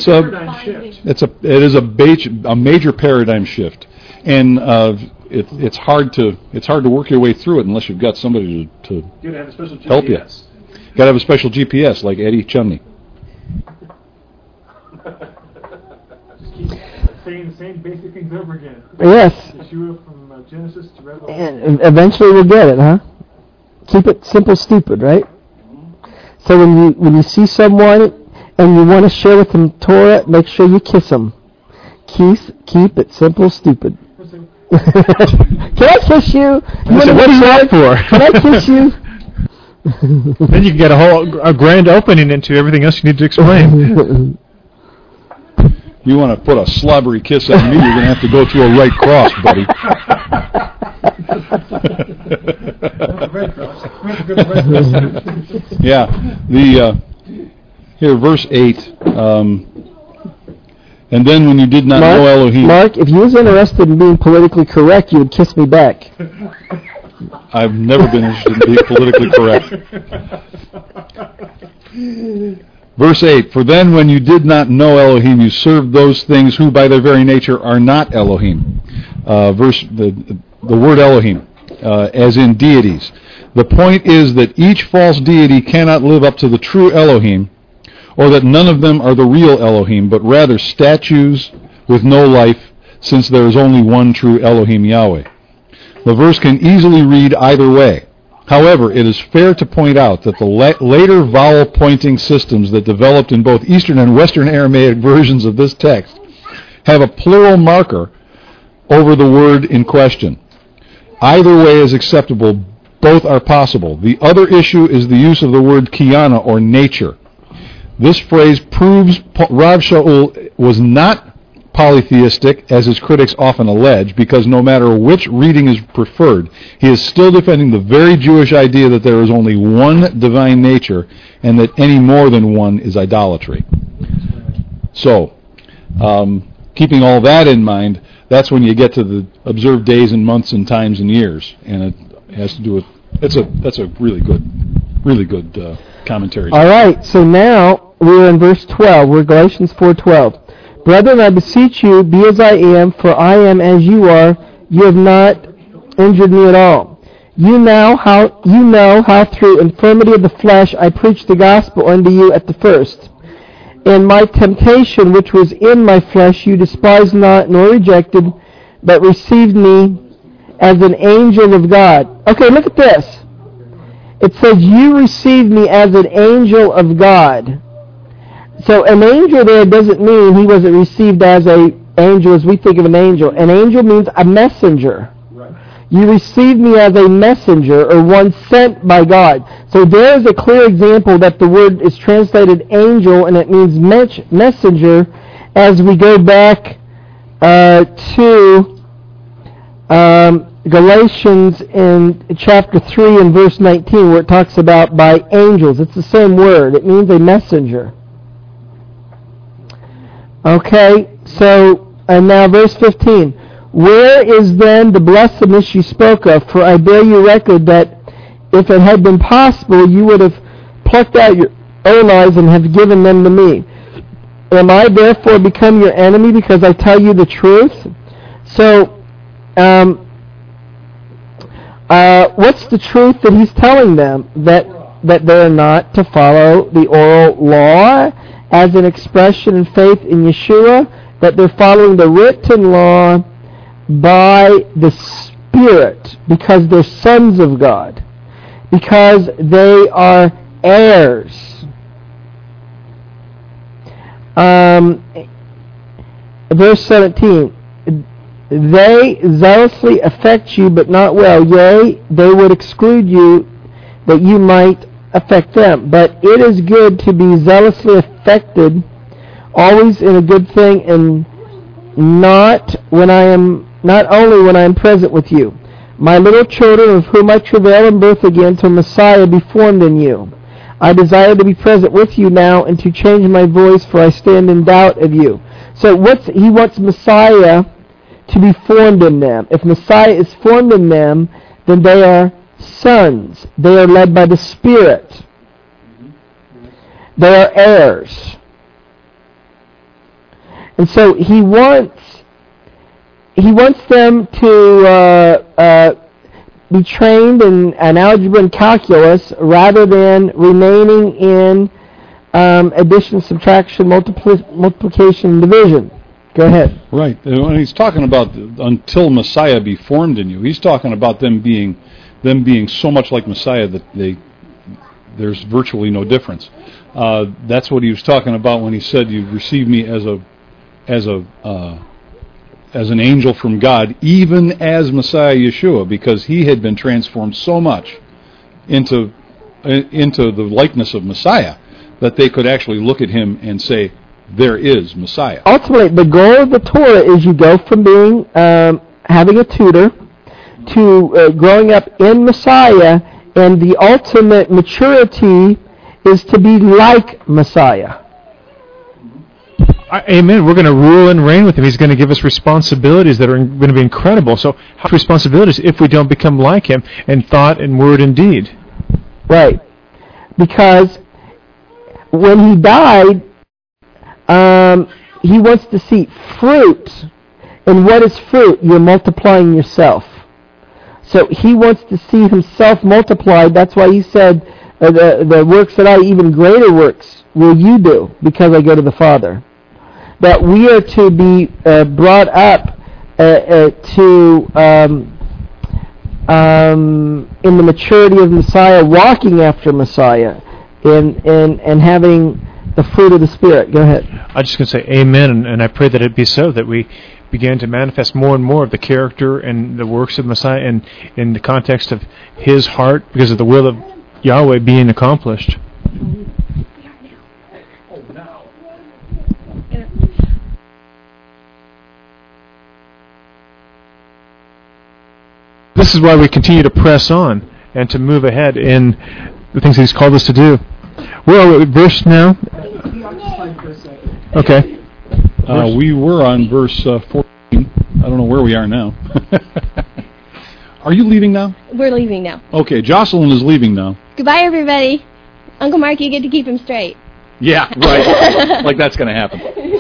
It is a major paradigm shift, and it's hard to work your way through it unless you've got somebody to have a special GPS. help you. Got to have a special GPS like Eddie Chumney. Saying the same basic things over again. Yes. Yeshua from Genesis to Revelation. And eventually we'll get it, huh? Keep it simple, stupid, right? So when you see someone and you want to share with them Torah, make sure you kiss them. Keep it simple, stupid. Can I kiss you? What is that for? Can I kiss you? Then you can get a grand opening into everything else you need to explain. You want to put a slobbery kiss on me, you're going to have to go through a right cross, buddy. Yeah. Here, verse 8. And then when you did not know Elohim... Mark, if you was interested in being politically correct, you would kiss me back. I've never been interested in being politically correct. Verse 8, for then when you did not know Elohim, you served those things who by their very nature are not Elohim. The word Elohim, as in deities. The point is that each false deity cannot live up to the true Elohim, or that none of them are the real Elohim, but rather statues with no life, since there is only one true Elohim, Yahweh. The verse can easily read either way. However, it is fair to point out that the later vowel-pointing systems that developed in both Eastern and Western Aramaic versions of this text have a plural marker over the word in question. Either way is acceptable. Both are possible. The other issue is the use of the word kiyana, or nature. This phrase proves Rav Shaul was not polytheistic, as his critics often allege, because no matter which reading is preferred, he is still defending the very Jewish idea that there is only one divine nature and that any more than one is idolatry. So, keeping all that in mind, that's when you get to the observed days and months and times and years, and it has to do with that's a really good commentary. All right, so now we're in verse 12. We're Galatians 4:12. Brethren, I beseech you, be as I am, for I am as you are. You have not injured me at all. You know how through infirmity of the flesh I preached the gospel unto you at the first. And my temptation, which was in my flesh, you despised not nor rejected, but received me as an angel of God. Okay, look at this. It says, you received me as an angel of God. So an angel there doesn't mean he wasn't received as an angel as we think of an angel. An angel means a messenger. Right. You received me as a messenger, or one sent by God. So there is a clear example that the word is translated angel, and it means messenger, as we go back to Galatians in chapter 3 and verse 19, where it talks about by angels. It's the same word. It means a messenger. Okay, so, and now verse 15. Where is then the blessedness you spoke of? For I bear you record that if it had been possible, you would have plucked out your own eyes and have given them to me. Am I therefore become your enemy because I tell you the truth? So, what's the truth that he's telling them? That they're not to follow the oral law as an expression in faith in Yeshua, that they're following the written law by the Spirit, because they're sons of God, because they are heirs. Verse 17, they zealously affect you, but not well. Yea, they would exclude you, that you might affect them. But it is good to be zealously affected, always in a good thing, and not only when I am present with you. My little children, of whom I travail in birth again, till Messiah be formed in you. I desire to be present with you now, and to change my voice, for I stand in doubt of you. So he wants Messiah to be formed in them. If Messiah is formed in them, then they are sons. They are led by the Spirit. They are heirs. And so he wants them to be trained in algebra and calculus rather than remaining in addition, subtraction, multiplication, and division. Go ahead. Right. When he's talking about until Messiah be formed in you, he's talking about them being so much like Messiah that there's virtually no difference. That's what he was talking about when he said, "You received me as an angel from God, even as Messiah Yeshua," because he had been transformed so much into the likeness of Messiah that they could actually look at him and say, "There is Messiah." Ultimately, the goal of the Torah is you go from being having a tutor to growing up in Messiah, and the ultimate maturity is to be like Messiah. Amen. We're going to rule and reign with him. He's going to give us responsibilities that are going to be incredible. So, how responsibilities if we don't become like him in thought and word and deed? Right. Because when he died, he wants to see fruit. And what is fruit? You're multiplying yourself. So he wants to see himself multiplied. That's why he said, the works that I, even greater works, will you do, because I go to the Father. That we are to be brought up to in the maturity of Messiah, walking after Messiah, and having the fruit of the Spirit. Go ahead. I'm just going to say amen, and I pray that it be so, that we begin to manifest more and more of the character and the works of Messiah and in the context of his heart, because of the will of Yahweh being accomplished. This is why we continue to press on and to move ahead in the things that he's called us to do. Where are we? Verse now? Okay. We were on verse 14. I don't know where we are now. Are you leaving now? We're leaving now. Okay, Jocelyn is leaving now. Goodbye, everybody. Uncle Mark, you get to keep him straight. Yeah, right. Like that's going to happen.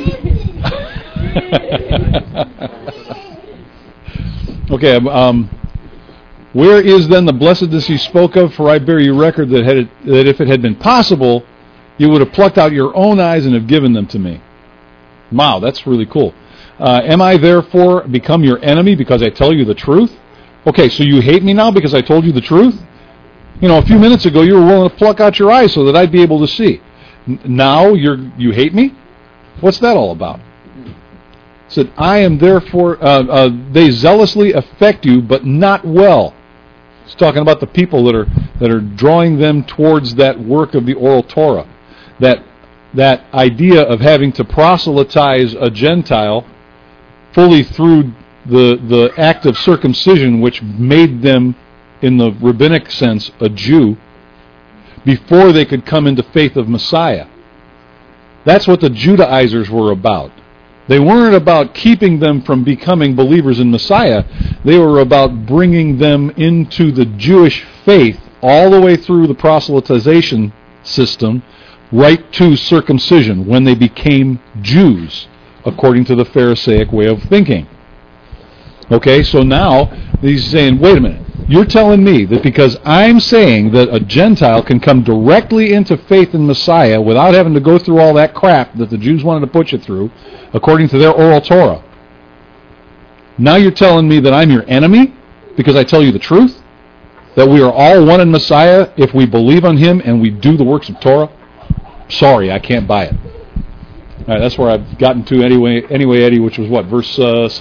Okay, where is then the blessedness you spoke of? For I bear you record that if it had been possible, you would have plucked out your own eyes and have given them to me. Wow, that's really cool. Am I therefore become your enemy because I tell you the truth? Okay, so you hate me now because I told you the truth? You know, a few minutes ago you were willing to pluck out your eyes so that I'd be able to see. Now you hate me? What's that all about? It said, I am therefore, they zealously affect you, but not well. It's talking about the people that are drawing them towards that work of the oral Torah. That idea of having to proselytize a Gentile fully through the act of circumcision, which made them, in the rabbinic sense, a Jew, before they could come into faith of Messiah. That's what the Judaizers were about. They weren't about keeping them from becoming believers in Messiah. They were about bringing them into the Jewish faith all the way through the proselytization system, right to circumcision, when they became Jews, according to the Pharisaic way of thinking. Okay, so now he's saying, wait a minute, you're telling me that because I'm saying that a Gentile can come directly into faith in Messiah without having to go through all that crap that the Jews wanted to put you through, according to their oral Torah, now you're telling me that I'm your enemy because I tell you the truth? That we are all one in Messiah if we believe on him and we do the works of Torah? Sorry, I can't buy it. All right, that's where I've gotten to anyway, Eddie, which was what, verse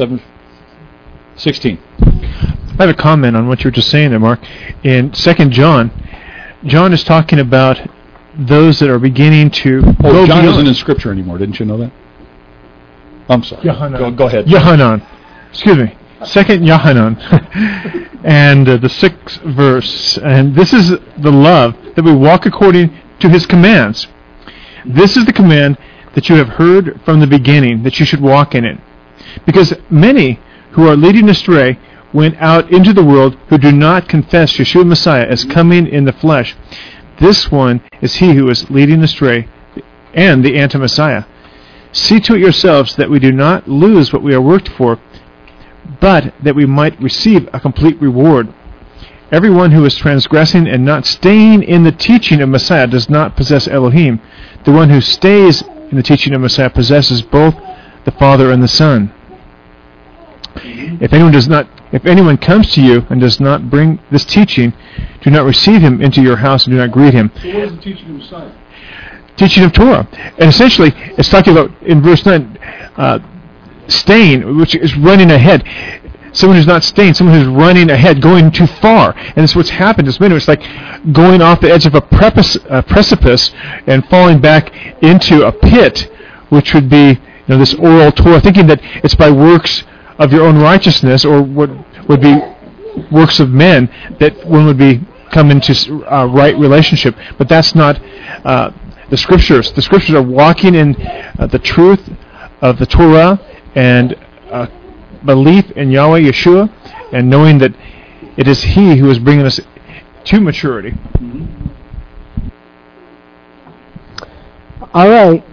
16. I have a comment on what you were just saying there, Mark. In 2 John, John is talking about those that are beginning to go John beyond. isn't in Scripture anymore. Didn't you know that? I'm sorry. Go ahead. Yohanan. Excuse me. 2 Yohanan. And the 6th verse. And this is the love, that we walk according to his commands. This is the command that you have heard from the beginning, that you should walk in it. Because many who are leading astray went out into the world who do not confess Yeshua Messiah as coming in the flesh. This one is he who is leading astray and the anti-Messiah. See to it yourselves that we do not lose what we are worked for, but that we might receive a complete reward. Everyone who is transgressing and not staying in the teaching of Messiah does not possess Elohim. The one who stays in the teaching of Messiah possesses both the Father and the Son. If anyone comes to you and does not bring this teaching, do not receive him into your house and do not greet him. So what is the teaching of Messiah? Teaching of Torah. And essentially, it's talking about, in verse 9, staying, which is running ahead. Someone who's not staying, someone who's running ahead, going too far. And that's what's happened. It's like going off the edge of a precipice and falling back into a pit, which would be this oral Torah, thinking that it's by works of your own righteousness, or what would be works of men, that one would come into right relationship. But that's not the Scriptures. The Scriptures are walking in the truth of the Torah and belief in Yahweh Yeshua, and knowing that it is He who is bringing us to maturity. All right.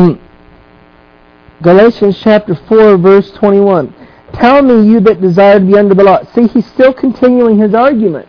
Galatians chapter 4, verse 21. Tell me, you that desire to be under the law. See, he's still continuing his argument.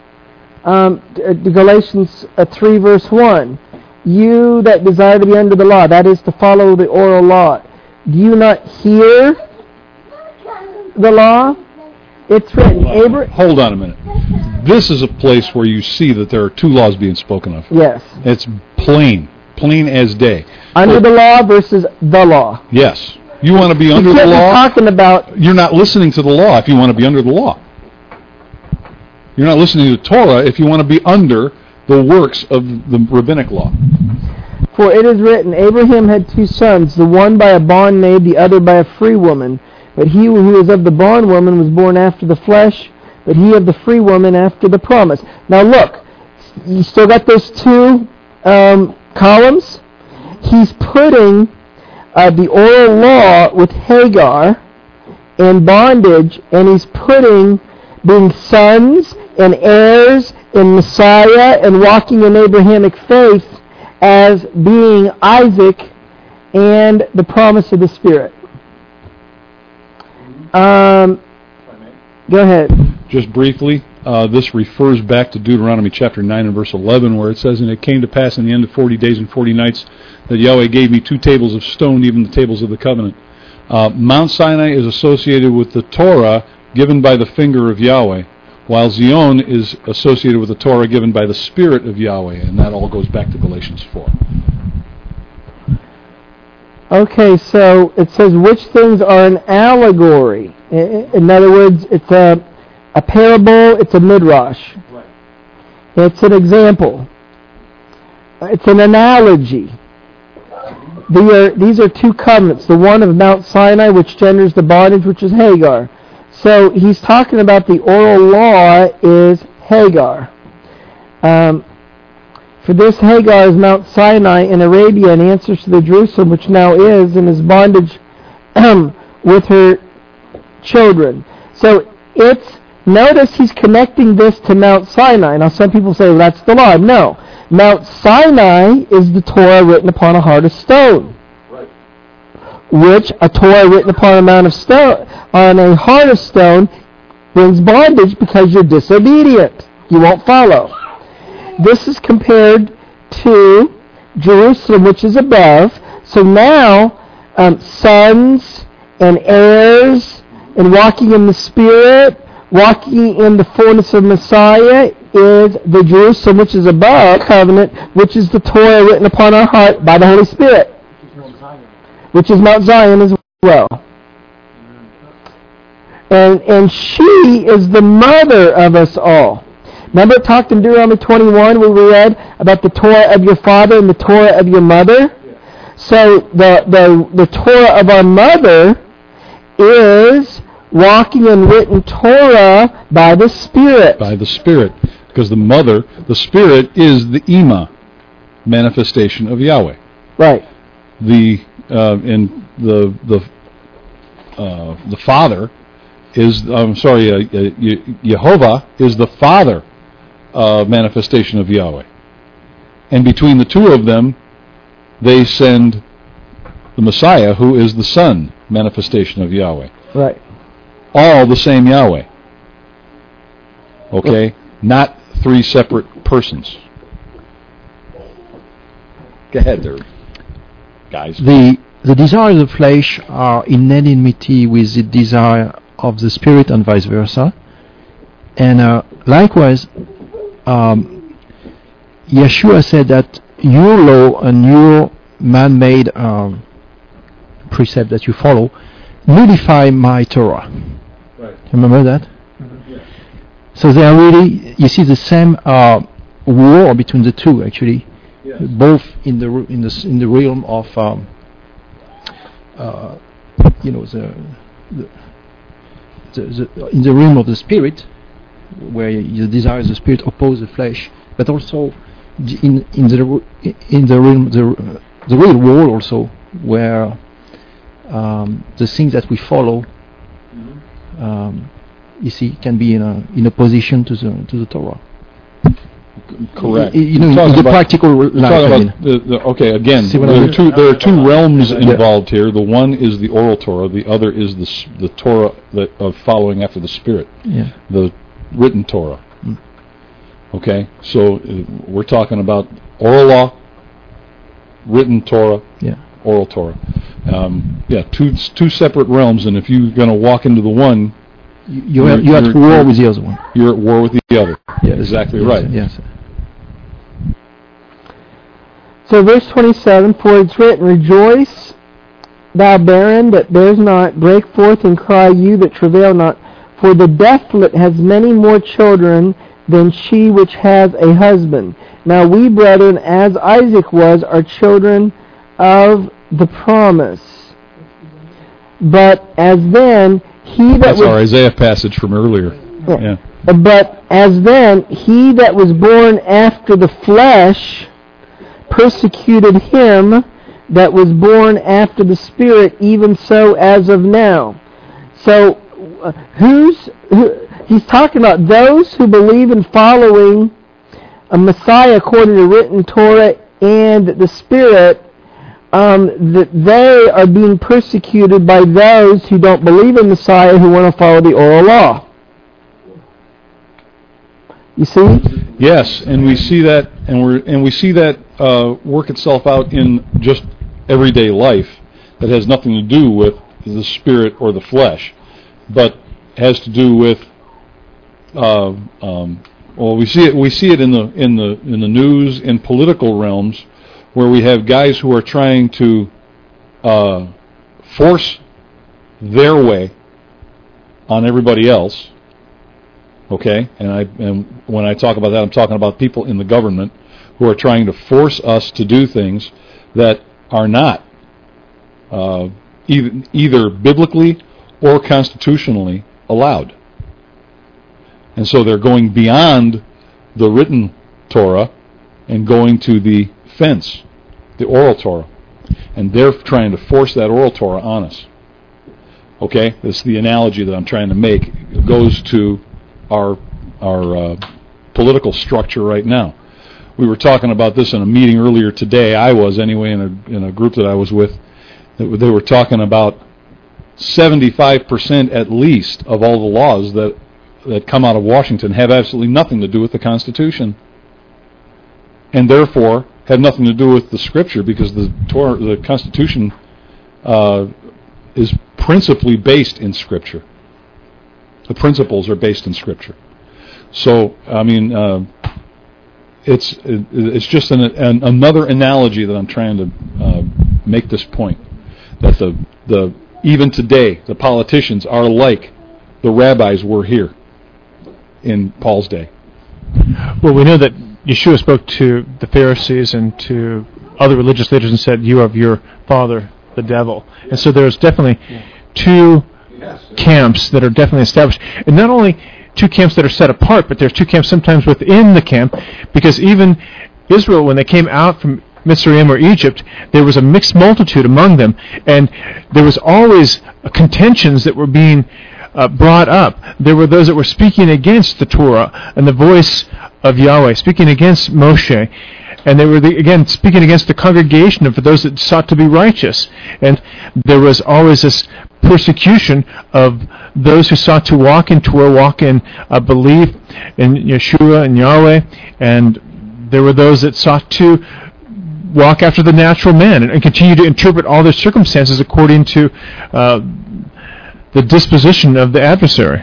Galatians 3, verse 1. You that desire to be under the law, that is to follow the oral law. Do you not hear the law? It's written. Hold on a minute. This is a place where you see that there are two laws being spoken of. Yes. It's plain as day. Under the law versus the law. Yes. You want to be under the law? You can't be talking about... You're not listening to the law if you want to be under the law. You're not listening to the Torah if you want to be under the works of the rabbinic law. For it is written, Abraham had two sons, the one by a bondmaid, the other by a free woman. But he who is of the bondwoman was born after the flesh, but he of the free woman after the promise. Now look, you still got those two columns? He's putting the oral law with Hagar in bondage, and he's putting being sons and heirs in Messiah and walking in Abrahamic faith as being Isaac and the promise of the Spirit. Go ahead. Just briefly, this refers back to Deuteronomy chapter 9 and verse 11, where it says, And it came to pass in the end of 40 days and 40 nights that Yahweh gave me 2 tables of stone, even the tables of the covenant. Mount Sinai is associated with the Torah given by the finger of Yahweh, while Zion is associated with the Torah given by the Spirit of Yahweh, and that all goes back to Galatians 4. Okay, so it says which things are an allegory. In other words, it's a parable, it's a midrash. Right. It's an example. It's an analogy. These are 2 covenants. The one of Mount Sinai, which genders the bondage, which is Hagar. So he's talking about the oral law is Hagar. For this Hagar is Mount Sinai in Arabia and answers to the Jerusalem, which now is, in his bondage with her children. So notice he's connecting this to Mount Sinai. Now some people say, well, that's the law. No. Mount Sinai is the Torah written upon a heart of stone. Right. Which a Torah written upon a heart of stone brings bondage because you're disobedient. You won't follow. This is compared to Jerusalem, which is above. So now, sons and heirs and walking in the Spirit, walking in the fullness of Messiah is the Jerusalem, which is above covenant, which is the Torah written upon our heart by the Holy Spirit, which is Mount Zion as well. And she is the mother of us all. Remember it talked in Deuteronomy 21 where we read about the Torah of your father and the Torah of your mother? So the Torah of our mother is walking in written Torah by the Spirit. By the Spirit. Because the Spirit is the Ima manifestation of Yahweh. Right. The Father is, Yehovah is the Father manifestation of Yahweh. And between the two of them, they send the Messiah, who is the Son manifestation of Yahweh. Right. All the same Yahweh. Okay? Not 3 separate persons. Go ahead there, guys. The desires of the flesh are in enmity with the desire of the Spirit and vice versa. And likewise, Yeshua said that your law and your man-made precept that you follow nullify my Torah. Right. Remember that? Mm-hmm. Yeah. So they are really, you see the same war between the two actually, Yes. both in the realm of in the realm of the spirit, where the desires of the spirit oppose the flesh, but also in the realm the real world also, where the things that we follow, you see, can be in opposition to the Torah. Correct. You know, in the practical life. Okay, again, there are two realms involved here. The one is the oral Torah. The other is the Torah of following after the Spirit, the written Torah. Okay, so we're talking about oral law, written Torah, oral Torah. Two separate realms, and if you're going to walk into the one, you're at war with the other one. You're at war with the other. Yes, exactly right. Yes. So verse 27, for it's written, rejoice, thou barren that bears not, break forth and cry, you that travail not, for the desolate has many more children than she which has a husband. Now we, brethren, as Isaac was, are children of the promise. But as then he that That's was... our Isaiah passage from earlier. Yeah. But as then he that was born after the flesh persecuted him that was born after the Spirit, even so as of now. So, he's talking about those who believe in following a Messiah according to written Torah and the Spirit, that they are being persecuted by those who don't believe in Messiah, who want to follow the oral law. You see? Yes, and we see that, and we see that work itself out in just everyday life. That has nothing to do with the spirit or the flesh, but has to do with. We see it in the news, in political realms, where we have guys who are trying to force their way on everybody else. Okay, and when I talk about that, I'm talking about people in the government who are trying to force us to do things that are not either biblically or constitutionally allowed. And so they're going beyond the written Torah and going to the fence, the oral Torah. And they're trying to force that oral Torah on us. Okay, that's the analogy that I'm trying to make. It goes to our political structure right now. We were talking about this in a meeting earlier today. I was anyway in a group that I was with. They were talking about 75% at least of all the laws that come out of Washington have absolutely nothing to do with the Constitution, and therefore have nothing to do with the Scripture, because the Constitution is principally based in Scripture. The principles are based in Scripture. So, I mean, it's just another analogy that I'm trying to make this point, that the even today the politicians are like the rabbis were here in Paul's day. Well, we know that Yeshua spoke to the Pharisees and to other religious leaders and said, "You are of your father, the devil." And so there's definitely two camps that are definitely established, and not only two camps that are set apart, but there's two camps sometimes within the camp, because even Israel, when they came out from Mitzrayim or Egypt, there was a mixed multitude among them, and there was always contentions that were being brought up. There were those that were speaking against the Torah and the voice of Yahweh, speaking against Moshe, and they were again speaking against the congregation of those that sought to be righteous. And there was always this persecution of those who sought to walk in Torah, walk in belief in Yeshua and Yahweh, and there were those that sought to walk after the natural man and continue to interpret all their circumstances according to the disposition of the adversary.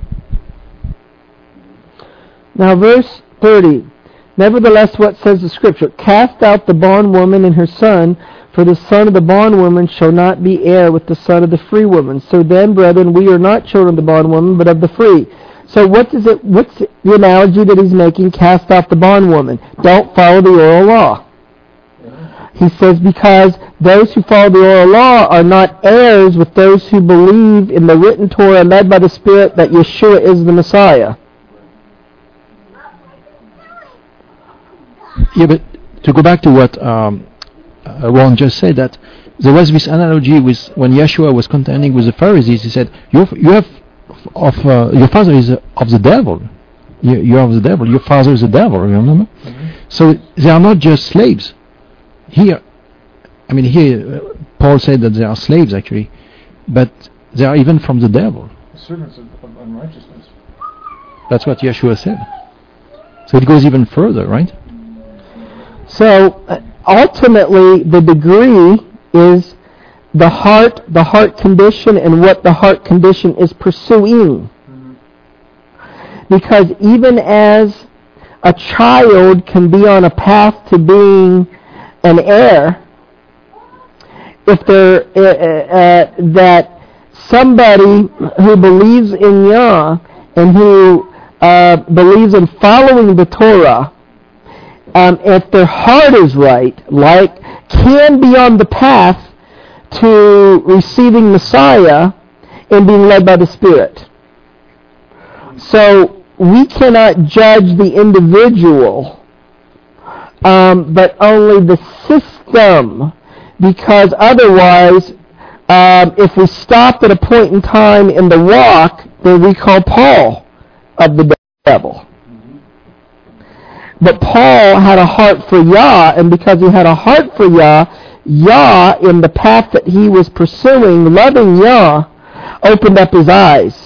Now verse 30. Nevertheless, what says the Scripture? Cast out the bondwoman and her son, for the son of the bondwoman shall not be heir with the son of the free woman. So then, brethren, we are not children of the bondwoman, but of the free. So what's the analogy that he's making? Cast out the bondwoman. Don't follow the oral law. He says, because those who follow the oral law are not heirs with those who believe in the written Torah led by the Spirit, that Yeshua is the Messiah. Yeah, but to go back to what Ron just said, that there was this analogy with when Yeshua was contending with the Pharisees. He said, your father is of the devil. You are of the devil. Your father is the devil, remember? Mm-hmm. So they are not just slaves. Here, Paul said that they are slaves actually, but they are even from the devil. Servants of unrighteousness. That's what Yeshua said. So it goes even further, right? So ultimately, the degree is the heart condition, and what the heart condition is pursuing. Because even as a child can be on a path to being an heir, if that somebody who believes in Yah and who believes in following the Torah, if their heart is right, can be on the path to receiving Messiah and being led by the Spirit. So we cannot judge the individual, but only the system, because otherwise, if we stop at a point in time in the walk, then we call Paul of the devil. But Paul had a heart for Yah, and because he had a heart for Yah, Yah, in the path that he was pursuing, loving Yah, opened up his eyes.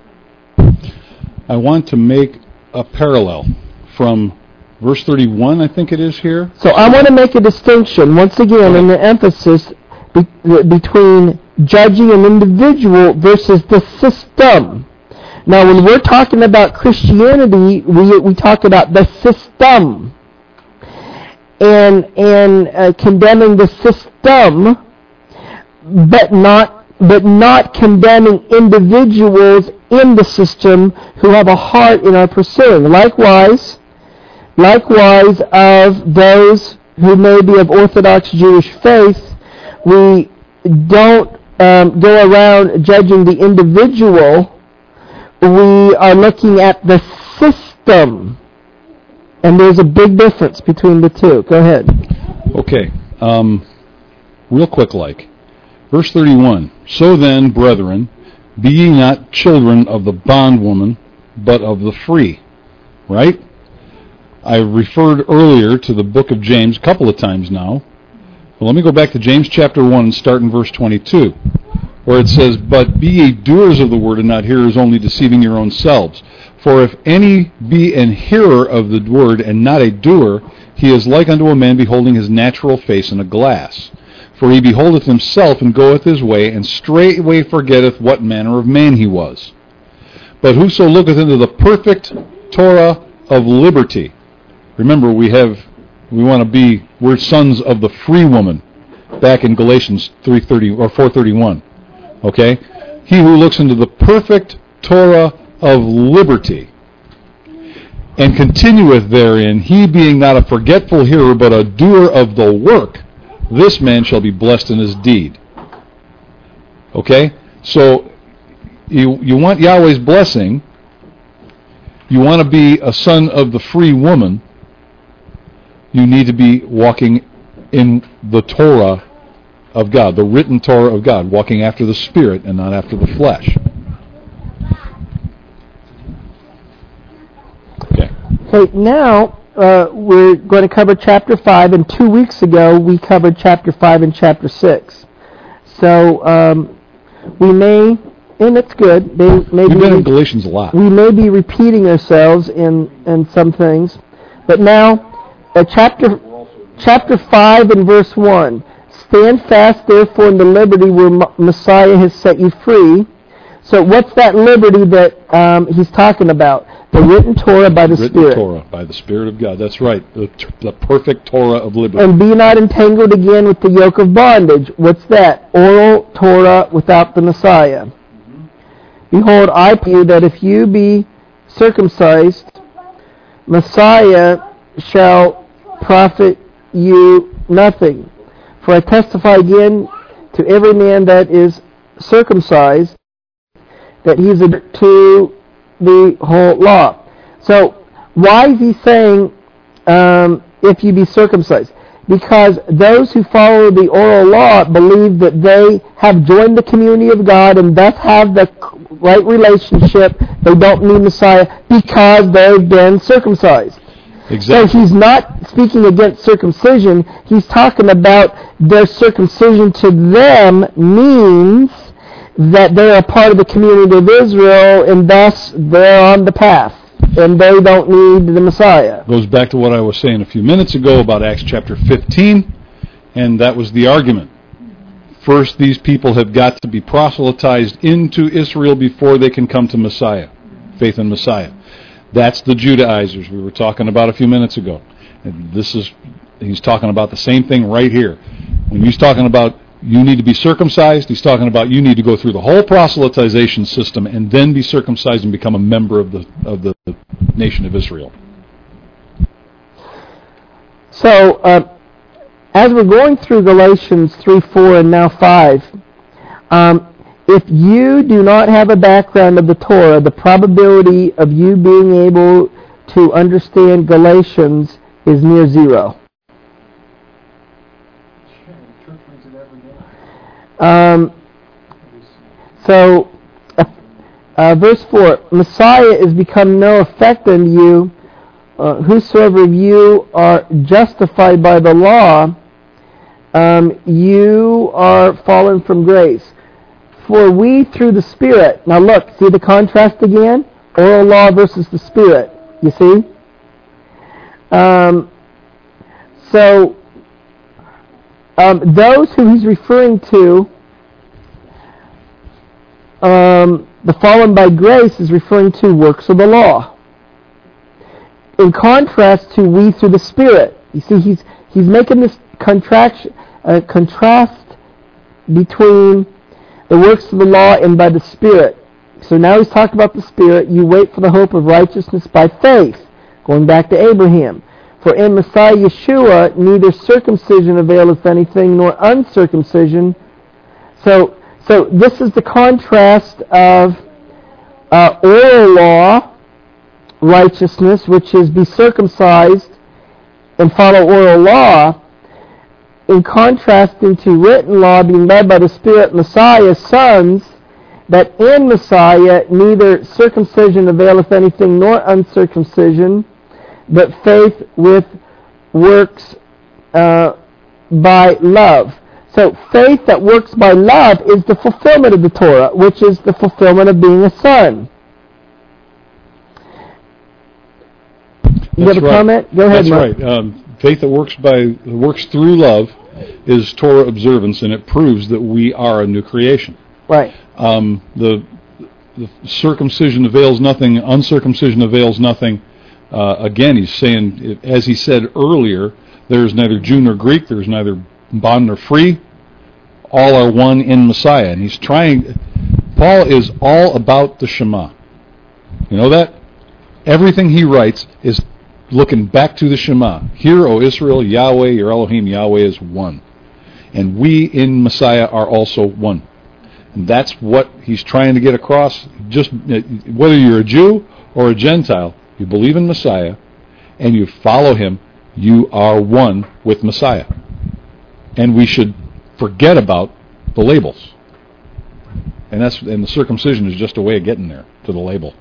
I want to make a parallel from verse 31, I think it is here. So I want to make a distinction, once again, in the emphasis between judging an individual versus the system. Now, when we're talking about Christianity, we talk about the system and condemning the system, but not condemning individuals in the system who have a heart in our pursuing. Likewise of those who may be of Orthodox Jewish faith, we don't go around judging the individual. We are looking at the system, and there's a big difference between the two. Go ahead. Okay, real quick verse 31, so then, brethren, be ye not children of the bondwoman, but of the free. Right? I referred earlier to the book of James a couple of times now. Well, let me go back to James chapter 1 and start in verse 22, where it says, but be ye doers of the word and not hearers only, deceiving your own selves. For if any be an hearer of the word and not a doer, he is like unto a man beholding his natural face in a glass. For he beholdeth himself and goeth his way, and straightway forgetteth what manner of man he was. But whoso looketh into the perfect Torah of liberty. Remember, we're sons of the free woman, back in Galatians 3:30 or 4:31. Okay? He who looks into the perfect Torah of liberty and continueth therein, he being not a forgetful hearer, but a doer of the work, this man shall be blessed in his deed. Okay? So, you want Yahweh's blessing, you want to be a son of the free woman, you need to be walking in the Torah of God, the written Torah of God, walking after the Spirit and not after the flesh. Okay, now we're going to cover chapter 5, and 2 weeks ago we covered chapter 5 and chapter 6. So we may, and it's good, we've been in Galatians a lot. We may be repeating ourselves in some things, but now chapter 5 and verse 1. Stand fast, therefore, in the liberty where Messiah has set you free. So what's that liberty that he's talking about? The written Torah by the Spirit. Written Torah by the Spirit of God. That's right. The perfect Torah of liberty. And be not entangled again with the yoke of bondage. What's that? Oral Torah without the Messiah. Mm-hmm. Behold, I tell you that if you be circumcised, Messiah shall profit you nothing. For I testify again to every man that is circumcised that he is to the whole law. So why is he saying if you be circumcised? because those who follow the oral law believe that they have joined the community of God and thus have the right relationship. They don't need Messiah because they've been circumcised. Exactly. So he's not speaking against circumcision. He's talking about their circumcision to them means that they're a part of the community of Israel and thus they're on the path and they don't need the Messiah. Goes back to what I was saying a few minutes ago about Acts chapter 15, and that was the argument. First, these people have got to be proselytized into Israel before they can come to Messiah, faith in Messiah. That's the Judaizers we were talking about a few minutes ago. And he's talking about the same thing right here. When he's talking about you need to be circumcised, he's talking about you need to go through the whole proselytization system and then be circumcised and become a member of the nation of Israel. So, as we're going through Galatians 3, 4, and now 5, if you do not have a background of the Torah, the probability of you being able to understand Galatians is near zero. Verse 4, Messiah is become no effect unto you, whosoever of you are justified by the law, you are fallen from grace. For we through the Spirit, now look, see the contrast again? Oral law versus the Spirit, you see? Those who he's referring to, the fallen by grace is referring to works of the law. In contrast to we through the Spirit. You see, he's making this contrast between the works of the law and by the Spirit. So now he's talking about the Spirit. You wait for the hope of righteousness by faith. Going back to Abraham. For in Messiah Yeshua neither circumcision availeth anything nor uncircumcision. So this is the contrast of oral law righteousness, which is be circumcised and follow oral law, in contrasting to written law being led by the Spirit, Messiah's sons, that in Messiah neither circumcision availeth anything nor uncircumcision, but faith with works by love. So faith that works by love is the fulfillment of the Torah, which is the fulfillment of being a son. You have a comment? Go ahead, Mark. That's right. Faith that works through love is Torah observance, and it proves that we are a new creation. Right. The circumcision avails nothing, uncircumcision avails nothing. Again, he's saying, as he said earlier, there is neither Jew nor Greek, there is neither bond nor free. All are one in Messiah. And Paul is all about the Shema. You know that? Everything he writes is looking back to the Shema. Hear, O Israel, Yahweh, your Elohim, Yahweh is one. And we in Messiah are also one. And that's what he's trying to get across. Just whether you're a Jew or a Gentile, you believe in Messiah and you follow him, you are one with Messiah. And we should forget about the labels. And the circumcision is just a way of getting there to the label.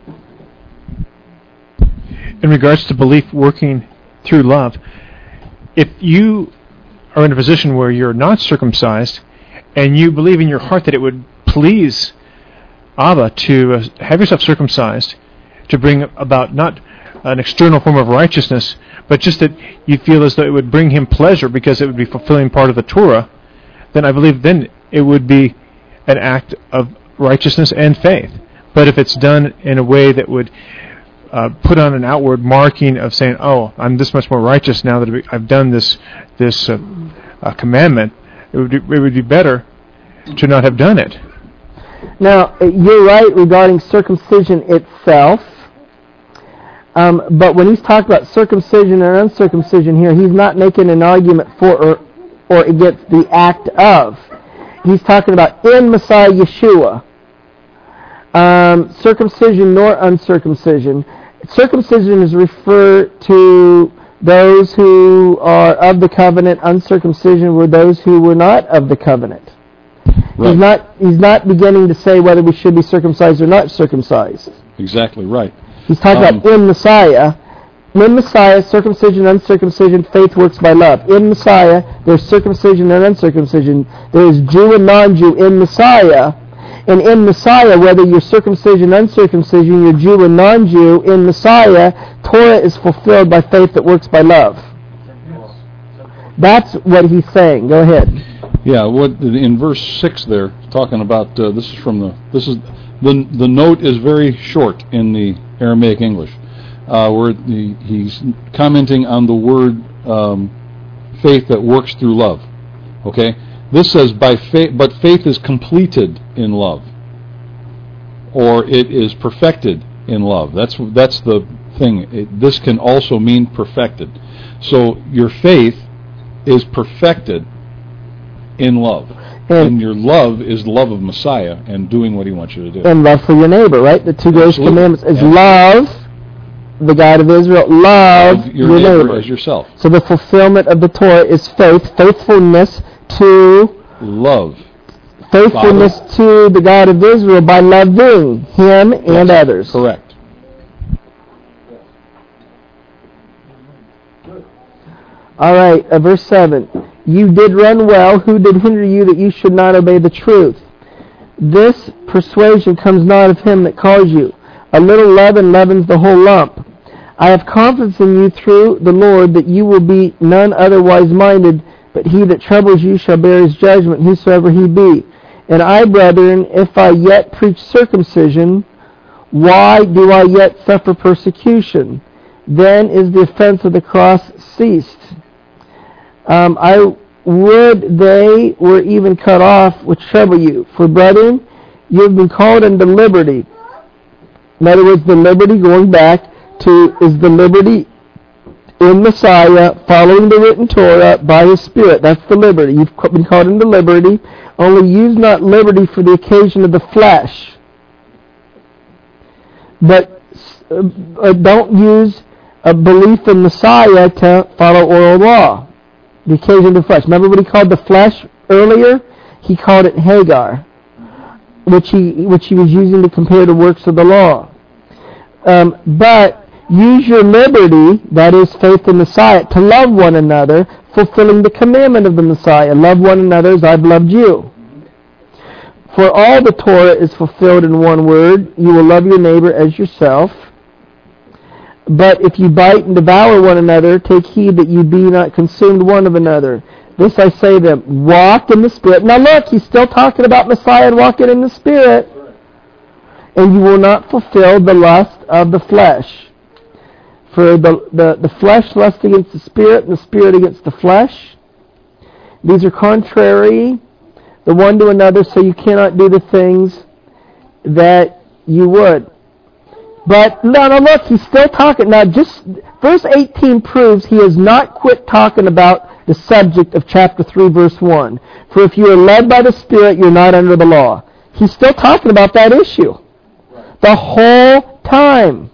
In regards to belief working through love, if you are in a position where you're not circumcised and you believe in your heart that it would please Abba to have yourself circumcised, to bring about not an external form of righteousness, but just that you feel as though it would bring him pleasure because it would be fulfilling part of the Torah, then I believe then it would be an act of righteousness and faith. But if it's done in a way that would put on an outward marking of saying, "Oh, I'm this much more righteous now that I've done this commandment," it would be better to not have done it. Now, you're right regarding circumcision itself, but when he's talking about circumcision and uncircumcision here, he's not making an argument for or against the act of. He's talking about in Messiah Yeshua, circumcision nor uncircumcision. Circumcision is referred to those who are of the covenant, uncircumcision were those who were not of the covenant. Right. He's not beginning to say whether we should be circumcised or not circumcised. Exactly right. He's talking about in Messiah. In Messiah, circumcision, uncircumcision, faith works by love. In Messiah, there's circumcision and uncircumcision. There is Jew and non-Jew in Messiah. And in Messiah, whether you're circumcision, uncircumcision, you're Jew and non-Jew, in Messiah, Torah is fulfilled by faith that works by love. That's what he's saying. Go ahead. Yeah, what in verse 6 there, talking about the note is very short in the Aramaic English, where he's commenting on the word faith that works through love. Okay, this says by faith, but faith is completed in love, or it is perfected in love. That's the thing. This can also mean perfected. So your faith is perfected in love. And your love is the love of Messiah and doing what he wants you to do. And love for your neighbor, right? The two greatest commandments is love the God of Israel, love your neighbor as yourself. So the fulfillment of the Torah is faith, faithfulness to love. Faithfulness to the God of Israel by loving him and others. Correct. All right, verse 7. You did run well. Who did hinder you that you should not obey the truth? This persuasion comes not of him that calls you. A little leaven leavens the whole lump. I have confidence in you through the Lord that you will be none otherwise minded, but he that troubles you shall bear his judgment, whosoever he be. And I, brethren, if I yet preach circumcision, why do I yet suffer persecution? Then is the offense of the cross ceased. I would they were even cut off which trouble you. For brethren, you have been called unto liberty. In other words, the liberty going back to is the liberty in Messiah, following the written Torah by his Spirit. That's the liberty. You've been called into liberty. Only use not liberty for the occasion of the flesh. But don't use a belief in Messiah to follow oral law. The occasion of the flesh. Remember what he called the flesh earlier? He called it Hagar, which he was using to compare the works of the law. But use your liberty, that is faith in Messiah, to love one another, fulfilling the commandment of the Messiah. Love one another as I've loved you. For all the Torah is fulfilled in one word, you will love your neighbor as yourself. But if you bite and devour one another, take heed that you be not consumed one of another. This I say to them, walk in the Spirit. Now look, he's still talking about Messiah and walking in the Spirit. And you will not fulfill the lust of the flesh. For the flesh lusts against the Spirit, and the Spirit against the flesh. These are contrary the one to another, so you cannot do the things that you would. But, no, look, he's still talking. Now, just verse 18 proves he has not quit talking about the subject of chapter 3, verse 1. For if you are led by the Spirit, you're not under the law. He's still talking about that issue. The whole time.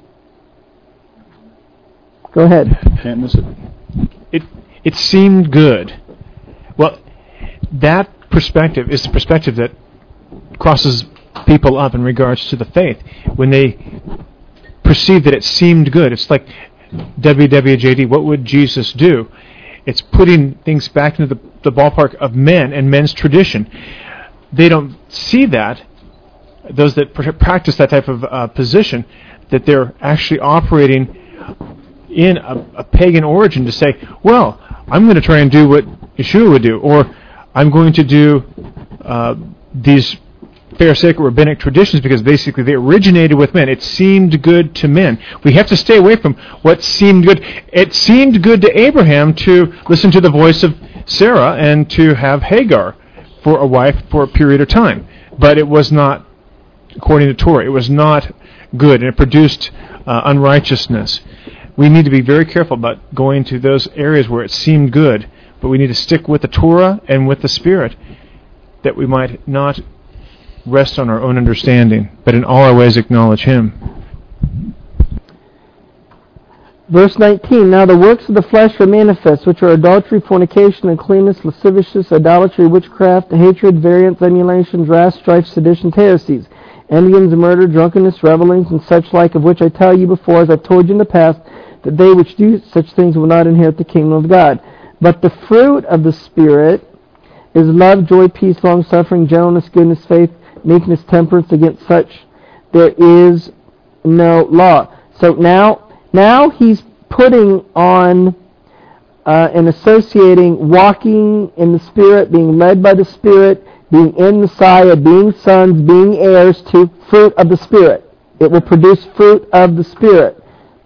Go ahead. Can't miss it. It seemed good. Well, that perspective is the perspective that crosses people up in regards to the faith. When they perceive that it seemed good. It's like WWJD, what would Jesus do? It's putting things back into the ballpark of men and men's tradition. They don't see that, those that practice that type of position, that they're actually operating in a pagan origin to say, well, I'm going to try and do what Yeshua would do, or I'm going to do these Pharisaic rabbinic traditions because basically they originated with men. It seemed good to men. We have to stay away from what seemed good. It seemed good to Abraham to listen to the voice of Sarah and to have Hagar for a wife for a period of time. But it was not, according to Torah, it was not good, and it produced unrighteousness. We need to be very careful about going to those areas where it seemed good, but we need to stick with the Torah and with the Spirit, that we might not rest on our own understanding, but in all our ways acknowledge Him. Verse 19, now the works of the flesh are manifest, which are adultery, fornication, uncleanness, lasciviousness, idolatry, witchcraft, hatred, variance, emulations, wrath, strife, seditions, heresies, envyings, murder, drunkenness, revelings, and such like, of which I tell you before, as I've told you in the past, that they which do such things will not inherit the kingdom of God. But the fruit of the Spirit is love, joy, peace, long-suffering, gentleness, goodness, faith, meekness, temperance. Against such there is no law. So now he's putting on and associating walking in the Spirit, being led by the Spirit, being in Messiah, being sons, being heirs to fruit of the Spirit. It will produce fruit of the Spirit.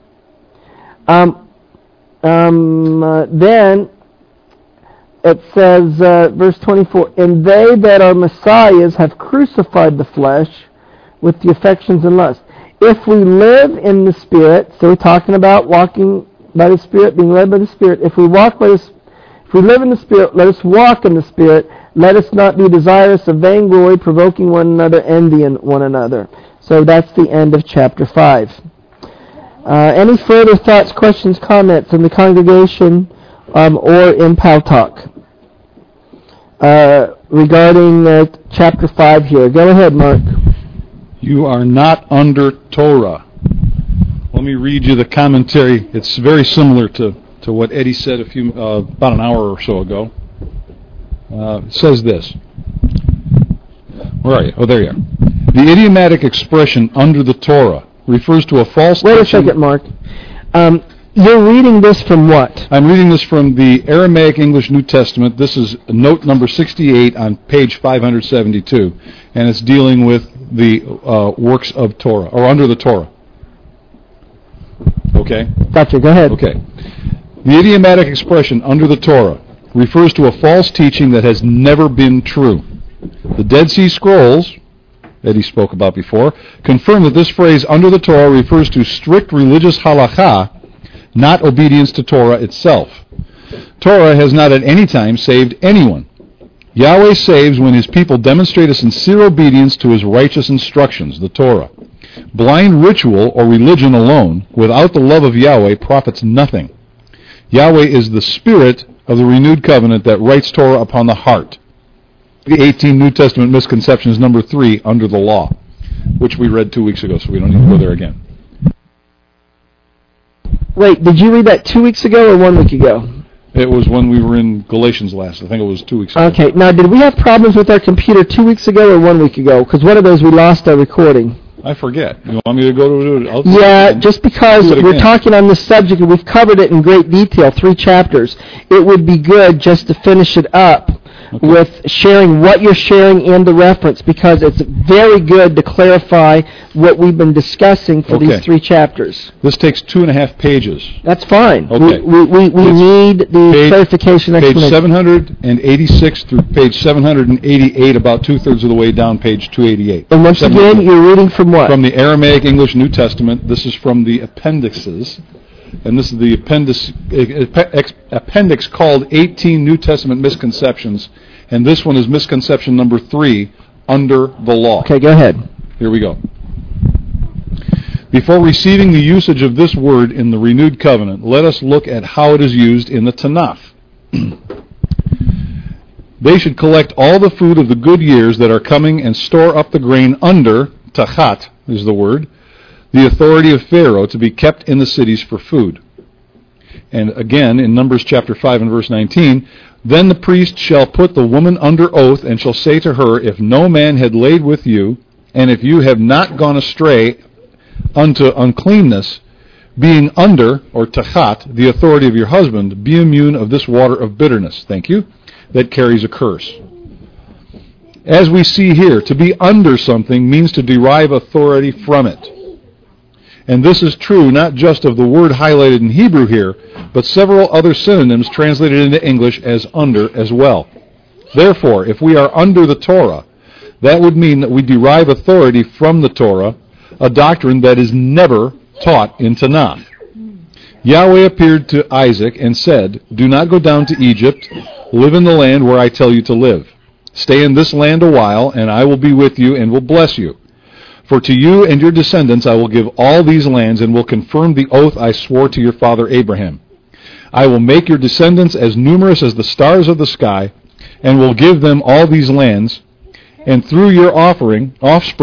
Then it says, verse 24, and they that are Messiahs have crucified the flesh with the affections and lusts. If we live in the Spirit, so we're talking about walking by the Spirit, being led by the Spirit. If we live in the Spirit, let us walk in the Spirit. Let us not be desirous of vainglory, provoking one another, envying one another. So that's the end of chapter 5. Any further thoughts, questions, comments in the congregation or in Paltalk regarding chapter 5 here? Go ahead, Mark. You are not under Torah. Let me read you the commentary. It's very similar to what Eddie said about an hour or so ago. It says this. Where are you? Oh, there you are. The idiomatic expression under the Torah refers to a false teaching. Wait a second, Mark. You're reading this from what? I'm reading this from the Aramaic English New Testament. This is note number 68 on page 572, and it's dealing with the works of Torah, or under the Torah. Okay? Gotcha, go ahead. Okay. The idiomatic expression under the Torah refers to a false teaching that has never been true. The Dead Sea Scrolls, that he spoke about before, confirm that this phrase under the Torah refers to strict religious halakha, not obedience to Torah itself. Torah has not at any time saved anyone. Yahweh saves when his people demonstrate a sincere obedience to his righteous instructions, the Torah. Blind ritual or religion alone, without the love of Yahweh, profits nothing. Yahweh is the spirit of the renewed covenant that writes Torah upon the heart. The 18 New Testament misconceptions, number 3, under the law, which we read 2 weeks ago, so we don't need to go there again. Wait, did you read that 2 weeks ago or 1 week ago? It was when we were in Galatians last. I think it was 2 weeks ago. Okay, now did we have problems with our computer 2 weeks ago or 1 week ago? Because one of those we lost our recording. I forget. You want me to go to it? Yeah, just because we're talking on this subject and we've covered it in great detail, 3 chapters, it would be good just to finish it up with sharing what you're sharing in the reference, because it's very good to clarify what we've been discussing for these 3 chapters. This takes 2.5 pages. That's fine. Okay. We need the clarification explanation. Page 786 through page 788, about 2/3 of the way down, page 288. And once again, you're reading from what? From the Aramaic English New Testament. This is from the appendixes. And this is the appendix called 18 New Testament Misconceptions. And this one is misconception number 3, under the law. Okay, go ahead. Here we go. Before receiving the usage of this word in the renewed covenant, let us look at how it is used in the Tanakh. They should collect all the food of the good years that are coming and store up the grain under, tachat is the word, the authority of Pharaoh, to be kept in the cities for food. And again, in Numbers chapter 5 and verse 19, then the priest shall put the woman under oath and shall say to her, if no man had laid with you, and if you have not gone astray unto uncleanness, being under, or tachat, the authority of your husband, be immune of this water of bitterness, thank you, that carries a curse. As we see here, to be under something means to derive authority from it. And this is true not just of the word highlighted in Hebrew here, but several other synonyms translated into English as under as well. Therefore, if we are under the Torah, that would mean that we derive authority from the Torah, a doctrine that is never taught in Tanakh. Yahweh appeared to Isaac and said, do not go down to Egypt, live in the land where I tell you to live. Stay in this land a while, and I will be with you and will bless you. For to you and your descendants I will give all these lands, and will confirm the oath I swore to your father Abraham. I will make your descendants as numerous as the stars of the sky, and will give them all these lands, and through your offspring,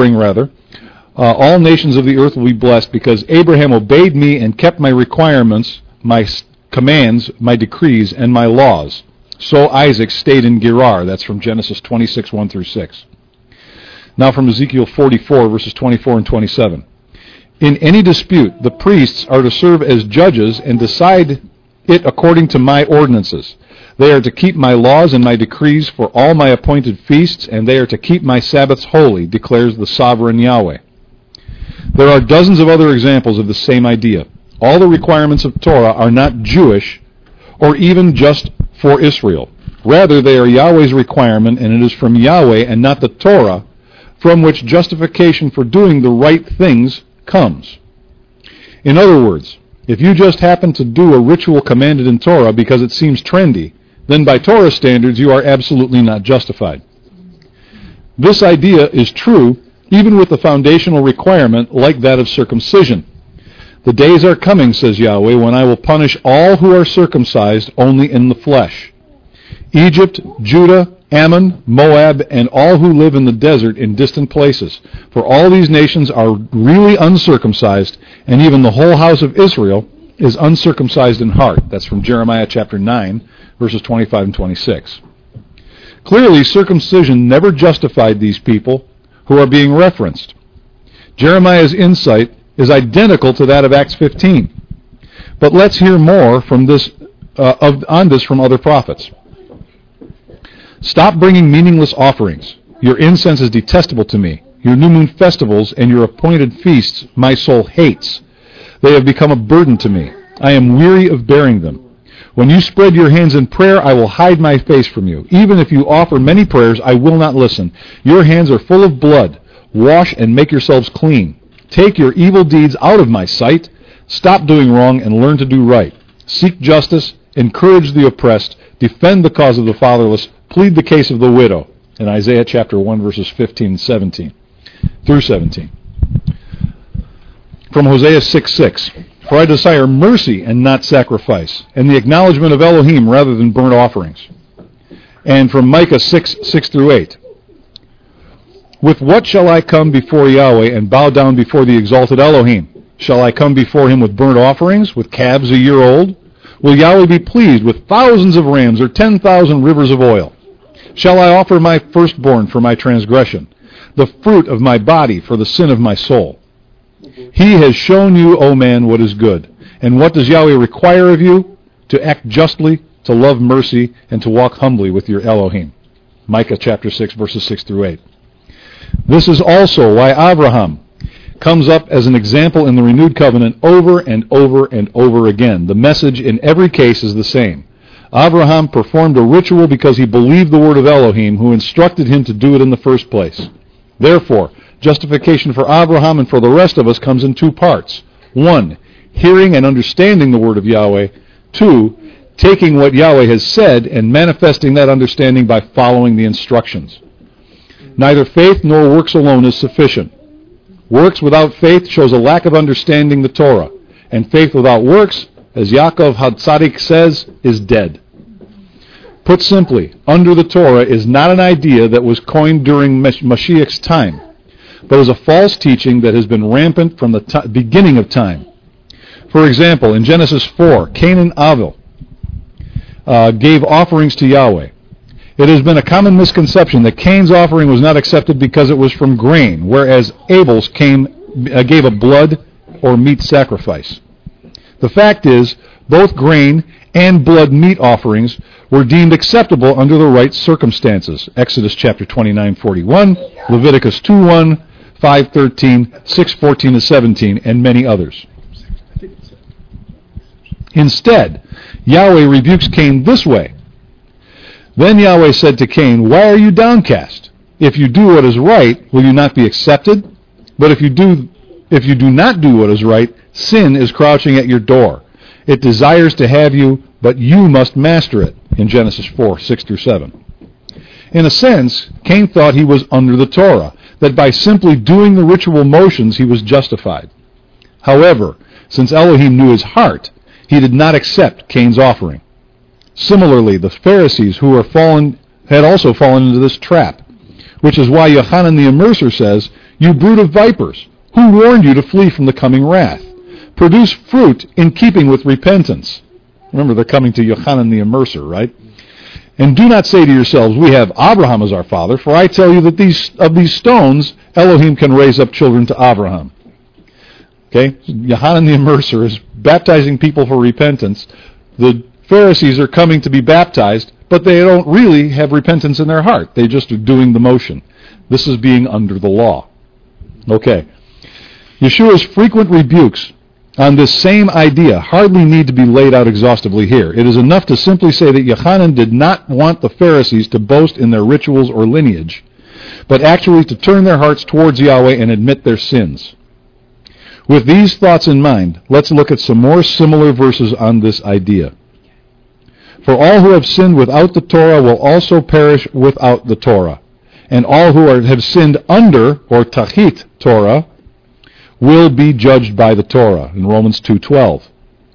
all nations of the earth will be blessed, because Abraham obeyed me and kept my requirements, my commands, my decrees, and my laws. So Isaac stayed in Gerar. That's from Genesis 26, 1 through 6. Now from Ezekiel 44, verses 24 and 27. In any dispute, the priests are to serve as judges and decide it according to my ordinances. They are to keep my laws and my decrees for all my appointed feasts, and they are to keep my Sabbaths holy, declares the sovereign Yahweh. There are dozens of other examples of the same idea. All the requirements of Torah are not Jewish or even just for Israel. Rather, they are Yahweh's requirement, and it is from Yahweh and not the Torah from which justification for doing the right things comes. In other words, if you just happen to do a ritual commanded in Torah because it seems trendy, then by Torah standards you are absolutely not justified. This idea is true even with the foundational requirement like that of circumcision. The days are coming, says Yahweh, when I will punish all who are circumcised only in the flesh. Egypt, Judah, Ammon, Moab, and all who live in the desert in distant places. For all these nations are really uncircumcised, and even the whole house of Israel is uncircumcised in heart. That's from Jeremiah chapter 9, verses 25 and 26. Clearly, circumcision never justified these people who are being referenced. Jeremiah's insight is identical to that of Acts 15. But let's hear more from this on this from other prophets. Stop bringing meaningless offerings. Your incense is detestable to me. Your new moon festivals and your appointed feasts my soul hates. They have become a burden to me. I am weary of bearing them. When you spread your hands in prayer, I will hide my face from you. Even if you offer many prayers, I will not listen. Your hands are full of blood. Wash and make yourselves clean. Take your evil deeds out of my sight. Stop doing wrong and learn to do right. Seek justice, encourage the oppressed, defend the cause of the fatherless, plead the case of the widow. In Isaiah chapter 1, verses 15 and 17 through 17. From Hosea 6:6. For I desire mercy and not sacrifice, and the acknowledgement of Elohim rather than burnt offerings. And from Micah 6 through 8. With what shall I come before Yahweh and bow down before the exalted Elohim? Shall I come before him with burnt offerings, with calves a year old? Will Yahweh be pleased with thousands of rams or 10,000 rivers of oil? Shall I offer my firstborn for my transgression, the fruit of my body for the sin of my soul? He has shown you, O man, what is good. And what does Yahweh require of you? To act justly, to love mercy, and to walk humbly with your Elohim. Micah chapter 6, verses 6 through 8. This is also why Abraham comes up as an example in the renewed covenant over and over and over again. The message in every case is the same. Abraham performed a ritual because he believed the word of Elohim, who instructed him to do it in the first place. Therefore, justification for Abraham and for the rest of us comes in two parts. 1, hearing and understanding the word of Yahweh. 2, taking what Yahweh has said and manifesting that understanding by following the instructions. Neither faith nor works alone is sufficient. Works without faith shows a lack of understanding the Torah, and faith without works, as Yaakov Hatzadik says, is dead. Put simply, under the Torah is not an idea that was coined during Mashiach's time, but is a false teaching that has been rampant from the beginning of time. For example, in Genesis 4, Cain and Abel gave offerings to Yahweh. It has been a common misconception that Cain's offering was not accepted because it was from grain, whereas Abel's gave a blood or meat sacrifice. The fact is, both grain and blood meat offerings were deemed acceptable under the right circumstances. Exodus chapter 29:41, Leviticus 2:1, 5:13, 6:14-17, and many others. Instead, Yahweh rebukes Cain this way. Then Yahweh said to Cain, "Why are you downcast? If you do what is right, will you not be accepted? But if you do not do what is right, sin is crouching at your door. It desires to have you, but you must master it." In Genesis 4, 6-7. In a sense, Cain thought he was under the Torah. that by simply doing the ritual motions he was justified. However, since Elohim knew his heart, he did not accept Cain's offering. Similarly, the Pharisees who had also fallen into this trap, which is why Yochanan the Immerser says, "You brood of vipers, who warned you to flee from the coming wrath? Produce fruit in keeping with repentance." Remember, they're coming to Yochanan the Immerser, right? "And do not say to yourselves, we have Abraham as our father, for I tell you that of these stones Elohim can raise up children to Abraham." Okay? Yochanan the Immerser is baptizing people for repentance. The Pharisees are coming to be baptized, but they don't really have repentance in their heart. They just are doing the motion. This is being under the law. Okay. Yeshua's frequent rebukes on this same idea hardly need to be laid out exhaustively here. It is enough to simply say that Yochanan did not want the Pharisees to boast in their rituals or lineage, but actually to turn their hearts towards Yahweh and admit their sins. With these thoughts in mind, let's look at some more similar verses on this idea. "For all who have sinned without the Torah will also perish without the Torah, and all who have sinned under, or tachit, Torah, will be judged by the Torah," in Romans 2:12.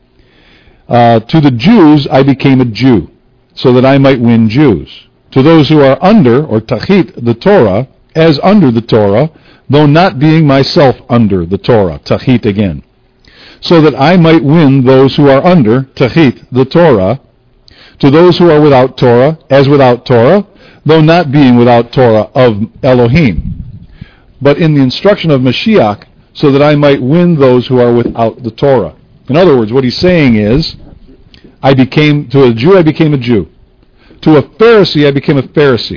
"To the Jews I became a Jew, so that I might win Jews. To those who are under, or tachit, the Torah, as under the Torah, though not being myself under the Torah," tachit again, "so that I might win those who are under, tachit, the Torah. To those who are without Torah, as without Torah, though not being without Torah of Elohim, but in the instruction of Mashiach, so that I might win those who are without the Torah." In other words, what he's saying is, to a Jew I became a Jew. To a Pharisee I became a Pharisee.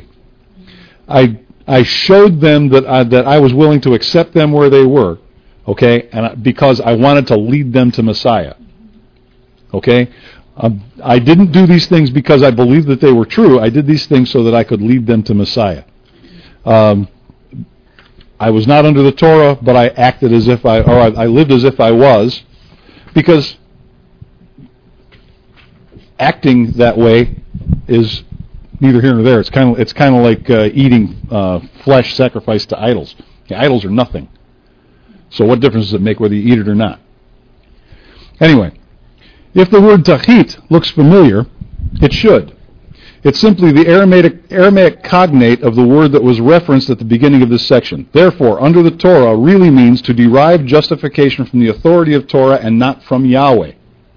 I showed them that I was willing to accept them where they were, okay, and because I wanted to lead them to Messiah. Okay? I didn't do these things because I believed that they were true. I did these things so that I could lead them to Messiah. I was not under the Torah, but I acted as if I lived as if I was, because acting that way is neither here nor there. It's kind of like eating flesh sacrificed to idols. The idols are nothing. So what difference does it make whether you eat it or not? Anyway, if the word tachit looks familiar, it should. It's simply the Aramaic cognate of the word that was referenced at the beginning of this section. Therefore, under the Torah really means to derive justification from the authority of Torah and not from Yahweh.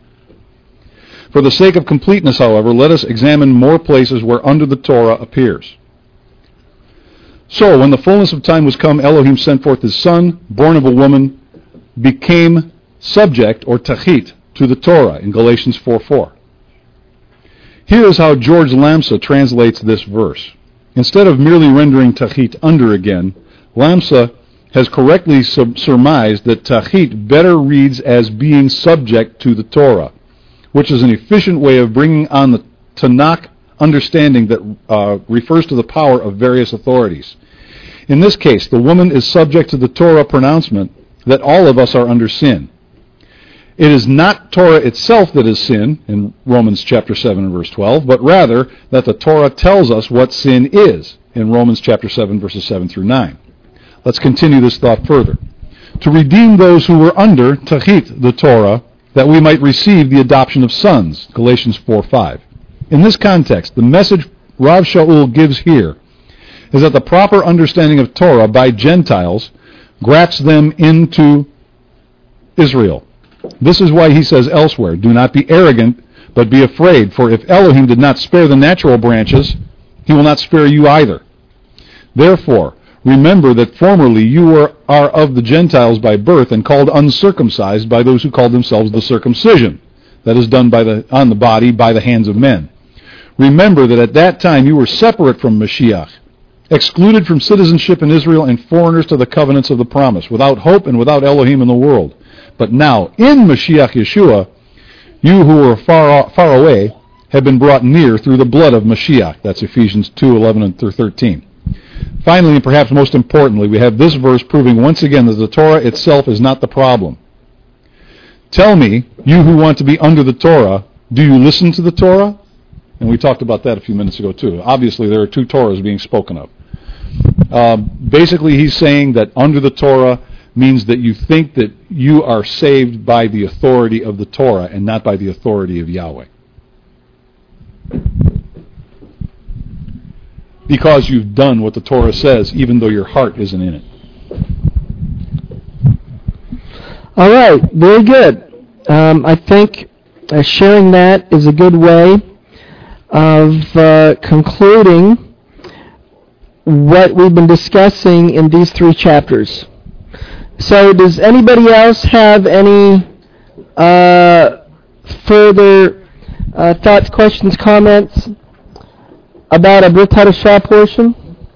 For the sake of completeness, however, let us examine more places where under the Torah appears. "So, when the fullness of time was come, Elohim sent forth his son, born of a woman, became subject, or tachit, to the Torah," in Galatians 4:4. Here is how George Lamsa translates this verse. Instead of merely rendering tachit under again, Lamsa has correctly surmised that tachit better reads as being subject to the Torah, which is an efficient way of bringing on the Tanakh understanding that refers to the power of various authorities. In this case, the woman is subject to the Torah pronouncement that all of us are under sin. It is not Torah itself that is sin, in Romans chapter 7 and verse 12, but rather that the Torah tells us what sin is, in Romans chapter 7 verses 7 through 9. Let's continue this thought further. "To redeem those who were under tachit, the Torah, that we might receive the adoption of sons," Galatians 4:5. In this context, the message Rav Shaul gives here is that the proper understanding of Torah by Gentiles grafts them into Israel. This is why he says elsewhere, "Do not be arrogant, but be afraid, for if Elohim did not spare the natural branches, he will not spare you either. Therefore, remember that formerly you are of the Gentiles by birth and called uncircumcised by those who call themselves the circumcision, that is done on the body by the hands of men. Remember that at that time you were separate from Mashiach, excluded from citizenship in Israel and foreigners to the covenants of the promise, without hope and without Elohim in the world. But now, in Mashiach Yeshua, you who were far away have been brought near through the blood of Mashiach." That's Ephesians 2:11 and 13. Finally, and perhaps most importantly, we have this verse proving once again that the Torah itself is not the problem. "Tell me, you who want to be under the Torah, do you listen to the Torah?" And we talked about that a few minutes ago too. Obviously, there are two Torahs being spoken of. Basically, he's saying that under the Torah means that you think that you are saved by the authority of the Torah and not by the authority of Yahweh. Because you've done what the Torah says, even though your heart isn't in it. All right, very good. I think sharing that is a good way of concluding what we've been discussing in these 3 chapters. So does anybody else have any further thoughts, questions, comments about a Brit Hadashah portion?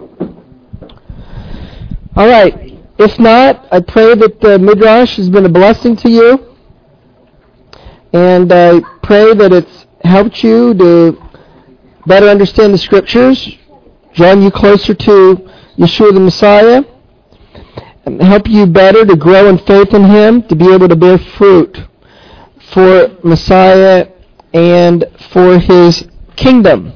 All right. If not, I pray that the Midrash has been a blessing to you. And I pray that it's helped you to better understand the Scriptures, drawing you closer to Yeshua the Messiah, and help you better to grow in faith in Him, to be able to bear fruit for Messiah and for His kingdom.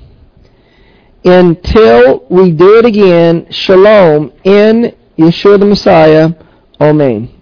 Until we do it again, Shalom in Yeshua the Messiah. Amen.